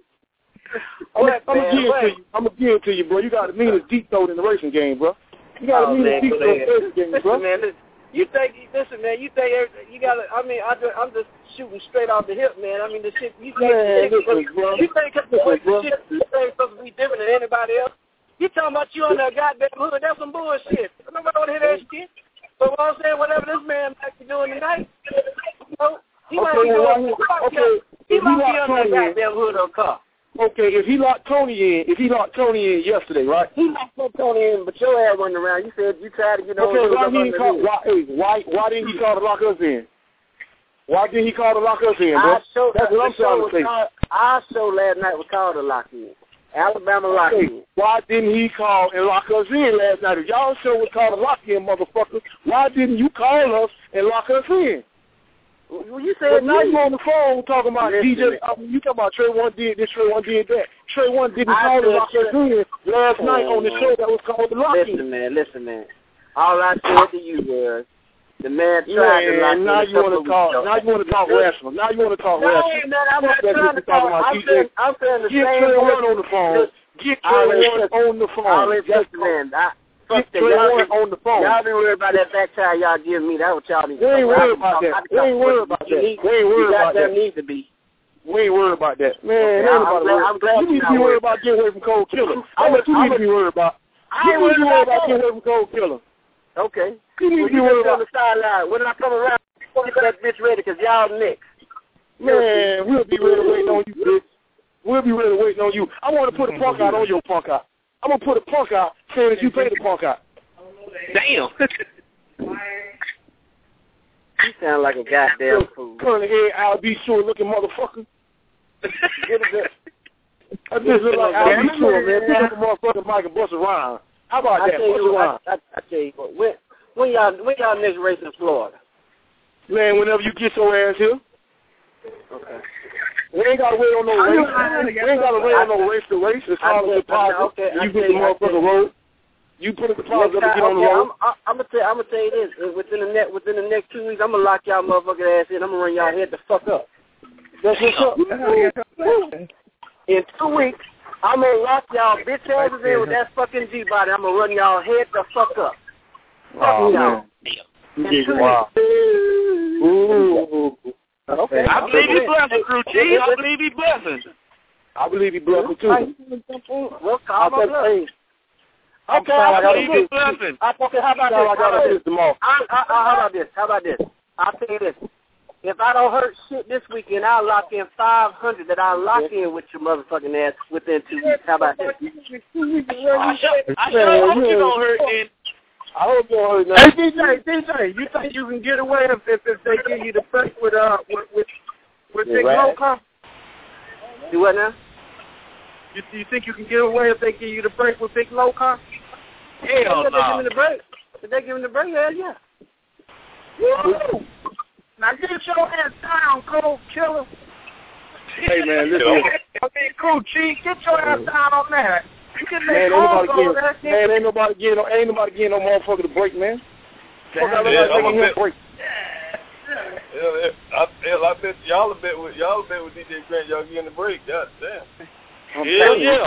I'm gonna give it to you. I'm gonna give it to you, bro. You got the meanest deep throat in the racing game, bro. You got the meanest deep throat in the racing game, bro. Listen, man, listen. You think, listen, man, you think, you gotta, I mean, I just, I'm just shooting straight off the hip, man. I mean, the shit, you think, man, you listen, think, bro. you think, listen, bro. shit, you think supposed to be different than anybody else? You talking about you on that goddamn hood, that's some bullshit. Nobody want to hear that shit. But what I'm saying, whatever this man might be doing tonight, you know, he okay, might be well, doing, okay, he if might he be on that goddamn hood of a car. Okay, if he locked Tony in, if he locked Tony in yesterday, right? He locked Tony in, but your ass wasn't around. You said you tried to get on. Okay, why he didn't call? Why, hey, why, why didn't he call to lock us in? Why didn't he call to lock us in, bro? I showed, That's what I'm trying to say. Called, our show last night was called to lock in. Alabama lock okay. in. Why didn't he call and lock us in last night? If y'all show was called to lock in, motherfucker, why didn't you call us and lock us in? Well, you said well, now you on the phone talking about listen, D J. I mean, you talking about Trey One did this, Trey One did that. Trey One didn't I call to lock us in last oh, night on the show that was called the lock in. Listen, man, listen, man. All I said to you was the man tried yeah, to lock now in. You want to talk? Now you want to talk rational? Now you want to talk no, rational? No, I'm not trying to talk. I'm saying, I'm saying the Get same. Trey One on the phone. Get Trey One on the phone. I'll let this man. I, Get Trey One on the phone. Y'all be worried about that back time y'all give me. That's what y'all need to We ain't talk worried about that. We ain't worried about that. We ain't worried about that. need to be. We ain't worried about that. Man, okay, ain't I'm, glad, I'm glad you need to be worried about getting away from Cold Killer. How much you need to be worried about? You need to be worried about getting away from Cold Killer. Okay. You need well, to be worried about the sideline. When I come around, get that bitch ready because y'all next. Man, we'll be ready waiting on you, bitch. We'll be ready waiting on you. I want to put a punk out on your punk out. I'm going to put a punk out saying that you pay the punk out. Damn. You sound like a goddamn fool. Curly head, Al B. Sure looking motherfucker. Get it I just look like Al B. Sure, man. Pick up a motherfucking mic and bust around. How about I that? Tell Bust you, around. I, I, I tell you what, when, when y'all when y'all next race in Florida? Man, whenever you get your ass here. Okay. We ain't got to wait on no race. We ain't got to wait on no race to race. It's called a deposit. Okay, you put the motherfucker road. You put a deposit up and get on the okay, road. I'm, I'm gonna tell I'm gonna tell you this. Within the next within the next two weeks, I'm gonna lock y'all motherfucking ass in. I'm gonna run y'all head the fuck up. That's what's up. In two weeks, I'm gonna lock y'all bitch asses in with that fucking G body. I'm gonna run y'all head the fuck up. Oh, y'all. Man. Wow. Ooh. Okay. I believe he blessing, crew chief. I believe he blessing. I believe he blessing too. Well, calm my blood. Okay, I I believe he blessing. Okay, how about this? How about this? I, I, I, how about this? How about this? I'll tell you this. If I don't hurt shit this weekend, I'll lock in five hundred that I'll lock in with your motherfucking ass within two weeks. How about this? I sure, I sure hope you don't hurt then. I hope you don't hurt nothing. Hey, D J, D J, you think you can get away if, if, if they give you the break with, uh, with, with, with Big Low Car? Do what now? You, you think you can get away if they give you the break with Big Low Car? Hell yeah, no. They give me the break. If they give me the break, hell yeah. Woo! Now get your ass down, Cold Killer. Hey, man, listen. Okay, cool, Chief. Get your ass down on that. You can Man, make ain't nobody calls getting, over that. man, ain't nobody getting, ain't nobody getting no motherfucker to break, man. Fuck, I Yeah, I'm like a bit. break. Hell, yeah, I, hell, I bet y'all a bet with y'all a bet with D J Grant. Y'all getting the break. God damn. Hell yeah.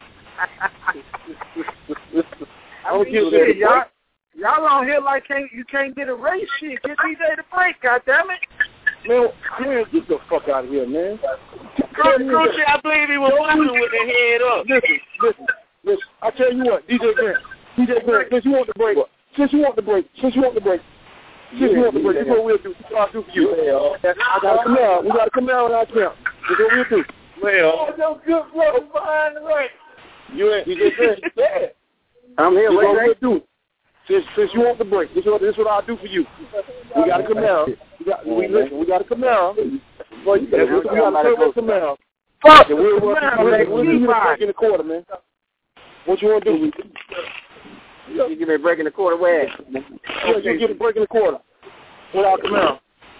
I mean, shit, y'all, y'all on here like can't you can't get a race shit. Get D J the break, goddammit. Man, man, get the fuck out of here, man. Gucci, I believe he was walking with the head up. Listen, listen, listen. I tell you what, D J Grant, D J Grant, since you want the break, since you want the break, since you want the break, since you want the break, this is what we'll do. This is what I'll do for you. I got to come out. We got to come out on our camp. This is what we'll do. Well, no good brother behind the right. You ain't D J Grant. Yeah. I'm here. This is what Wait, we'll do. Since since you want the break, this is what this is what I'll do for you. We got to come out. We got we listen. We got to come out. Well, you better, we got to come out. Fuck. We'll we'll we'll give you a break in the quarter, man. What you want to do? You give me a break in the quarter, where? Yeah, you get a break in the quarter. Without come out.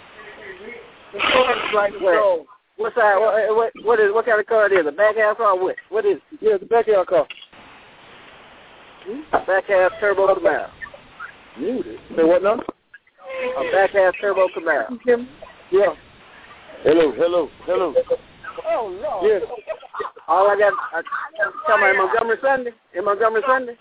Where? What side? What, what what is what kind of car it is? A back half car? What? What is? Yeah, it's a back half car. Back half turbo Camaro. Muted. Say what now? A back half turbo Camaro. Yeah. Hello, hello, hello. Oh Lord. Yeah. All I got, I, come on, in Montgomery Sunday. In Montgomery Sunday.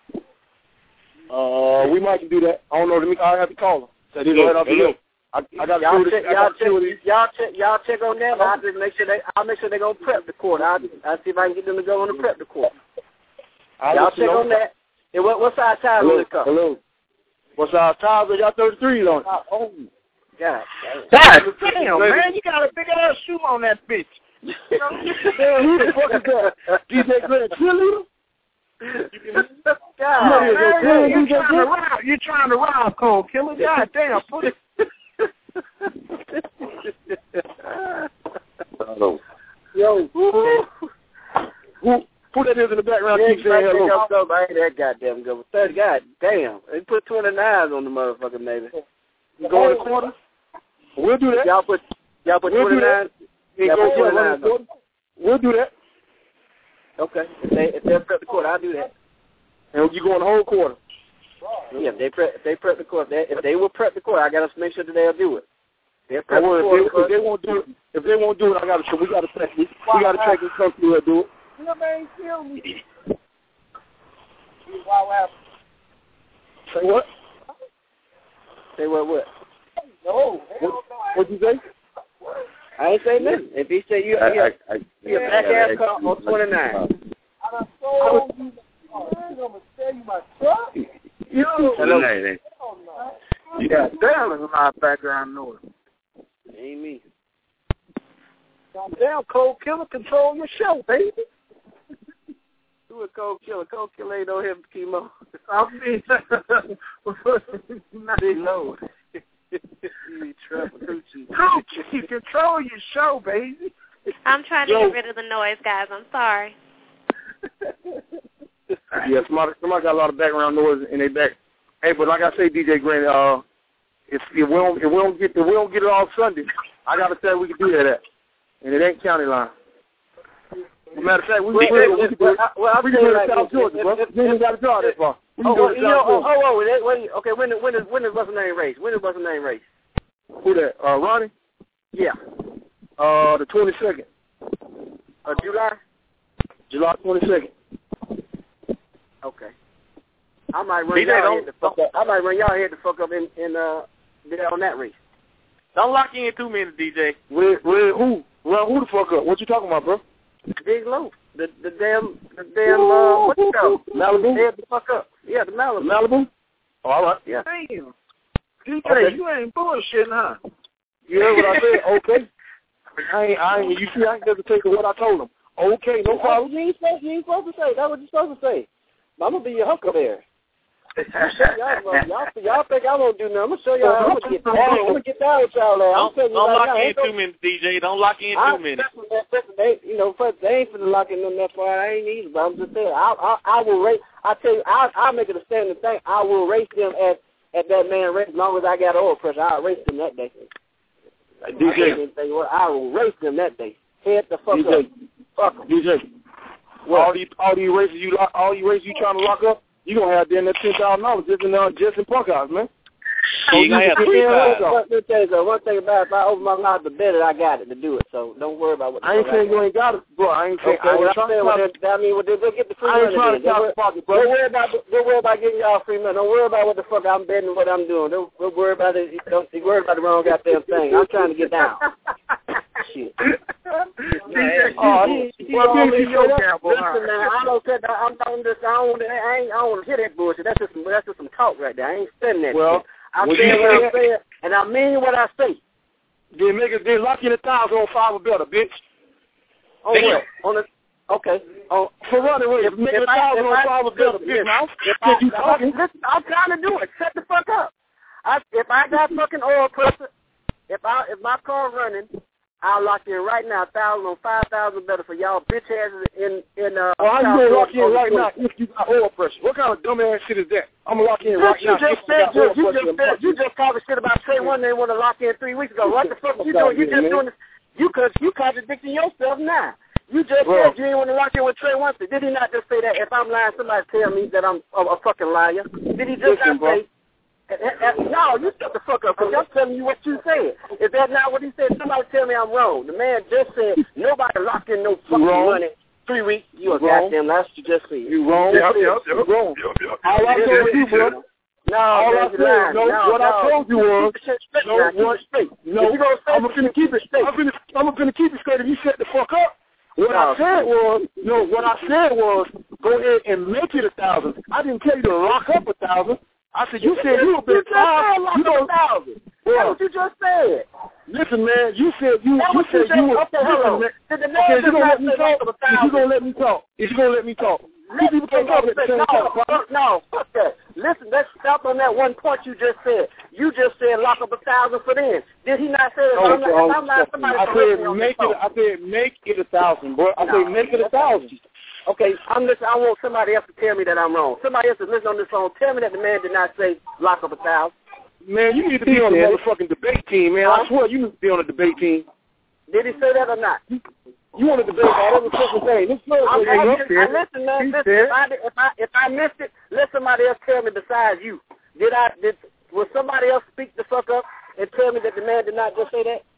Uh, we might do that. I don't know. Let me. I have to call them. So they go ahead off the hill. I, I got y'all to check, I y'all got check, to y'all check, y'all check on them. I'll just make sure they, I'll make sure they're gonna prep the court. I'll, I'll see if I can get them to go on and prep the court. I'll y'all check on that. And what, what size tires on this car? Hello. What size tires? They got thirty-threes on it. Oh, God. God damn, man, you got a big ass shoe on that bitch. Man, who the fuck is that? D J Grant cheerleader? God, man, man, you trying to rob? You trying to rob Cole Killer? God damn, put it. Hello. Yo, who, who, who that is in the background? Yeah, Keep saying hello. Go, I ain't that goddamn good. Thirty, god damn, they put twenty-nines on the motherfucker, maybe. You go in the quarter? We'll do that. Y'all put y'all put we'll twenty-nine. Y'all put twenty-nine. We'll do that. Okay, if they if they prep the court, I'll do that. And you go in the whole quarter. Yeah, if they prep if they prep the court, if they, if they will prep the court, I gotta make sure that they'll do it. They'll prep well, the if, court. they, if they won't do it, if they won't do it, I gotta we gotta check. We, we gotta check this company to do it. You man, kill me. Wow, Say what? Say what? What? No. What? What'd you say? I ain't say nothing. If he say you, I, you, I, I, you a back ass car on twenty-nine. I done sold you. I'm gonna sell you my truck. You Hello. You got damn in my background noise. Ain't me. Goddamn, Cold Killer, control your show, baby. Who a Cold Killer? Cold Killer ain't on here, chemo. I mean, Big low. You trouble, Coochie, control your show, baby. I'm trying to Yo. get rid of the noise, guys. I'm sorry. Yeah, somebody, somebody got a lot of background noise in their back. Hey, but like I say, D J Grant, uh, if, if we don't if we don't get if we don't get it all Sunday, I gotta say we can do that at, and it ain't county line. As a matter of fact, we can do it. We can do it. Well, I'm We can do it like in South this. Georgia, If- bro. if- You ain't got to draw that far. We can Oh, do well, it in you know, South oh, Georgia. oh, oh, when, okay, when when is when is what's the name race? When is what's the name race? Who that? Uh, Ronnie? Yeah. Uh, the twenty-second. Uh, July. July twenty-second. Okay. I might run D J, y'all don't- head the fuck up. I might run y'all head the fuck up in in uh there on that race. Don't lock in too many, D J. Where, where, who? Well, who the fuck up? What you talking about, bro? Big low. The the damn the damn uh what you call Malibu? Head the fuck up. Yeah, the Malibu. Malibu? Oh, all right. Yeah. Damn. D J, Okay. you ain't bullshitting, huh? You heard what I said? Okay. I ain't, I ain't, you see, I ain't hesitate to what I told him. Okay, no problem. You ain't supposed, you ain't supposed to say. That's what you're supposed to say. I'm gonna be your huckleberry. y'all, y'all, y'all think I won't do nothing? I'm gonna show y'all. I'm gonna get down. I'm gonna get down with y'all there. I'm Don't, telling you don't right lock now, in ain't no- too many, D J. Don't lock in I, too many. They, you know, first, they ain't finna lock in them that far. I ain't either. But I'm just saying, I, I, I will race. I tell you, I, I'll make it a standing thing. I will race them at at that man race as long as I got oil pressure. I'll race them that day. D J. I, tell you what, I will race them that day. Head the fuck D J. up. Fuck 'em. D J. What? All these, all these races you, lock, all these races you trying to lock up, you gonna have them that ten thousand dollars just in uh, just in Punk House, man. You gonna have three times. One thing, one thing about it, if I open my mouth to bet it, I got it to do it. So don't worry about what. I ain't saying you ain't got it, bro. I ain't saying. Okay, I ain't well, trying saying, to. Well, I mean, well, they'll get the free I ain't money. trying to Don't talk about it, bro. worry about. Don't worry about getting y'all free money. Don't worry about what the fuck I'm betting, what I'm doing. Don't, don't worry about it. Don't worry about the wrong goddamn thing. I'm trying to get down. Shit. Oh, well, then your gamble. Listen, man, I don't say that. I'm not just. I don't. I ain't. I don't want to hear that bullshit. That's just. That's just some talk right there. I ain't saying that. Well, shit. I'm well, saying what you I'm saying, and I mean what I say. Then make it. Then lock in a thousand on five or better, bitch. On what? On the. Okay. On for running with. Make it a thousand on five or better, bitch. Now, if you talking, listen, I'm trying to do it. Shut the fuck up. I, if I got fucking oil pressure, if I if my car running, I'll lock in right now, thousand on five thousand better for y'all bitch asses in in uh. Oh, I'm gonna lock in right now if you got oil pressure. What kind of dumbass shit is that? I'm gonna lock in right you now. Just said, you, you just said you just talking shit about Trey One. They want to lock in three weeks ago. What the fuck you doing? You just doing this. You cause you contradicting yourself now. You just Bro. said you didn't want to lock in with Trey One. Did he not just say that? If I'm lying, somebody tell me that I'm a, a fucking liar. Did he just Listen, not say? No, you shut the fuck up, because I'm telling you what you said. Is that not what he said? Somebody tell me I'm wrong. The man just said nobody locked in no fucking money. Three weeks. You a goddamn liar. You just said. You wrong. Yep, yep, yep, you wrong. Yep, yep. All I told you, brother. No, all man, I said, no, no, what no. I told you was, no, what, no, you gonna say I'm gonna keep it straight. I'm gonna, I'm gonna keep it straight if you shut the fuck up. What no. I said was, no, what I said was, go ahead and make it a thousand. I didn't tell you to lock up a thousand. I said, you said you were been five. You know, thousand. That's what you just said. Listen, man, you said you, you said you, you were. Okay, hold on. Did the man okay, you gonna let me talk? Is you gonna let me talk? Is you gonna let me talk? Let me talk at the same no, time. no, fuck that. Listen, let's stop on that one point you just said. You just said lock up a thousand for them. Did he not say that? No, I'm, not, I'm not somebody. I said make it. I said make it a thousand, bro. I no, said make it a thousand. Okay, I'm listening. I want somebody else to tell me that I'm wrong. Somebody else is listening on this phone. Tell me that the man did not say lock up a thousand. Man, you need to be on the motherfucking debate team, man. I swear you need to be on the debate team. Did he say that or not? You want to debate about every fucking thing. This is I'm, I'm, just, I listen, man. Listen, if I, if I if I missed it, let somebody else tell me besides you. Did I? Did will somebody else speak the fuck up and tell me that the man did not just say that?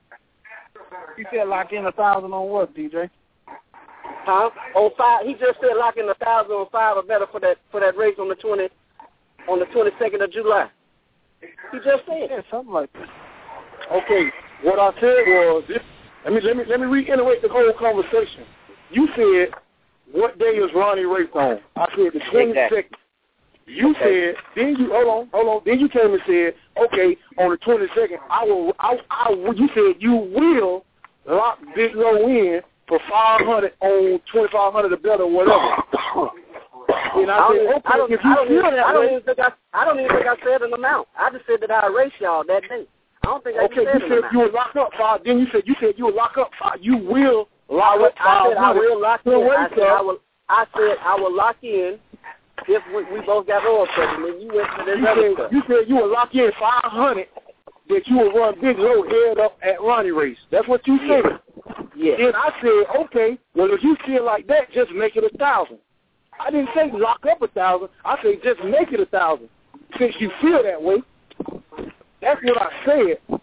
He said lock in a thousand on what, D J? Huh? On five, he just said lock in a thousand on five or better for that for that race on the twenty on the twenty second of July. He just said yeah, something like that. Okay, what I said was this. Let me let me let me reiterate the whole conversation. You said what day is Ronnie race on? I said the twenty second. You okay. said then you hold on hold on then you came and said okay on the twenty second I will I I you said you will lock Big Low in for five hundred on twenty five hundred or better or whatever. And I, I said, okay, I don't, if you I don't, feel even, that I don't way, even think I, I don't even think I said an amount. I just said that I erased y'all that day. I don't think I okay, said you said amount. you would lock up five. Then you said you said you would lock up five. You will lock I, up five. I said I will lock in. I said up. I will. I said I will lock in if we, we both got oil pressure. And then you went to this you other said, stuff. You said you would lock in five hundred. That you will run Big Low head up at Ronnie race. That's what you said. Yeah. Then I said, okay, well if you feel like that, just make it a thousand. I didn't say lock up a thousand. I said just make it a thousand. Since you feel that way, that's what I said.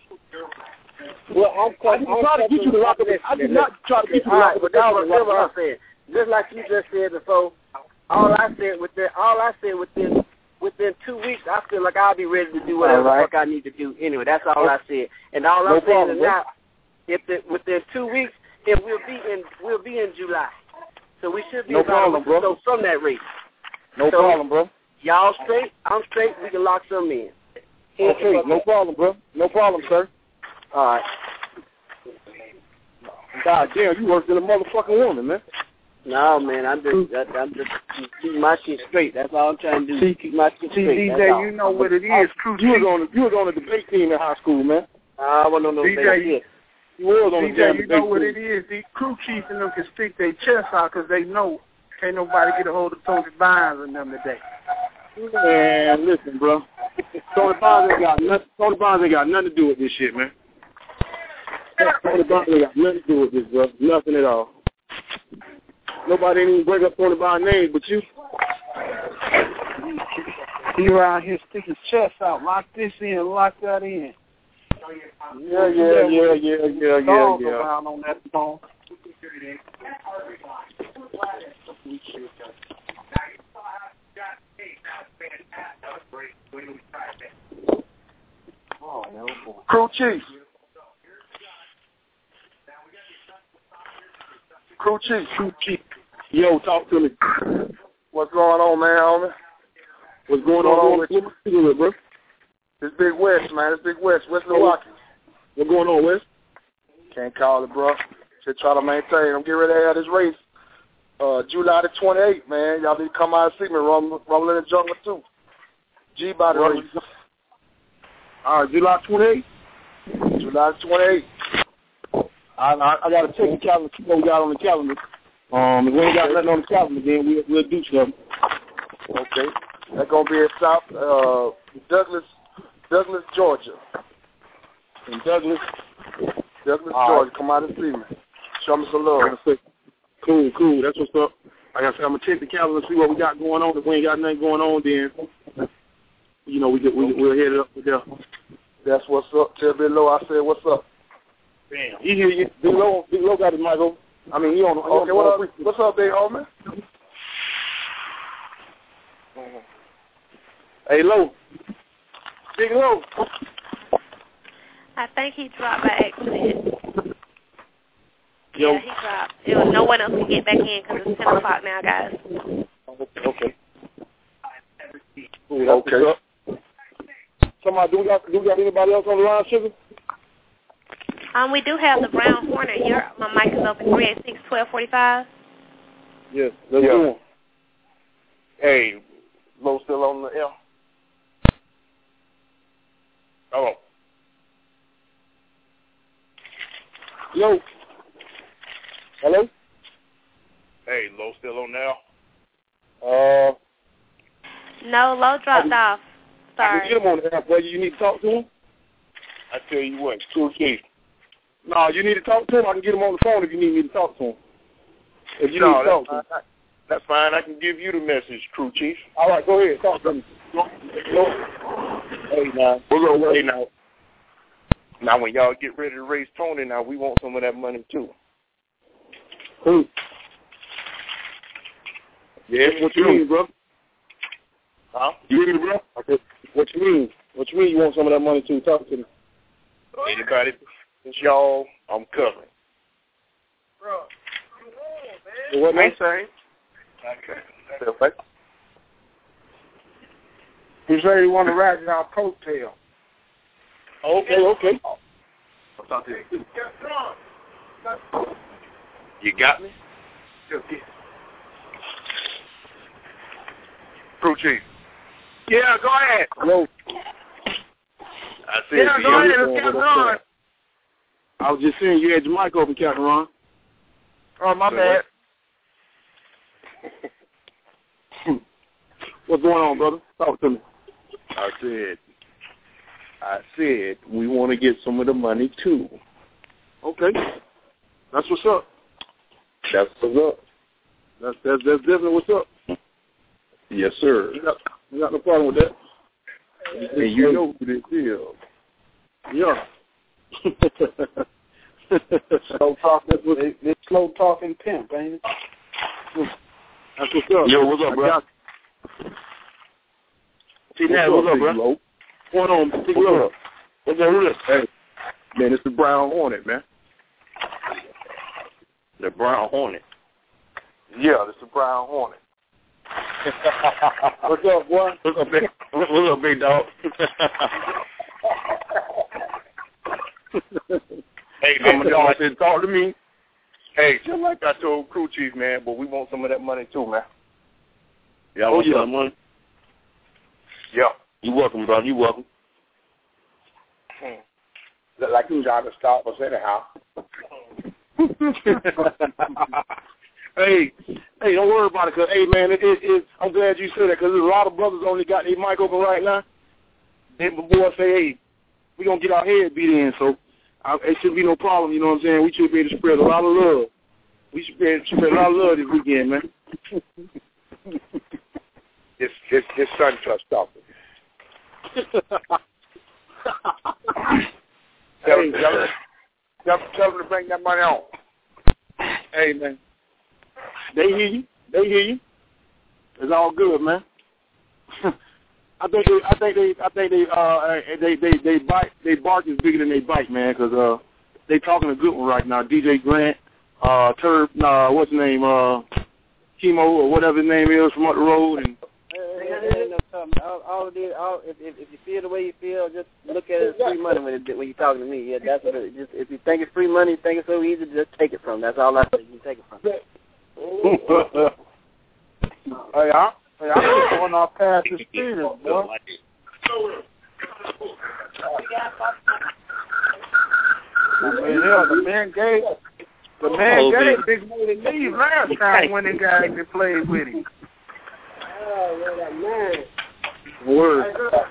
Well, I'm, I didn't try to get you to lock up. I did not try to get you to lock up a thousand. That's what I said. Just like you just said before, all I said within all I said within within two weeks, I feel like I'll be ready to do whatever right. the fuck I need to do anyway. That's all I said. And all no I'm problem, saying is now, if the, within two weeks, if we'll be in we'll be in July. So we should be no about problem, bro. So from that race. No so problem, bro. Y'all straight, I'm straight, we can lock some in. Okay, no problem, bro. No problem, sir. All right. God damn, you worse than a motherfucking woman, man. No, man, I'm just, I'm just keeping my shit straight. That's all I'm trying to do. See, keep my shit see, straight. D J, you know what it is. Crew you was on the, you was on the debate team in high school, man. I wasn't on no D J, debate. You was on D J, the you know what team. it is. The crew chief and them can stick their chest out because they know can't nobody get a hold of Tony Bynes and them today. Man, listen, bro. Tony Bynes ain't got nothing. Tony Bynes ain't got nothing to do with this shit, man. Tony Bynes ain't got nothing to do with this, bro. Nothing at all. Nobody didn't even bring up Tony Bynes' name but you. He around here stick his chest out, lock this in, lock that in. Yeah, yeah, yeah, yeah, yeah, yeah, yeah. Around on that phone. Crew chief. Crew chief. Crew chief. Yo, talk to me. What's going on, man, homie? What's going on with you, bro? It's Big West, man. It's Big West. West Milwaukee. What's going on, West? Can't call it, bro. Just try to maintain. I'm getting ready to have this race. Uh, July the twenty-eighth, man. Y'all need to come out and see me. Rumble, rumble in the jungle, too. G by the race. All right, July twenty-eighth? July twenty-eighth. I, I, I got to check the calendar, see what we got on the calendar. Um, if we ain't got nothing on the calendar, then we'll, we'll do something. Okay. That's going to be in South, uh, Douglas, Douglas, Georgia. In Douglas? Douglas, All Georgia. right. Come out and see me. Show me some love. Cool, cool. That's what's up. Like I said, I'm going to check the calendar and see what we got going on. If we ain't got nothing going on, then, you know, we get, we, we'll head it up with there. That's what's up. Tell Big Low I said what's up. Damn. He hear you. Big Low, Big Low got his mic open. I mean, he on the Okay, what up? What's up, big homie? Hey, Low. Big Low. I think he dropped by accident. Yo. Yeah, he dropped. It was, no one else can get back in because it's ten o'clock now, guys. Okay. Cool, okay. Somebody, do we got do we got anybody else on the line, Sugar? Um, we do have the Brown Hornet here. My mic is open. three eight six, one two four five. Yes, let's yeah. do it. Hey, Low still on the air? Hello. Yo. Hello? Hey, Low still on now? Uh. No, Low dropped I, off. Sorry. I can get him on the air, boy. You need to talk to him? I tell you what, Crew Chief. No, you need to talk to him. I can get him on the phone if you need me to talk to him. If you no, need to talk to him. Fine. That's fine. I can give you the message, Crew Chief. All right, go ahead. Talk to me. Go. Go. Hey, now. We're going to hey, now. Now, when y'all get ready to raise Tony, now, we want some of that money, too. Who? Yeah, what you mean, bro? Huh? You hear me, bro? Okay. What you mean? What you mean you want some of that money, too? Talk to me. Anybody, it's y'all, I'm covering. Bro, what I ain't saying. Okay. He said he want to ride our coattail. Okay, okay. I'll talk to you. You got me? Crew Chief. Yeah, go ahead. Hello. I said, yeah, go ahead. It's Captain Ron. I was just saying you had your mic open, Captain Ron. Oh, my bad. What's going on, brother? Talk to me. I said, I said we want to get some of the money, too. Okay. That's what's up. That's what's up. That's, that's, that's definitely what's up. Yes, sir. We got, we got no problem with that. And you know who this is. Yeah. slow talking, this, this slow talking pimp, ain't it? That's what's up. Yo, what's up, bro? See, now, what's up, bro? What's going on, Big Low? What's up with this? Hey, man, it's the Brown Hornet, man. The Brown Hornet. Yeah, it's the Brown Hornet. What's up, boy? What's up, big, what's up, big dog? Hey, man, you I said, talk to me. Hey, just like I told Crew Chief, man, but we want some of that money, too, man. Y'all oh, want yeah. some money? Yeah. You welcome, brother. You welcome. Hmm. Look like you trying to stop us anyhow. Hey, hey, don't worry about it, cause hey, man, it, it, it, I'm glad you said that, cause there's a lot of brothers only got their mic open right now. Then the boy say, hey, we gonna get our head beat in, so I, it shouldn't be no problem. You know what I'm saying? We should be able to spread a lot of love. We should be able to spread a lot of love this weekend, man. It's it's it's Sun Trust stuff. Tell them, tell them, tell them, tell them to bring that money on. Hey, man. They hear you. They hear you. It's all good, man. I think they, I think they, I think they, uh, they, they, they bite, they bark is bigger than they bite, man, because uh, they talking a good one right now. D J Grant, uh, Turb, uh, what's his name, uh, Chemo or whatever his name is from up the road, and. All, all of it, all, if, if if you feel the way you feel, just look at it as free money when, it, when you're talking to me. Yeah, that's what it, just if you think it's free money, you think it's so easy, just take it from. That's all I say. You take it from. Hey, I, hey, I'm just going off past the speeders, boy. I mean, hell, the man gave the man Oh, gave man. Big Moody leave last time when they got to play with him. Oh, yeah, that man. Word.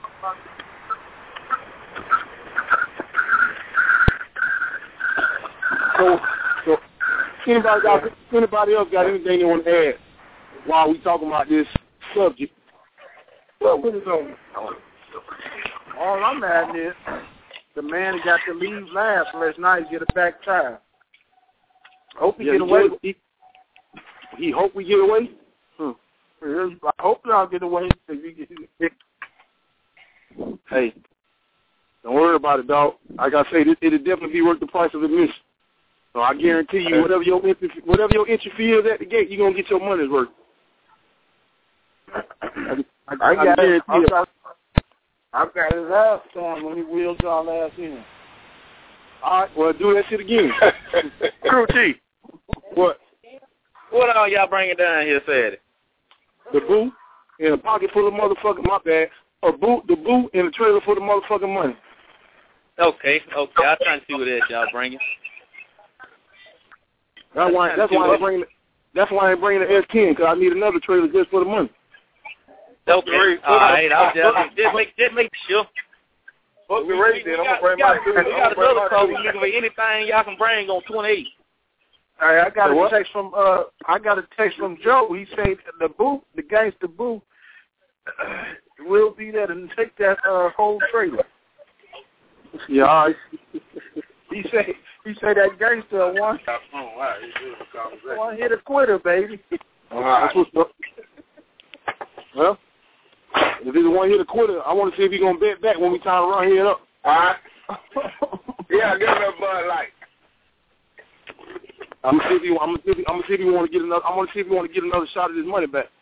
So, so anybody got anybody else got anything they want to add while we talking about this subject? Well, what is on? All I'm adding is the man got to leave last last night get a back tire. Hope he Yeah, get he away. did. He, he hope we get away. Hmm. I hope y'all get away. So you get, Hey, don't worry about it, dog. Like I say, it, it'll definitely be worth the price of admission. So I guarantee you, whatever your entry, whatever your entry fee is at the gate, you're gonna get your money's worth. I, I, I got I it. guarantee I got, I got his ass on when he wheeled y'all ass in. All right, well, do that shit again. Crew Chief. What? What all y'all bringing down here Saturday? The boo in a pocket full of motherfucking, my bad. A boot, the boot in a trailer full of motherfucking money. Okay, okay. I'll try and see what else y'all bringing. That's why. That's why I bring. That's why I bring the S ten because I need another trailer just for the money. Okay. All right. I'll just, just make just make sure. Fuck We, the we, race, we, then. I'm got, gonna we, bring got, my we dude. got I'm gonna another bring call. my We looking for anything y'all can bring on twenty-eight. Hey, I got The a what? text from uh, I got a text from Joe. He said the boo, the gangster boo, uh, will be there to take that uh, whole trailer. Yeah, all right. He said he said that gangster one one hit a quitter, baby. All right. That's what's up. Well, if he's the one hit a quitter, I want to see if he's gonna bet back when we time to run here up. All right. Yeah, give me a Bud Light. I'm gonna see if he. I'm gonna see if he, I'm gonna see if he want to get another. I'm gonna see if he want to get another shot at his money back.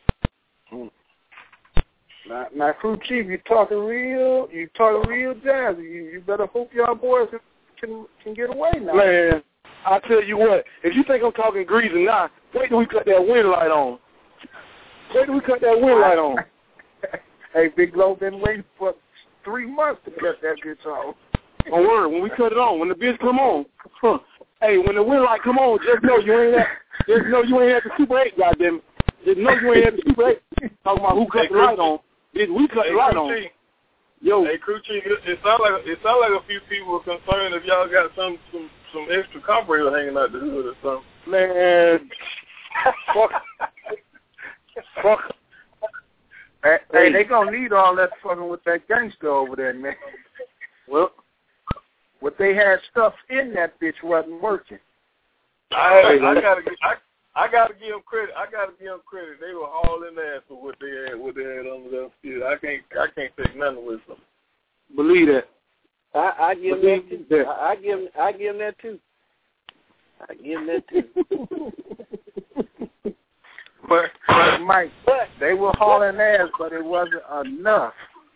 Now, now, crew chief, you talking real, you talking real jazzy. You, you better hope y'all boys can, can can get away now. Man, I tell you what, if you think I'm talking greasy now, wait till we cut that wind light on. Wait till we cut that wind light on. Hey, Big Low been waiting for three months to cut that bitch off. Don't worry, when we cut it on, when the bitch come on, huh, hey, when the wind light come on, just know you ain't at, just know you ain't at the Super eight, goddamn it. Just know you ain't at the Super eight. Talking about who cut Hey, the light on. Bitch, we cut hey, the light Crew on. Chief. Yo. Hey, Crew Chief, it, it sounds like it sound like a few people were concerned if y'all got some some some extra carburetor hanging out the hood or something. Man, fuck, fuck. Hey, hey, they gonna need all that fucking with that gangster over there, man. Well, what they had stuff in that bitch wasn't working. I, I gotta get, I, I gotta give them credit. I gotta give them credit. They were hauling ass for what they had, what they had under their skin. I can't, I can't take nothing with them. Believe that. I, I give them that too. that. I, I give them, I give them that too. I give them that too. But, but Mike, they were hauling ass, but it wasn't enough.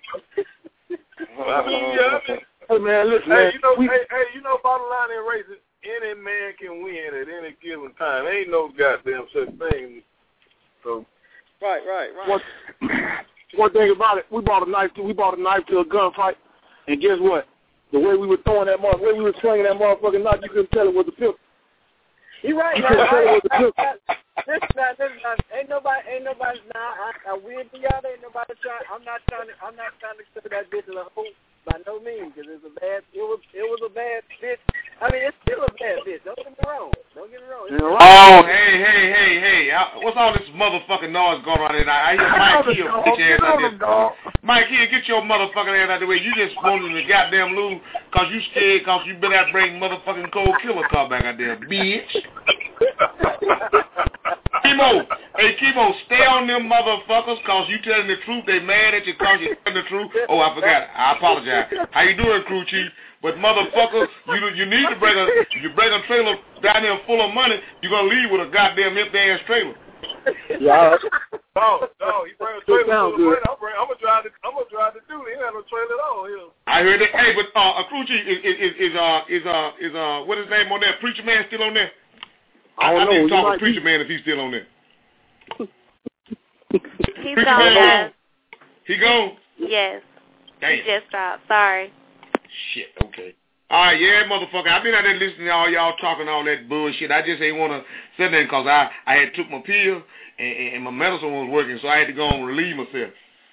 I mean, yeah, I mean, hey man, listen, hey, man. you know, we, hey, hey, you know, bottom line in racing, any man can win at any given time. Ain't no goddamn such thing. So, right, right, right. One, one thing about it, we bought a knife to, we bought a knife to a gunfight, and guess what? The way we were throwing that mother, the way we were swinging that motherfucking knife, you couldn't tell it was a pistol. You right. You Now, couldn't tell it was a I, pistol. I, this not, this not, ain't nobody, ain't nobody. Nah, I, I weird to y'all. Ain't nobody trying. I'm not trying to. I'm not trying to consider that bitch as a hoe by no means, because it's a bad. It was, it was a bad bitch. I mean, it's still a bad bitch. Don't get me wrong. Don't get me wrong. It's Oh, hey, hey, hey, hey! I, what's all this motherfucking noise going on tonight? I hear Mike Hill bitch ass out there. Mike, here, get your motherfucking ass out of the way. You just wanted to goddamn lose because you scared because you better have to bring motherfucking Cold Killer car back out there, bitch. Chemo, hey, Chemo, stay on them motherfuckers because you telling the truth. They mad at you because you telling the truth. Oh, I forgot. I apologize. How you doing, crew chief? But motherfucker, you you need to bring a you bring a trailer down there full of money. You're gonna leave with a goddamn empty ass trailer. Yeah. No, no, he bring a trailer full of money. I'm bring, I'm gonna drive the I'm gonna drive the dude. He ain't have no trailer at all here. I heard that. Hey, but uh, a crew chief is is is uh is uh is uh what is his name on there? Preacher Man still on there? I, I don't I know. Need to talk with Preacher be... Man if he's still on there. He's Preacher gone. Man, he gone. Yes. Damn. He just dropped. Sorry. Shit, okay. All right, yeah, motherfucker. I've been out there listening to all y'all talking all that bullshit. I just ain't want to sit there because I, I had took my pill and, and my medicine was working, so I had to go and relieve myself.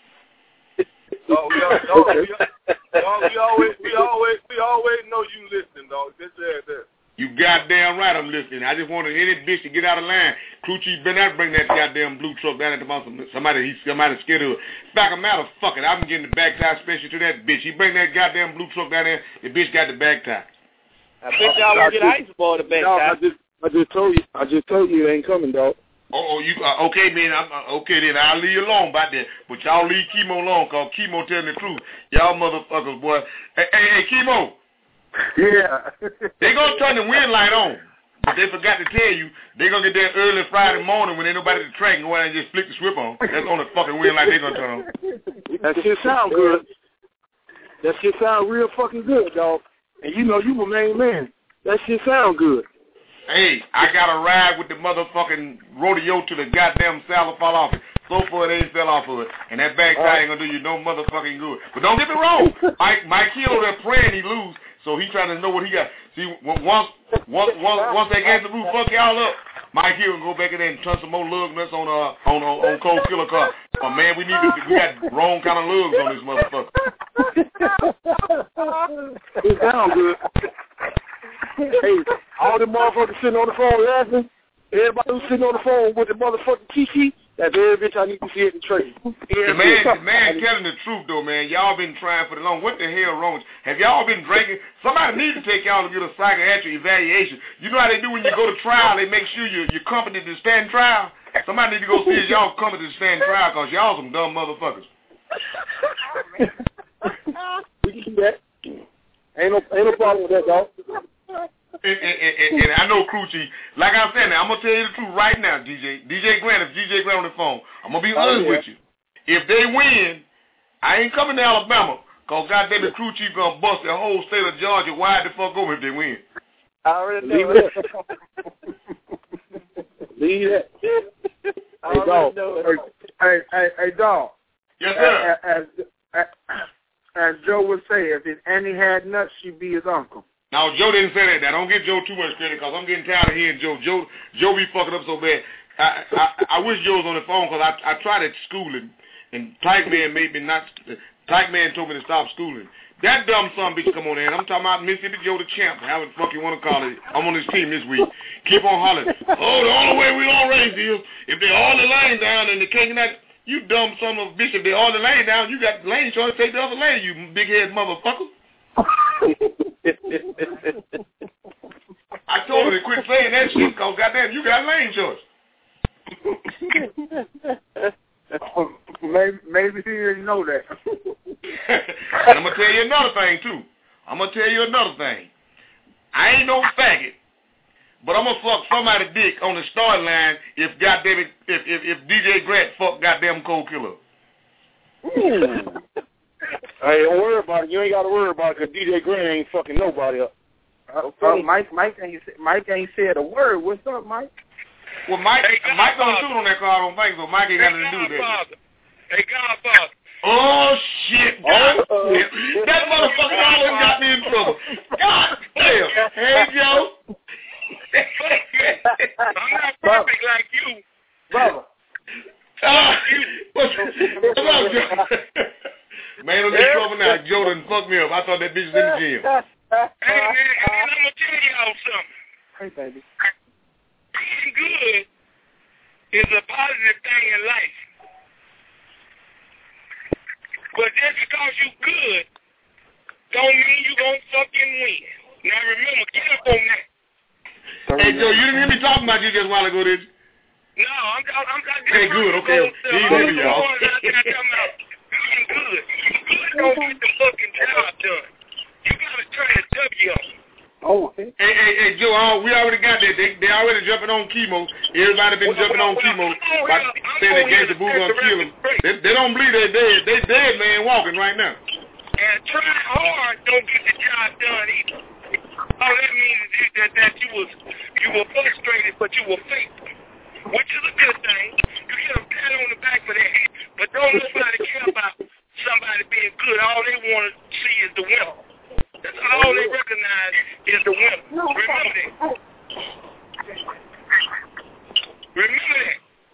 No, we, all, no, we, no, we always, we always, we always know you listening, dog. Just say that. You goddamn right I'm listening. I just wanted any bitch to get out of line. Crew chief been out to bring that goddamn blue truck down at the bottom. Somebody, he, somebody scared of it. Back a matter, fuck it. I'm getting the back tie special to that bitch. He bring that goddamn blue truck down there, the bitch got the back tie. I bet y'all want to get ice for the back tie. I just, I just told you, I just told you it ain't coming, dog. Oh, oh you, uh, okay, man, I'm, uh, okay then, I'll leave you alone about that. But y'all leave Chemo alone, because Chemo telling the truth. Y'all motherfuckers, boy. Hey, hey, hey Chemo. Yeah. They gonna turn the wind light on. But they forgot to tell you, they gonna get there early Friday morning when ain't nobody at the track and go out and just flick the switch on. That's on the fucking wind light they gonna turn on. That shit sound good. That shit sound real fucking good, dog. And you know you my main man. That shit sound good. Hey, I got a ride with the motherfucking rodeo to the goddamn saddle fall off it. So far they ain't fell off of it. And that back tie ain't gonna do you no motherfucking good. But don't get me wrong. Mike Mike Hill over there praying he lose. So he trying to know what he got. See, once once once once they get the roof fuck y'all up, Mike Hill can go back in there and turn some more lug nuts on uh on on, on Cold Killer car. Oh man, we need to, we got wrong kind of lugs on this motherfucker. It sound good. Hey, all the motherfuckers sitting on the phone laughing. Everybody who's sitting on the phone with the motherfucking Kiki, that's every bitch I need to see at the trade. The man, the man telling the truth though, man. Y'all been trying for the long. What the hell wrong with you? Have y'all been drinking? Somebody need to take y'all to get a psychiatric evaluation. You know how they do when you go to trial? They make sure you you're competent to stand trial. Somebody need to go see if y'all competent to stand trial because y'all some dumb motherfuckers. We can do that. Ain't no ain't no problem with that, dog. And, and, and, and I know crew chief, like I said now, I'm going to tell you the truth right now, D J. D J Grant, if D J Grant on the phone, I'm going to be honest oh, yeah. with you. If they win, I ain't coming to Alabama, because goddamn the crew chief going to bust the whole state of Georgia wide the fuck over if they win. I already know it. Leave that. Hey, dog. Hey, hey, hey, dog. Yes, sir. As, as, as Joe would say, if his Annie had nuts, she'd be his uncle. Now, Joe didn't say that. Now, don't give Joe too much credit because I'm getting tired of hearing Joe. Joe Joe be fucking up so bad. I I, I wish Joe was on the phone because I, I tried at schooling, and Tyke Man made me not, Tyke Man told me to stop schooling. That dumb son bitch come on in. I'm talking about Mississippi Joe the champ, however the fuck you want to call it. I'm on his team this week. Keep on hollering. Oh, the only way we gonna raise is if they all the lane down and they can't not, you dumb son of a bitch. If they all the lane down, you got the lane choice, take the other lane, you big head motherfucker. I told her to quit saying that shit because goddamn you got lane choice. maybe maybe he didn't know that. And I'm gonna tell you another thing too. I'm gonna tell you another thing. I ain't no faggot, but I'm gonna fuck somebody's dick on the starting line if goddamn it, if if, if D J Grant fuck goddamn Cold Killer. Hey, don't worry about it. You ain't got to worry about it because D J Grant ain't fucking nobody up. Uh, uh, Mike, Mike ain't Mike ain't said a word. What's up, Mike? Well, Mike, hey, Mike don't shoot on that car. I don't think so. Mike ain't got nothing to do with that. Hey, Godfather. Oh shit! God, oh, shit. That motherfucker always got me in trouble. God damn! Hey, Joe. I'm not perfect like you, brother. Uh, what's, what's up, Joe? Man, I'm in trouble now. Joe done fucked me up. I thought that bitch was in the gym. Hey, man, and I'm going to tell y'all something. Hey, baby. Being good is a positive thing in life. But just because you good, don't mean you gonna fucking win. Now remember, get up on that. Hey Joe, you didn't hear me talking about you just a while ago, did you? No, I'm I'm I'm not Hey, good, okay. He did it, y'all. Being good. Good don't get the fucking job done. You gotta turn the W on. Oh, okay. Hey, hey, hey, Joe, uh, we already got that. They they already jumping on chemo. Everybody been well, jumping well, on well, chemo. By saying that Gangsta Boo gonna kill them. They, they don't believe they dead. They dead, man, walking right now. And trying hard don't get the job done either. All that means is that, that you was you were frustrated, but you were fake, which is a good thing. You get a pat on the back for that, but don't nobody care about somebody being good. All they want to see is the winner. That's all they recognize is the winner. Remember that. Remember that.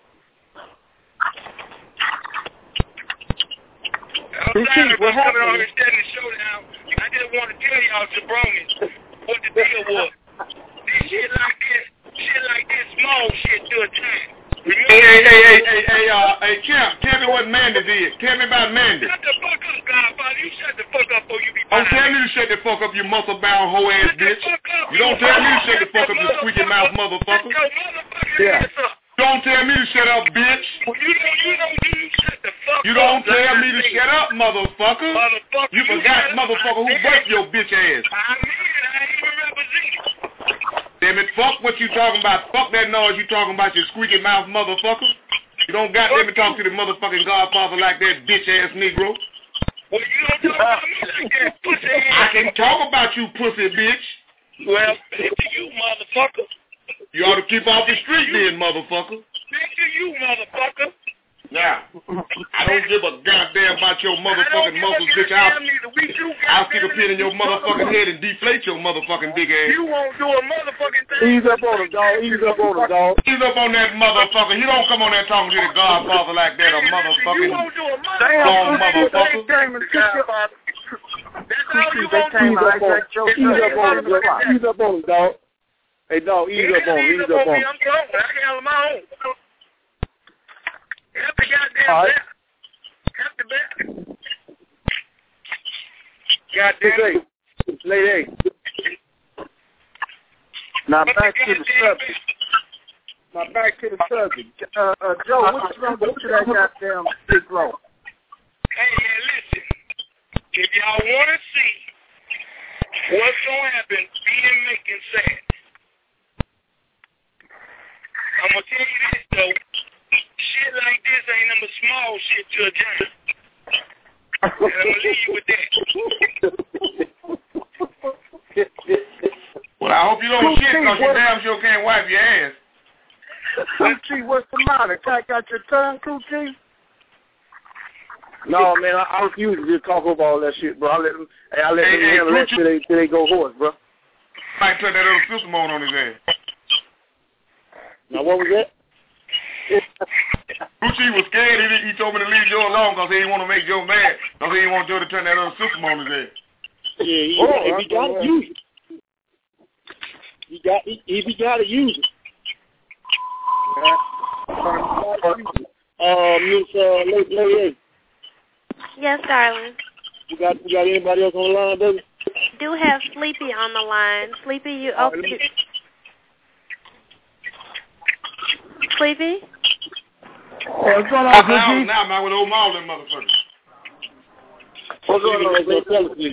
I'm sorry for coming on here setting the show down. I just want to tell y'all, jabronis, what the deal was. This shit like this, shit like this, small shit to a time. Remember hey, hey, hey, hey, hey, hey, uh, hey, Champ, tell me what Mandy did. Tell me about Mandy. Shut the fuck up, Godfather. You shut the fuck up before you be Don't tell me to shut the fuck up, you muscle-bound hoe-ass bitch. You don't tell me to shut the fuck up, you squeaky-mouth motherfucker. Yeah. Don't tell me to shut up, bitch. Well, you don't, you don't, you shut the fuck You don't up. tell me to shut up, motherfucker. Motherfucker. You forgot, motherfucker, who birthed your bitch ass. I mean it. I ain't even represented. Damn it, fuck what you talking about. Fuck that noise you talking about, you squeaky mouth motherfucker. You don't got let me talk to the motherfucking Godfather like that bitch-ass Negro. Well, you don't talk about me like that, pussy ass. I can talk about you, pussy bitch. Well, thank you, motherfucker. You ought to keep off the street then, motherfucker. Thank you, motherfucker. Now, I don't give a goddamn about your motherfucking muscles, bitch. I'll, I'll stick a pin in your motherfucking head and deflate your motherfucking big ass. You won't do a motherfucking thing. Ease up on him, dog. Ease up on him, dog. Ease up on that motherfucker. He don't come on there talking to the Godfather like that, a motherfucking you won't do a motherfucking motherfucker. That's all you gonna do. Ease up on him. Ease up on him, dog. Hey, dog, ease up on him. Ease up on him. I'm talking. I can handle my own. Help the goddamn right. back. Help the back. Goddamn. Lady. Now back to the subject. Now back to the subject. Uh, uh, Joe, what's wrong with that goddamn big roll? Hey, man, listen. If y'all want to see what's going to happen, being making sad, I'm going to tell you this, though. Shit like this ain't number small shit to a giant. And I'm going to leave you with that. Well, I hope you don't shit because you damn sure can't wipe your ass. Crew Chief, what's the matter? Cat got your tongue, Crew Chief? No, man, I, I refuse to just talk over all that shit, bro. I let them, hey, I let hey, them hey, handle that till they, till they go horse, bro. Might turn that little system on on his ass. Now, what was that? Gucci was scared. He, he told me to leave Joe alone because he didn't want to make Joe mad. Because he didn't want Joe to turn that other system on his ass. Yeah, he, oh, if he got to use it. He got, he, if he got to use it. Uh, Miss uh, Lady. Yes, darling. You got, you got anybody else on the line, baby? Do have Sleepy on the line. Sleepy, you open it. Sleepy? Oh, what's going on, Sleepy? Now, man, with old Marlon, motherfucker. What's going on, Sleepy?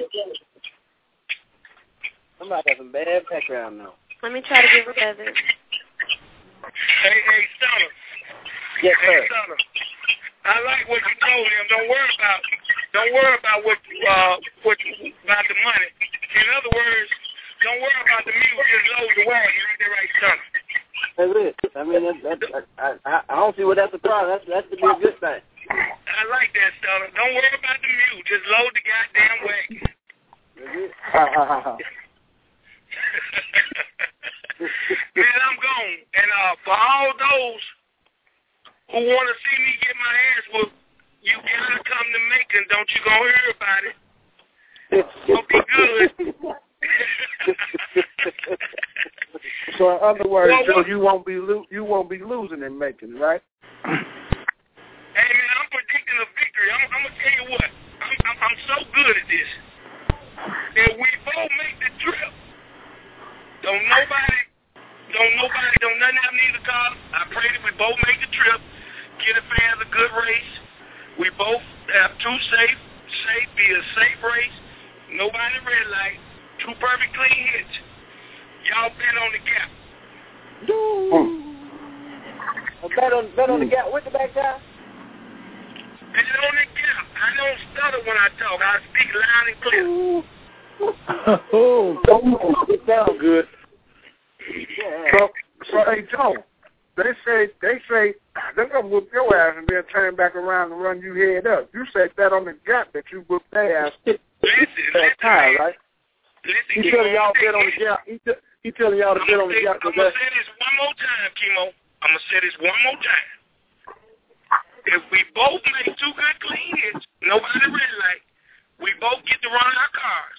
Somebody got some bad background now. Let me try to get rid of it. Hey, hey, Stunner. Yes, sir. Hey, Stunner. I like what you told him. Don't worry about, don't worry about what, uh, what about the money. In other words, don't worry about the mule. Just load the wagon. Ain't that right, Stunner? That's it. I mean, that's, that's, I, I, I don't see what that's a problem. That's that's to be a good thing. I like that, Stunner. Don't worry about the mule. Just load the goddamn wagon. That's it. Man, I'm gone. And uh, for all those who want to see me get my ass whooped, you gotta come to Macon. Don't you gonna hear about it? Hope you good. So in other words, well, Joe, you won't be lo- you won't be losing in Macon, right? Hey man, I'm predicting a victory. I'm, I'm gonna tell you what. I'm so good at this. If we both make the trip, don't nobody, don't nobody, don't nothing happen to either car. I pray that we both make the trip, get the fans a good race. We both have two safe, safe, be a safe race. Nobody red light, two perfect clean hits. Y'all bet on the gap. Oh, bet on bet on the gap with the back guy. Bet on the gap. I don't stutter when I talk. I speak loud and clear. Oh, it sounds good. Yeah. So, so hey, Joe, they say, they say, they're going to whoop your ass and then turn back around and run you head up. You said that on the gap that you whooped their ass. Listen, listen, time, right? Listen, he telling y'all bet on the gap. He, t- he telling y'all to bet on the gap. I'm going to say this one more time, Chemo. I'm going to say this one more time. If we both make two good clean hits, nobody red light, we both get to run our cars.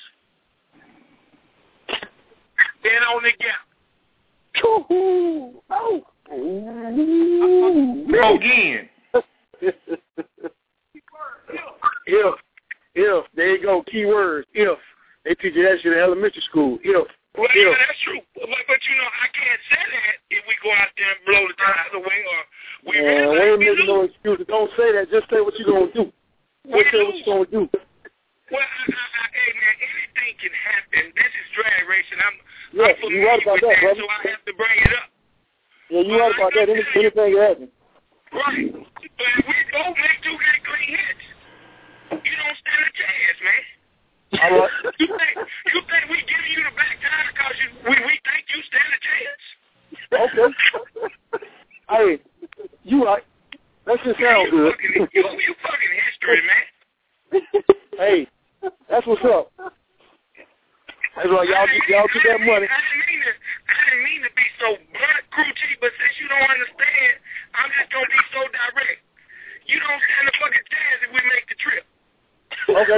Bet on the gap. Oh. Go again. If, if, there you go, key words, if. They teach you that shit in elementary school, if. Well, if. yeah, that's true. But, but, you know, I can't say that if we go out there and blow the tires away or we Man, really we like ain't we making lose. no excuses. Don't say that. Just say what you're going to do. Just say what you're going to do. Well, I, I, I, hey, man, anything can happen. This is drag racing. I'm, Yeah, I'm you're right about with that, that, brother. so I have to bring it up. Yeah, you're right about that. Any, anything can happen. Right. But if we both make two good clean hits, you don't stand a chance, man. All right. You think, you think we giving you the back tire because you, we, we think you stand a chance? Okay. Hey, you right. That shit sound good. Fucking, you, you fucking history, man. Hey, that's what's up. That's why y'all get y'all get that money. I didn't mean to. I didn't mean to be so blunt, crew chief. But since you don't understand, I'm just gonna be so direct. You don't stand a fucking chance if we make the trip. Okay.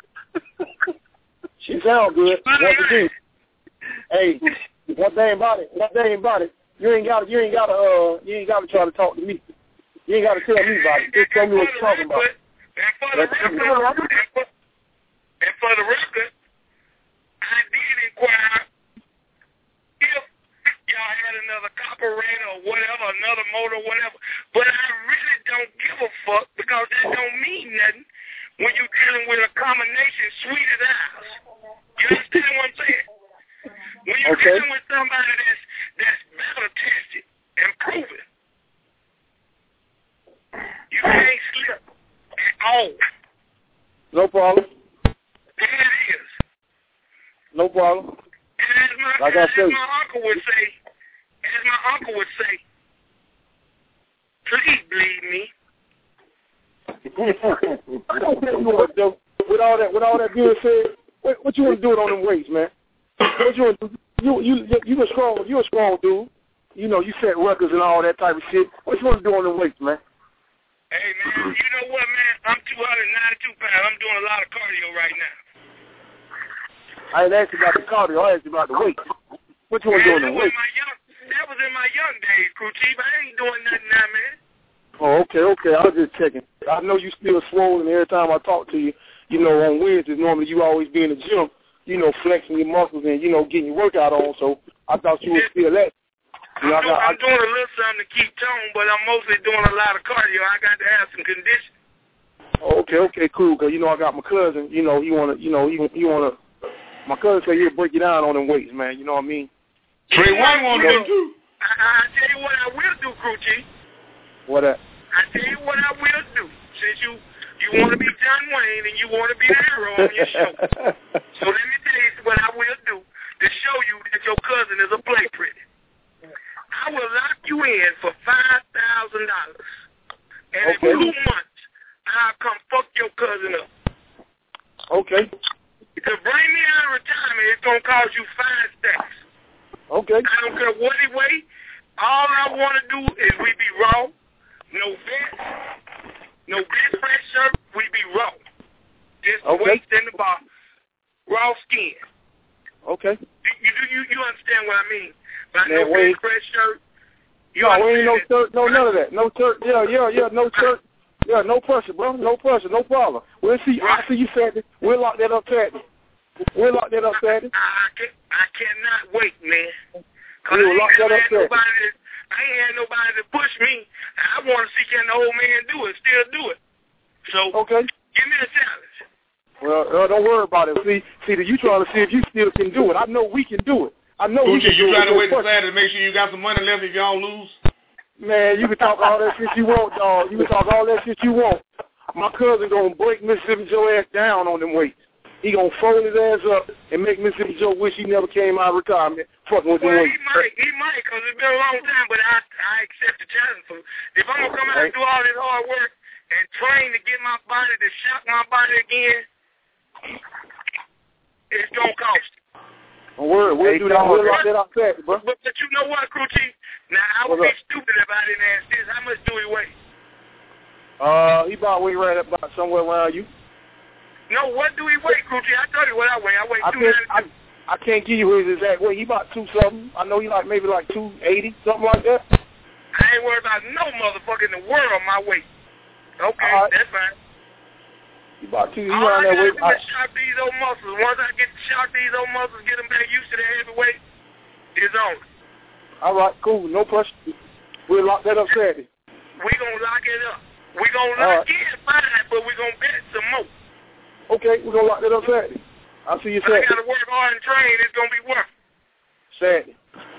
She sound good. Once again. Hey, one thing about it. One thing about it. You ain't got. You ain't got to. Uh, you ain't got to try to talk to me. You ain't got to tell me about it. Just tell me what you're talking about. And for the record, and for, and for the record, I did inquire if y'all had another carburetor or whatever, another motor, whatever. But I really don't give a fuck because that don't mean nothing when you're dealing with a combination sweet as ours. You understand what I'm saying? When you're Okay. dealing with somebody that's that's better tested and proven, you can't slip at all. No problem. There it is. No problem. And as my, Like I as said. my uncle would say, as my uncle would say, please bleed me. With all that, with all that being said, what, what you want to do it on them weights, man? What you want to do? You you you a strong you a strong dude. You know you set records and all that type of shit. What you want to do on them weights, man? Hey man, you know what, man? I'm two hundred ninety-two pounds. I'm doing a lot of cardio right now. I ain't asked you about the cardio. I asked you about the weight. What you want to do on them weights? That was in my young days, crew chief. I ain't doing nothing now, man. Oh, okay, okay. I was just checking. I know you still swollen every time I talk to you. You know, on Wednesdays, normally you always be in the gym, you know, flexing your muscles and, you know, getting your workout on. So I thought you would still that. You know, I'm, I got, I'm I, doing a little something to keep tone, but I'm mostly doing a lot of cardio. I got to have some condition. okay, okay, cool. Cause you know I got my cousin. You know, he wanna, you know, he he wanna. My cousin said he'll break you down on them weights, man. You know what I mean? Trey Wayne want to do too. I, I tell you what I will do, crew chief. What that? I tell you what I will do. Since you you want to be John Wayne and you want to be the hero on your show, so let me tell you what I will do to show you that your cousin is a play pretty. I will lock you in for five thousand dollars, and Okay. in two months I'll come fuck your cousin up. Okay. To bring me out of retirement, it's gonna cost you five stacks. Okay. I don't care what he weigh. All I want to do is we be raw, no vest, no big fresh shirt. We be raw, just the Okay. waist and the bar, raw skin. Okay. You you you, you understand what I mean? By Man, no wait. big fresh shirt. You No, we ain't no understand shirt, no none of that. No shirt. Yeah, yeah, yeah. No shirt. Yeah, no pressure, bro. No pressure, no problem. We'll see. I see you Saturday. We'll lock that up Saturday. We'll lock that up Saturday. I, I, can, I cannot wait, man. Cause We'll I lock ain't that up had Saturday. nobody. To, I ain't had nobody to push me. I want to see can the old man do it, still do it. So okay, give me a challenge. Well, uh, don't worry about it. See, see, that you trying to see if you still can do it. I know we can do it. I know we can you do it. trying to wait till Saturday to make sure you got some money left if y'all lose? Man, you can talk all that shit you want, dog. You can talk all that shit you want. My cousin gonna break Mississippi Joe ass down on them weights. He gonna fold his ass up and make Mississippi Joe wish he never came out of retirement fucking with well, them he weights. might, he might, because it's been a long time, but I I accept the challenge. So if I'm going to come out and do all this hard work and train to get my body, to shock my body again, it's going to cost. Don't worry, we'll hey, do that. We'll lock that up fast, bro. But, but you know what, Crew Chief? Now, I would be stupid if I didn't ask this. How much do he weigh? Uh, he about weigh right about somewhere around you. No, what do he weigh, Crew Chief? I told you what I weigh. I weigh I two can't, ninety-two. I, I can't give you his exact weight. He about two something. I know he like maybe like two eighty, something like that. I ain't worried about no motherfucker in the world my weight. Okay, right. That's fine. He about two. He All around I that gotta weight. do is shock these old muscles. Once I get to shock these old muscles, get them back used to the heavy weight, it's on. All right, cool. No pressure. We'll lock that up Saturday. We gonna lock it up. We gonna All lock right. in fine, but we gonna bet some more. Okay, we're gonna lock that up Saturday. I'll see you I Saturday. gotta work hard and train. It's gonna be worth. Saturday.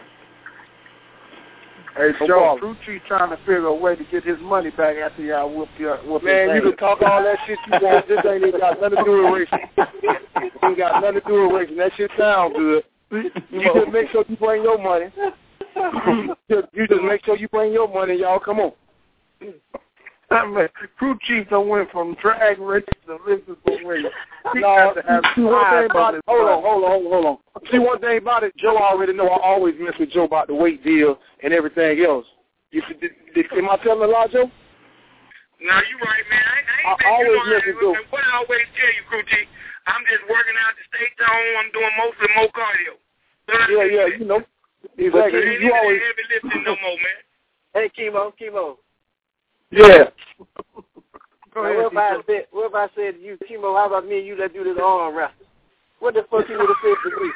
Hey, No Joe, problem. Crew Chief trying to figure a way to get his money back after y'all whoop your whoop Man, his you ass. can talk all that shit you want. This ain't even got nothing to do with racing. It ain't got nothing to do with racing. That shit sound good. You just make sure you bring your money. just, you just make sure you bring your money, y'all. Come on. I mean, Crew Chief done went from drag racing to Olympic racing. He No, got to have see one thing pride about on it. his Hold on, body. hold on, hold on, hold on. See one thing about it. Joe already know. I always mess with Joe about the weight deal and everything else. You see, did, did, am I telling a lie, Joe? No, you right, man. I, I ain't I been, always you know, listen to- I, what I always tell you, Crew Chief, I'm just working out the state zone. I'm doing mostly more cardio. Yeah, yeah, you know. Exactly. Ain't You even always. heavy lifting no more, man. Hey, Chemo, Chemo. Yeah. Go Now, ahead, what if I Chief. said, what if I said to you, Chemo, how about me and you let's do this arm wrestle? What the fuck you would have said to me?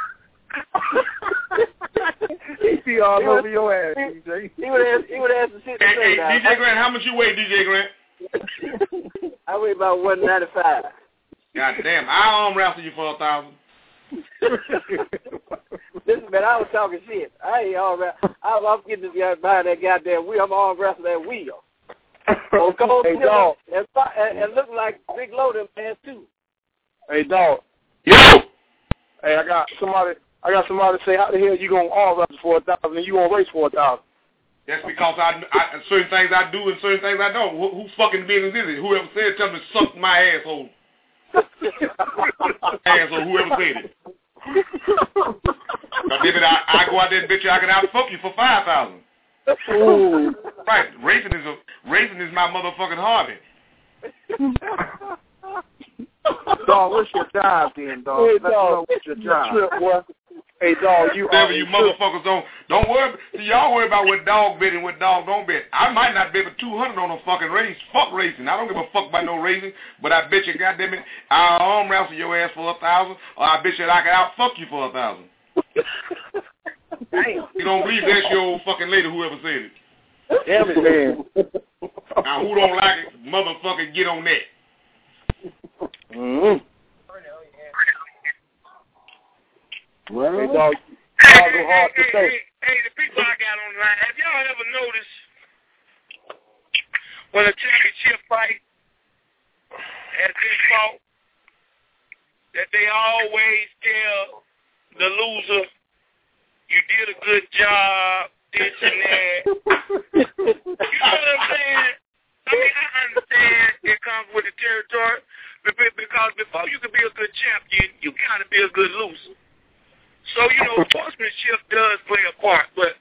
He be all He over would- your ass, he- D J. He would have he would have to sit Hey, hey, down. D J Grant, how much you weigh, D J Grant? I weigh about one ninety five. God damn, I'll arm wrestle you for a thousand. Listen, man, I was talking shit. I ain't all right. I'm, I'm getting this guy behind that goddamn wheel. I'm all wrestling that wheel. Oh, come on, Hey, Timber, dog. and, and, and look like Big Loaded man too. Hey, dog. Yo. Hey, I got somebody. I got somebody to say, how the hell you gonna arm wrestle for a thousand and you gonna race for a thousand? That's because I, I certain things I do and certain things I don't. Who, whose fucking business is it? Whoever said it, tell me to suck my asshole. Asshole, whoever said it. Now, baby, I, I go out there and bet you I can out-fuck you for five thousand. Ooh. Right, racing is a racing is my motherfucking hobby. Dog, what's your job then, dog? Hey, Let me dog. know what's your job. Trip, boy. Hey, dog, you Whatever are you a motherfuckers don't don't worry. See, y'all worry about what dog bet and what dog don't bet. I might not bet for two hundred on a fucking race. Fuck racing. I don't give a fuck about no racing. But I bet you, goddamn it, I'll arm wrestle your ass for a thousand, or I bet you that I can out fuck you for a thousand. Damn. You don't believe that's your old fucking lady, whoever said it. Damn it, man. Now, who don't like it, motherfucker, get on that. Mm-hmm. Well, Hey, dog. Hey, I'll hey, go hard hey, to hey, say. hey, hey, the people I got on the line, have y'all ever noticed when a championship fight has been fought that they always tell the loser, you did a good job, this and that. You know what I'm saying? I mean, I understand it comes with the territory, because before you can be a good champion, you got to be a good loser. So, you know, sportsmanship does play a part, but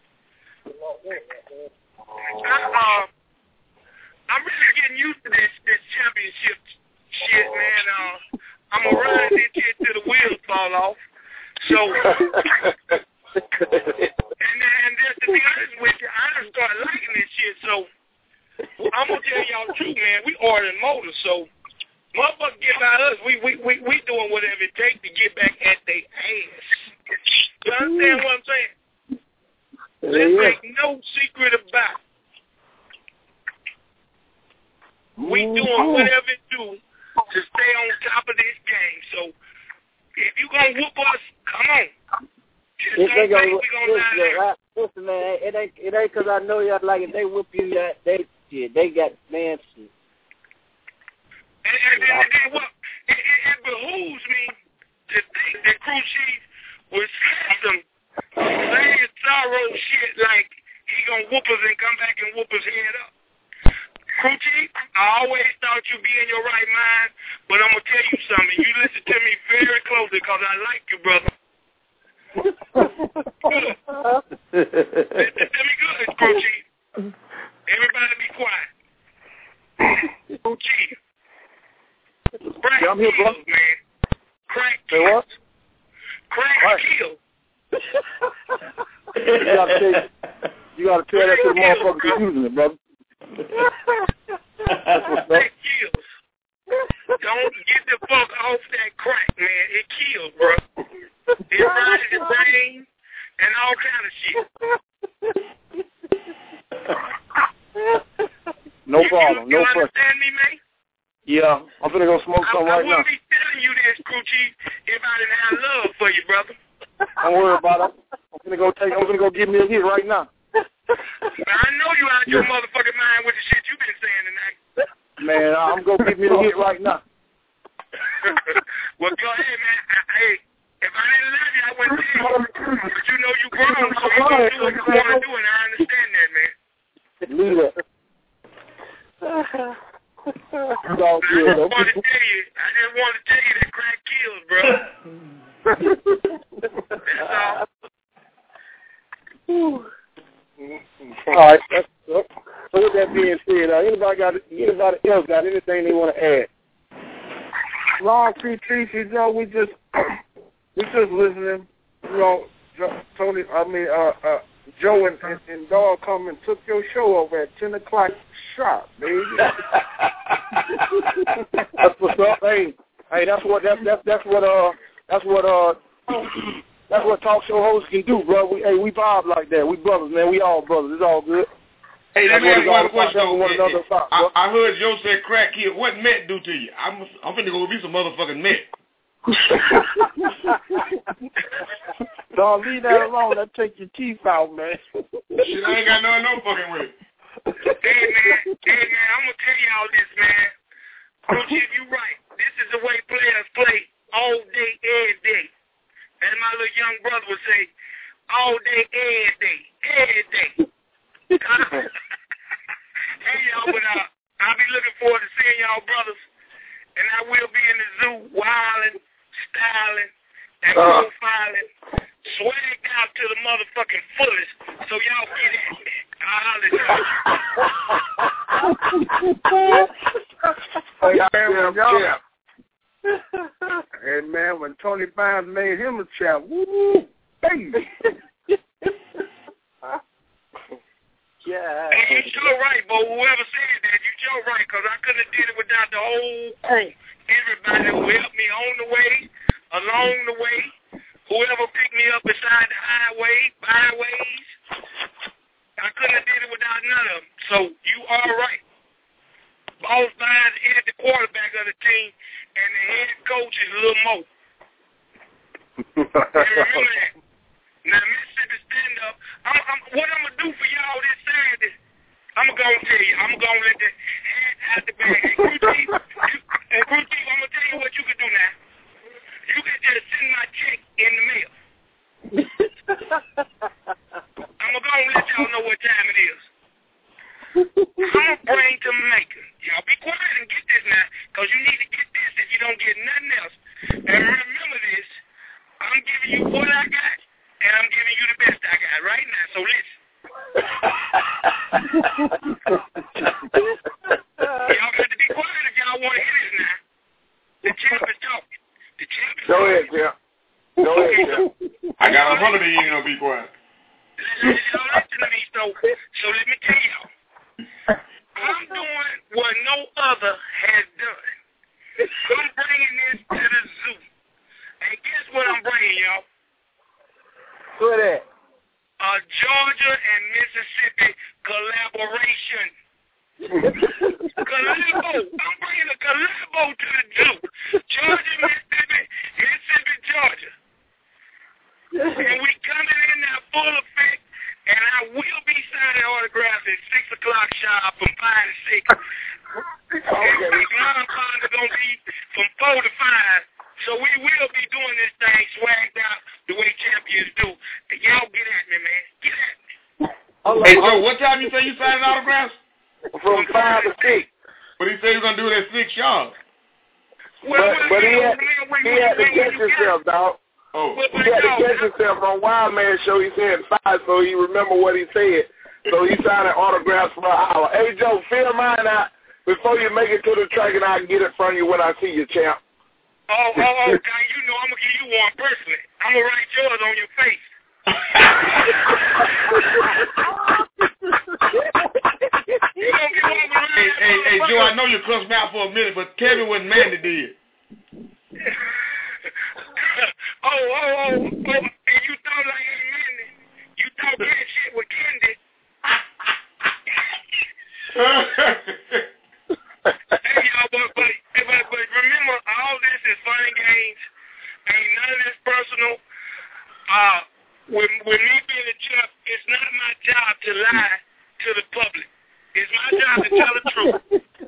I, uh, I'm really getting used to this this championship shit, man. Uh, I'm going to ride this shit till the wheels fall off. So, and, and just to be honest with you, I done started liking this shit. So, I'm gonna tell y'all the truth, man. We ordering motors, so motherfuckers get by us. We we we we doing whatever it takes to get back at their ass. You understand what I'm saying? Let's yeah. make no secret about it. We doing whatever it do to stay on top of this game. So if you gonna whoop us, come on. Just If they don't gonna, think we gonna lie listen, there. I, listen, man, it ain't it ain't because I know y'all like if they whoop you, that they shit, they got man shit. And, and, and, and then what? It, it, it behooves me to think that Crew Chief was some sad sorrow shit like he gonna whoop us and come back and whoop his head up. Crew Chief, I always thought you'd be in your right mind, but I'm gonna tell you something. You listen to me very closely because I like you, brother. Good. Listen to me good, Crew Chief. Everybody be quiet. Crew Chief. Crack yeah, I'm here, bro. kills, man. Crack Say kills. what? Crack Right. kills. You gotta tell, you gotta tell that to the motherfuckers who's using it, brother. That's what's up. Crack kills. Don't get the fuck off that crack, man. It kills, bro. It fries your brain and all kind of shit. No you, problem. You, you no question. understand me, man? Yeah, I'm gonna go smoke some I, right I now. wouldn't be telling you this, Crew Chief, if I didn't have love for you, brother. Don't worry about it. I'm gonna go take. I'm gonna go give me a hit right now. I know you out your motherfucking mind with the shit you've been saying tonight. Man, I'm gonna give me a hit right now. Well, go ahead, man. I, hey, if I didn't love you, I wouldn't tell you. But you know you grown, so you gonna do what you want to do, and I understand that, man. Leave it. It's all I good, just though. want to tell you, I just want to tell you that crack kills, bro. That's all. All right. That's, so with that being said, uh, anybody got anybody else got anything they want to add? Long Crew Chief, you know, we just we just listening. You know, Jo- Tony, I mean, uh, uh, Joe and, and, and Dog come and took your show over at ten o'clock sharp, baby. That's what's up. Hey, hey, that's what that's that's that's what uh that's what uh that's what talk show hosts can do, bro. We hey we vibe like that. We brothers, man. We all brothers. It's all good. Hey, let That's me what ask it's you all one question. about, one another about, I, bro. I heard Joe say crack kill. What Met do to you? I'm I'm finna go be some motherfucking Met. Don't leave that alone. That take your teeth out, man. Shit, I ain't got no no fucking with it. Hey, man, hey, man, I'm going to tell y'all this, man. Crew Chief, you right. This is the way players play all day, every day. As my little young brother would say, all day, every day, every day. Hey, y'all, but uh, I'll be looking forward to seeing y'all brothers, and I will be in the zoo wilding, styling, and Uh. profiling, swag out to the motherfucking fullest, so y'all get at me. I'll Hey, man, when y'all, hey, man, when Tony Bynes made him a champ, woo, baby. Yeah. Hey, you sure right, Bo. Whoever said that, you sure right, because I couldn't have did it without the whole crew. Everybody who helped me on the way, along the way, whoever picked me up beside the highway, byways. I couldn't have did it without none of them. So you are right. Boss Bynes is the quarterback of the team, and the head coach is Lil Mo. And remember that. Now, Mississippi Stand Up, I'm, I'm, what I'm going to do for y'all this Saturday, I'm going to tell you, I'm going to let the head out the bag. And Crew Chief, and Crew Chief, I'm going to tell you what you can do now. You can just send my check in the mail. I'm going to go and let y'all know what time it is. I'm praying to Jamaica. Y'all be quiet and get this now, because you need to get this if you don't get nothing else. And remember this, I'm giving you what I got, and I'm giving you the best I got right now, so listen. Y'all got to be quiet if y'all want to hear this now. The champ is talking. The champ is Go ahead, champ. Go ahead, champ. I got a hundred of you, know, be quiet. Y'all listen to me, so, so let me tell y'all. I'm what no other has done. I'm bringing this to the zoo. And guess what I'm bringing, y'all? Who that? A Georgia and Mississippi collaboration. Collabo. I'm bringing a collabo to the zoo. Georgia, Mississippi, Mississippi, Georgia. And we coming in now full effect, and I will be signing autographs at six o'clock sharp from five to six. Okay. And Big Mom Pond are going to be from four to five. So we will be doing this thing swagged out the way champions do. And y'all get at me, man. Get at me. Hey, Joe, what time you say you signing autographs? From five to six. But he said he was going to do it at six sharp. Well, but, but he had, he had to catch himself, dog. Oh. He had to catch himself on Wild Man Show. He said five, so he remember what he said. So he signed autographs for an hour. Hey, Joe, fill mine out before you make it to the track, and I'll get it from you when I see you, champ. Oh, oh, oh, God, you know I'm going to give you one personally. I'm going to write yours on your face. You gonna get one with hey, hey, hey, Joe, I know you cussed me out for a minute, but tell me what Mandy did. oh, oh, oh, oh, and you thought like hey, Mandy, you thought that shit with Candy. Hey, y'all, but, but, but, but remember, all this is fun and games. Ain't none of this personal. Uh, with, with me being a champ, it's not my job to lie to the public. It's my job to tell the truth.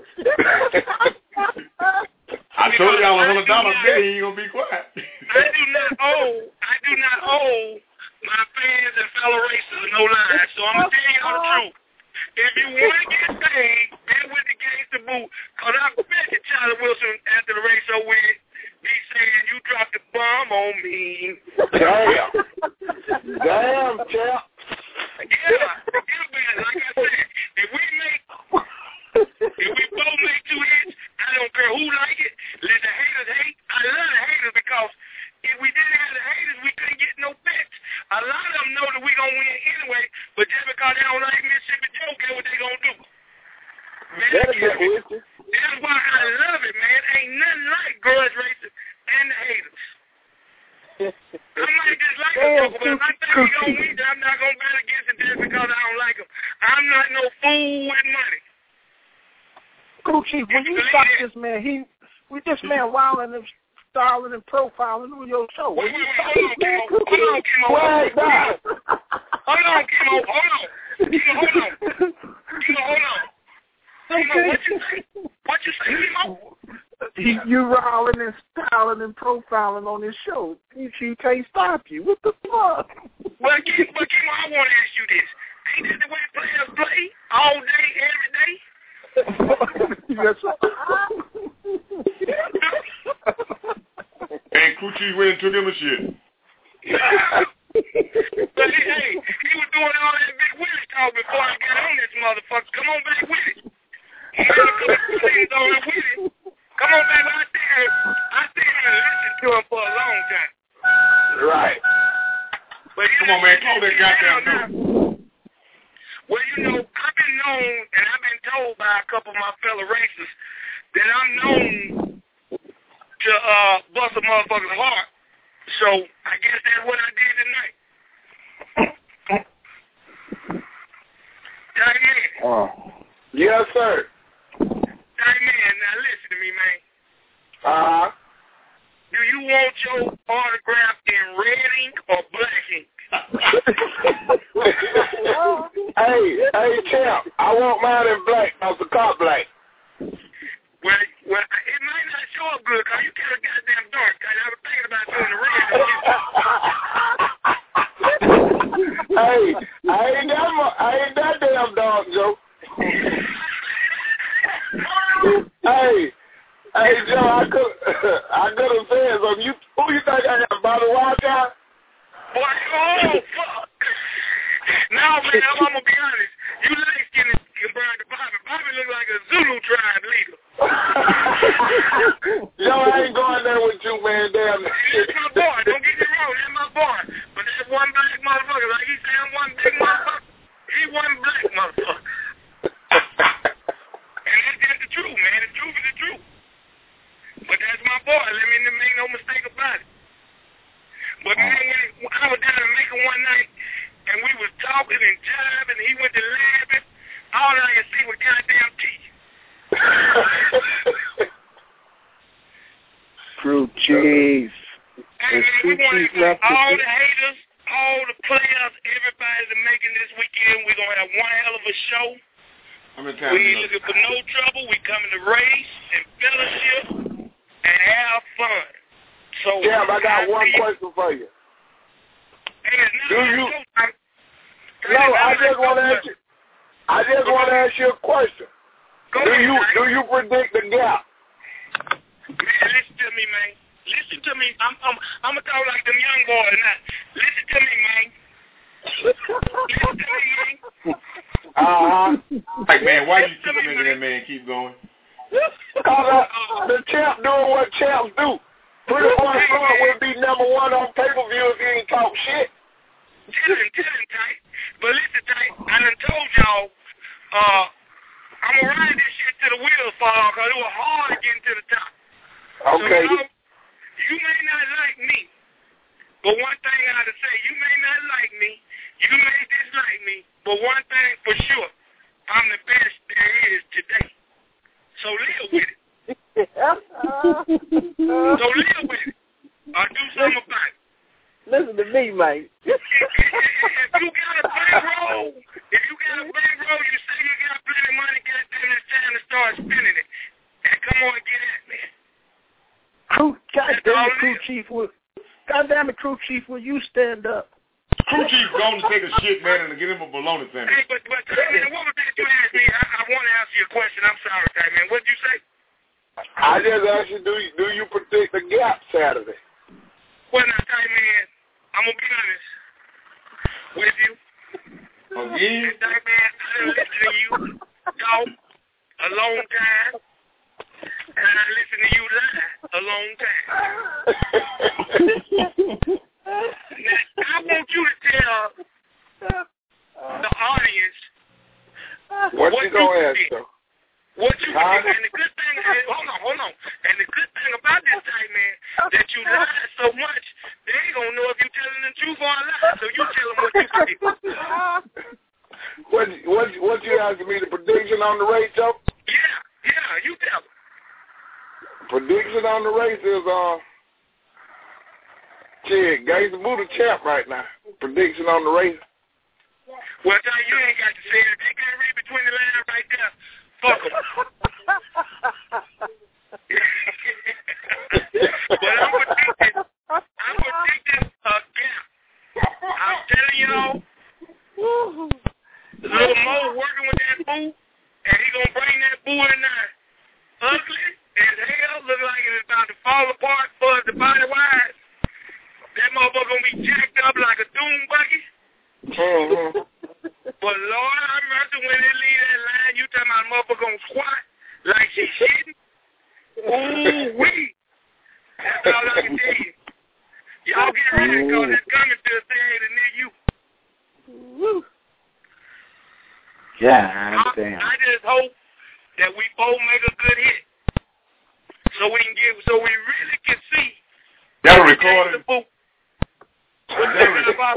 I told y'all a hundred dollar bet, he ain't gonna be quiet. I do not owe, I do not owe my fans and fellow racers no lies, so I'm gonna tell y'all the truth. If you want to get paid, bet with the gangster boot, cause I bet you Charlie Wilson after the race so win, be saying you dropped the bomb on me. Damn. Damn, champ. Yeah, yeah, man. Like I said, if we make, if we both make two hits, I don't care who like it. Let the haters hate. I love the haters because if we didn't have the haters, we couldn't get no bets. A lot of them know that we gonna win anyway, but just because they don't like Mississippi Joe, guess what they gonna do? Man, that's why I love it, man. Ain't nothing like grudge racing and the haters. I might dislike them, but if I think we gonna win, I'm not gonna bet against it just because I don't like them. I'm not no fool with money. Crew Chief, when you stop this man, he, with this man wilding and styling and profiling on your show. When you stop this man, Crew Chief, hold on, hold on, Kimo, hold on, Kimo, hold on, Kimo, hold on. Kimo, what you say? What you say, Kimo? He, you riling and styling and profiling on his show. He, he can't stop you. What the fuck? Well, Kimo, but Kimo, I want to ask you this. Ain't that the way players play all day, every day? Yes, sir. And Coochie went and took him a shit. But hey, hey, he was doing all that big Willie talk before I got on this motherfucker. Come on back with it. He had a couple things on it with it. Come on back. I sit here, I sit here and listen to him for a long time. Right. But come on, man. Call that goddamn dude. Well, you know, I've been known, and I've been told by a couple of my fellow racers that I'm known to uh, bust a motherfucker's heart. So I guess that's what I did tonight. Diamond. Oh. Yes, sir. Diamond, now listen to me, man. Uh-huh. Do you want your autograph in red ink or black ink? hey, hey, champ, I want mine in black. I was the car black. Well, well, it might not show up good because you kind of goddamn dark. Cause I was thinking about doing the red. Hey, I ain't that mu- I ain't that damn dog, Joe. hey, hey, Joe, I could I could have said something. You, who you think I am, Bobby Wildcat? Boy, oh, fuck. No, man, I'm, I'm going to be honest. You light-skinned compared to Bobby. Bobby look like a Zulu tribe leader. Yo, I ain't going there with you, man. Damn. That's my boy. Don't get me wrong. That's my boy. But that's one black motherfucker. Like he say I'm one big motherfucker. He one black motherfucker. And that's just the boy. Let me make no mistake about it. But man, when I was down in Macon one night, and we was talking and jiving, and he went to laughing, all I could see was goddamn teeth. Crew chief. Hey, man, we want to thank all the haters, all the players, everybody that's making this weekend. We're going to have one hell of a show. We ain't looking for no trouble. We coming to race and fellowship and have fun. So, Jam, I got one question for you. Hey, do you? No, I just want to ask you. I just want to ask you a question. Go do ahead, you man. do you predict the gap? Man, listen to me, man. Listen to me. I'm I'm I'm gonna talk like them young boys now. Listen to me, man. Listen to me, man. Uh-huh. Like, man, why you keep making that man keep going? Cause uh, the champ doing what champs do. Pretty Boy Floyd will be number one on pay-per-view if he ain't talk shit. Chillin', chillin', tight. But listen, tight, I done told y'all, uh, I'm gonna ride this shit to the wheels fall off, cause it was hard getting to the top. Okay. So, you know, you may not like me, but one thing I have to say, you may not like me, you may dislike me, but one thing for sure, I'm the best there is today. So live with it. So live with it. Or do something about it. Listen to me, man. If, if, if you got a bankroll, if you got a bankroll, you say you got plenty of money, goddamn, it's time to start spending it. And come on and get at me. Crew, goddamn it, crew chief, will, goddamn it, crew chief, will you stand up? Crew chief going to take a shit, man, and get him a bologna sandwich. Hey, but, but man, what was that you asked me? I, I want to answer your question. I'm sorry, Ty, man. What did you say? I just asked you, do you, do you predict the gap Saturday? Well, now, Ty, man, I'm going to be honest with you. Again? And, Ty, man, I done listened to you talk a long time, and I listened to you lie a long time. Now, I want you to tell the audience what, what you gonna ask did. though? What you huh? did. And the good thing, and hold on, hold on. And the good thing about this time, man, that you lied so much, they ain't gonna know if you telling the truth or a lie. So you tell them what you did. What what what you asking me? The prediction on the race, Joe? Yeah, yeah, you tell them. Prediction on the race is uh. Shit, Gangsta Buddha champ right now. Prediction on the race. Well, I tell you, you ain't got to say it. They can't read between the lines right there. Fuck them. But I'm predicting, I'm predicting a gap. I'm telling y'all, Little Mo working with that boo, and he gonna bring that boo in there ugly as hell, look like it's about to fall apart for the body wise. That motherfucker gonna be jacked up like a doom buggy. Mm-hmm. But Lord have mercy, when they leave that line, you talking about motherfucker gonna squat like she shitting? Ooh-wee. That's all I can tell you. Y'all get ready, because it's coming to a theater near you. Woo. Yeah, I, damn. I just hope that we both make a good hit. So we can get, so we really can see. That'll record it. What you thinking about?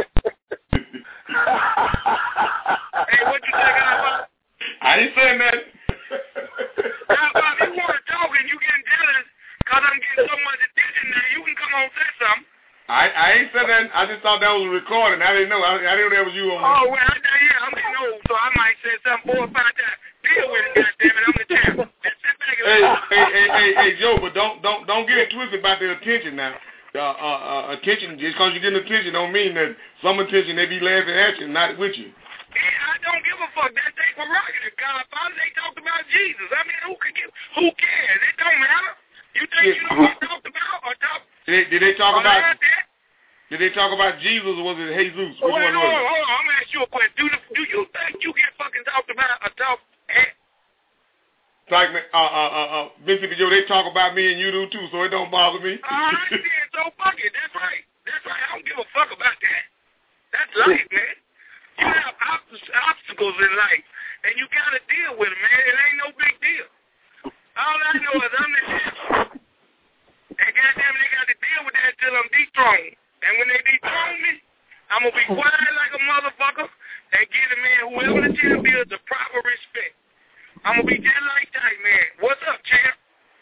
Hey, what you thinking about? I ain't saying that. Now, Bob, you want to talk and you getting jealous because I'm getting so much attention now, you can come on and say something. I I ain't said that. I just thought that was a recording. I didn't know. I, I didn't know that was you on. Oh, well, I, yeah, I'm getting old, so I might say something four or five times. Deal with it, goddammit. I'm the champ. Just sit back and hey, hey, hey, hey, hey, Joe, but don't don't don't get it twisted about the attention now. Uh, uh, uh, attention, just because you're getting attention don't mean that some attention they be laughing at you, not with you. Yeah, I don't give a fuck. That's their prerogative. God, Father, they talked about Jesus. I mean, who could give? Who cares? It don't matter. You think yeah. you know what talked about or talk? Did, did they talk or about? That? Did they talk about Jesus or was it Jesus? Which oh, wait, one hold was on, it? hold on. I'm gonna ask you a question. Do, do you think you get fucking talked about or talk at? Like, uh, uh, uh, uh, Vincent Joe, they talk about me and you do too, so it don't bother me. All right, then, so fuck it. That's right. That's right. I don't give a fuck about that. That's life, man. You have obstacles in life, and you gotta deal with them, man. It ain't no big deal. All I know is I'm the champ, and goddamn, they got to deal with that until I'm dethroned. And when they dethrone me, I'm going to be quiet like a motherfucker and give the man, whoever the champ is, the proper respect. I'm going to be just like that, man. What's up, champ?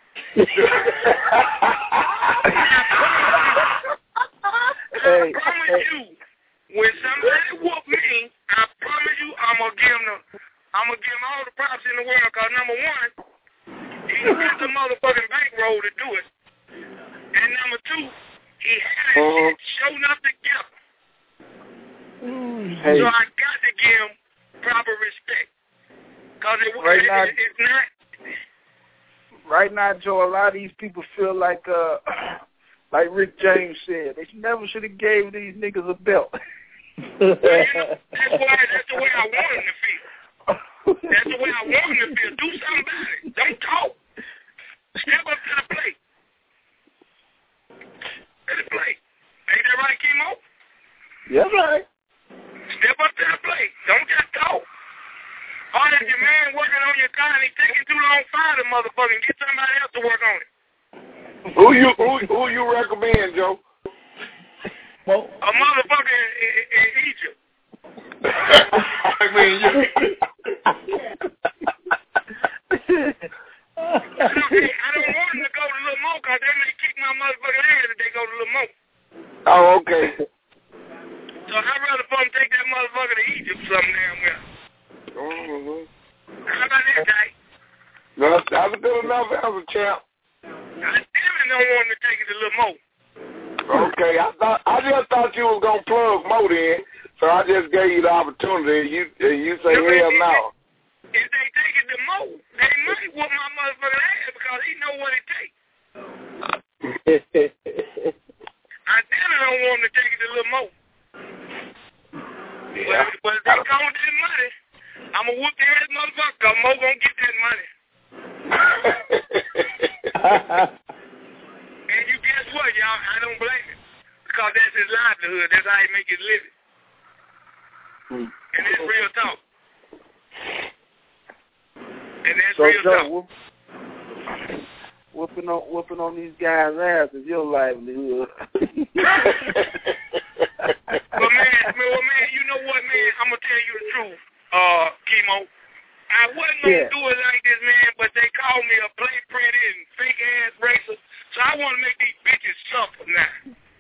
I promise you, when somebody whoop me, I promise you I'm going to give him the, I'm going to give him all the props in the world, because number one, he got the motherfucking bankroll to do it. And number two, he had his uh-huh. shit showing up together. Hey. So I got to give him proper respect. Because it, right it, now, it, it's not... Right now, Joe, a lot of these people feel like, uh, like Rick James said, they never should have gave these niggas a belt. Well, you know, that's, why, that's the way I want him to feel. That's the way I want him to feel. Do something about it. Don't talk. Step up to the plate. To the plate. Ain't that right, Chemo? Yeah, right. Step up to the plate. Don't just talk. Or if your man working on your car and he taking too long, fire the motherfucker and get somebody else to work on it. Who you who, who you recommend, Joe? Well, a motherfucker in, in, in Egypt. I mean, you. I don't, I don't want them to go to Lil Mo because they may kick my motherfucking ass if they go to Lil Mo. Oh, okay. So I'd rather for them take that motherfucker to Egypt something damn well. Mm-hmm. How about that, guy? No, that's a good enough answer, champ. I damn it don't want to take it to Lil Mo. Okay, I thought I just thought you was gonna plug Mo then, so I just gave you the opportunity. And you and you say no, hell no. If they take it to Mo, they might whoop my motherfucking ass because he know what it takes. I damn it don't want to take it to Lil Mo. Yeah. But, but if they come with that money, I'm going to whoop their ass motherfucker because Mo going to get that money. And you guess what, y'all? I don't blame him. Because that's his livelihood. That's how he make his living. Hmm. And that's real talk. And that's so real Joe, talk. Whoop, whooping on whooping on these guys' ass is your livelihood. Well, man, well, man, you know what, man? I'm going to tell you the truth, uh, Chemo. I wasn't going to yeah. do it like this, man, but they called me a play printed and fake-ass racer, so I want to make these bitches suffer now.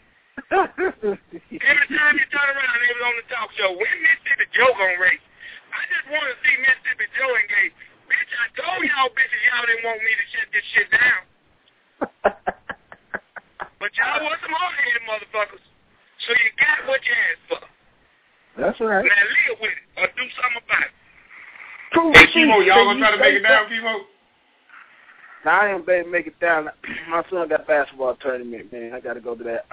Every time you turn around, they was on the talk show. When Mississippi Joe going to race? I just want to see Mississippi Joe engage. Bitch, I told y'all bitches y'all didn't want me to shut this shit down. But y'all want some hard-headed motherfuckers. So you got what you asked for. That's right. Now live with it or do something about it. Hey, Chemo, y'all gonna try to make it down, Chemo? Nah, I ain't gonna make it down. My son got basketball tournament, man. I gotta go to that.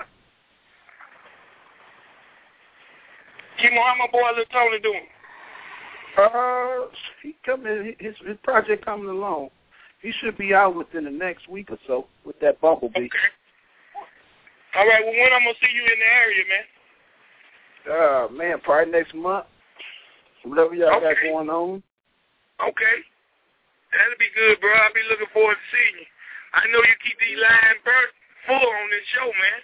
Chemo, how my boy Lil Tony doing? Uh, he coming. His his project coming along. He should be out within the next week or so with that Bumblebee. Okay. All right, well, when I'm going to see you in the area, man? Uh, man, probably next month. Whatever y'all okay. got going on. Okay. That'll be good, bro. I'll be looking forward to seeing you. I know you keep these lines burnt full on this show, man.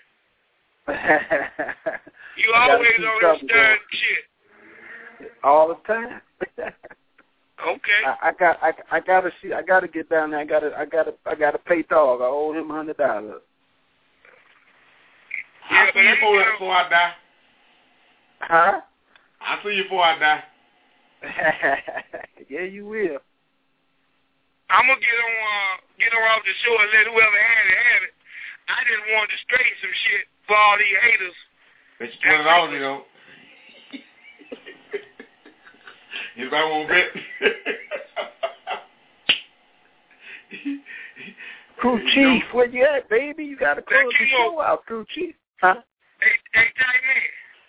You always on this stirring shit. All the time. Okay. I, I got I, I gotta see I gotta get down there. I gotta I gotta I gotta pay dog. I owe him a hundred dollars. I'll see you before, before I die. Huh? I'll see you before I die. Yeah, you will. I'm gonna get on uh, get her off the show and let whoever had it have it. I just wanted to straighten some shit for all these haters. Bet you twenty dollars, you know. Anybody want to bet? Crew Chief, where you at, baby? You got to close the show out, Crew Chief. Huh? Hey, hey, tight man.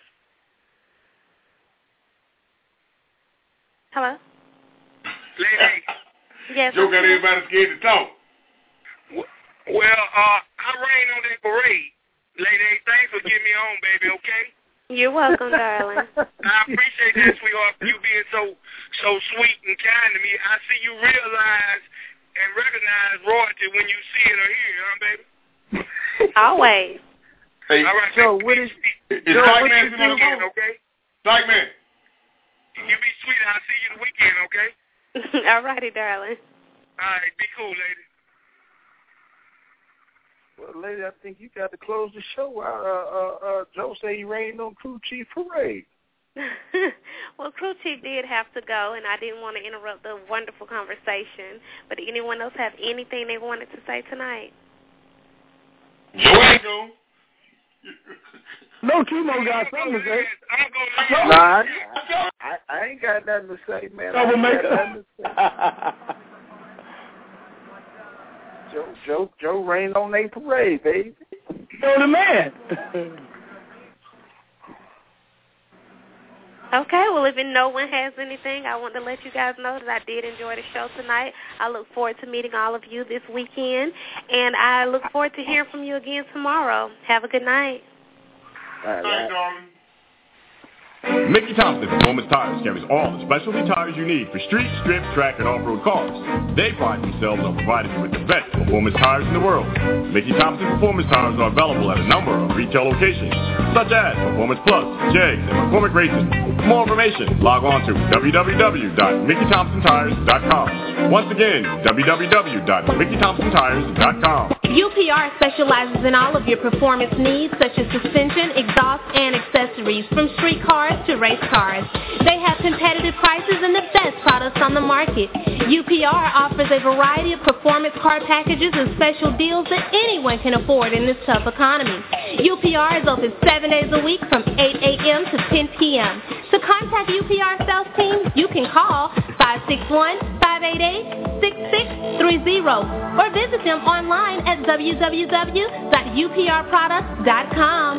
Hello? Lady. Yes. Joe got everybody scared to talk. Well, uh, I rain on that parade. Lady, thanks for getting me on, baby, okay? You're welcome, darling. I appreciate that, sweetheart, you being so so sweet and kind to me. I see you realize and recognize royalty when you see it or hear it, huh, baby? Always. Hey, all right, Joe, what is is Joe, Dyke what Man you still on the think? phone? okay? Dyke Man. You be sweet. I'll see you the weekend, okay? All righty, darling. All right, be cool, lady. Well, lady, I think you got to close the show out. Uh, uh, uh, Joe say he rained on Crew Chief Parade. Well, Crew Chief did have to go, and I didn't want to interrupt the wonderful conversation. But did anyone else have anything they wanted to say tonight? Joe ain't go. No, Timo got something to say. I'm Nah, I, I, I ain't got nothing to say, man. I ain't got nothing to say. Joe, Joe, Joe rained on their parade, baby. Joe the man. Okay, well, if no one has anything, I want to let you guys know that I did enjoy the show tonight. I look forward to meeting all of you this weekend, and I look forward to hearing from you again tomorrow. Have a good night. All right, darling. Mickey Thompson Performance Tires carries all the specialty tires you need for street, strip, track, and off-road cars. They pride themselves on providing you with the best performance tires in the world. Mickey Thompson Performance Tires are available at a number of retail locations, such as Performance Plus, Jegs, and McCormick Racing. For more information, log on to w w w dot mickey thompson tires dot com. Once again, w w w dot mickey thompson tires dot com. U P R specializes in all of your performance needs, such as suspension, exhaust, and accessories, from street cars to race cars. They have competitive prices and the best products on the market. U P R offers a variety of performance car packages and special deals that anyone can afford in this tough economy. U P R is open seven days a week from eight a.m. to ten p.m. To contact U P R sales team, you can call five six one, five eight eight, six six three zero or visit them online at w w w dot u p r products dot com.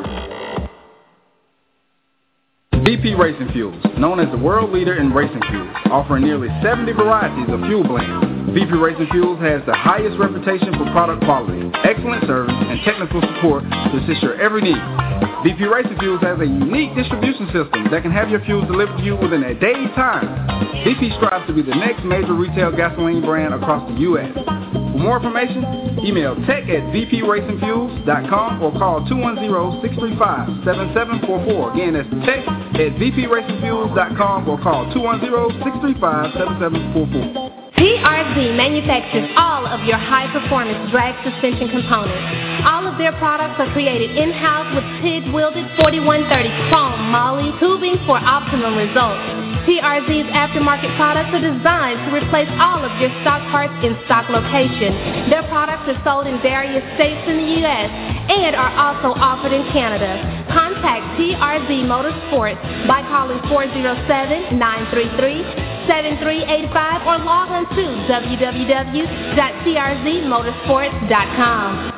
V P Racing Fuels, known as the world leader in racing fuels, offering nearly seventy varieties of fuel blends. V P Racing Fuels has the highest reputation for product quality, excellent service, and technical support to assist your every need. V P Racing Fuels has a unique distribution system that can have your fuels delivered to you within a day's time. V P strives to be the next major retail gasoline brand across the U S For more information, email tech at v p racing fuels dot com or call two one zero, six three five, seven seven four four. Again, that's tech at v p racing fuels dot com or call two one zero, six three five, seven seven four four. T R Z manufactures all of your high-performance drag suspension components. All of their products are created in-house with TIG-welded forty-one thirty chrome moly tubing for optimum results. T R Z's aftermarket products are designed to replace all of your stock parts in stock location. Their products are sold in various states in the U S and are also offered in Canada. Contact T R Z Motorsports by calling four zero seven, nine three three, seven three eight five or log on to w w w dot t r z motorsports dot com.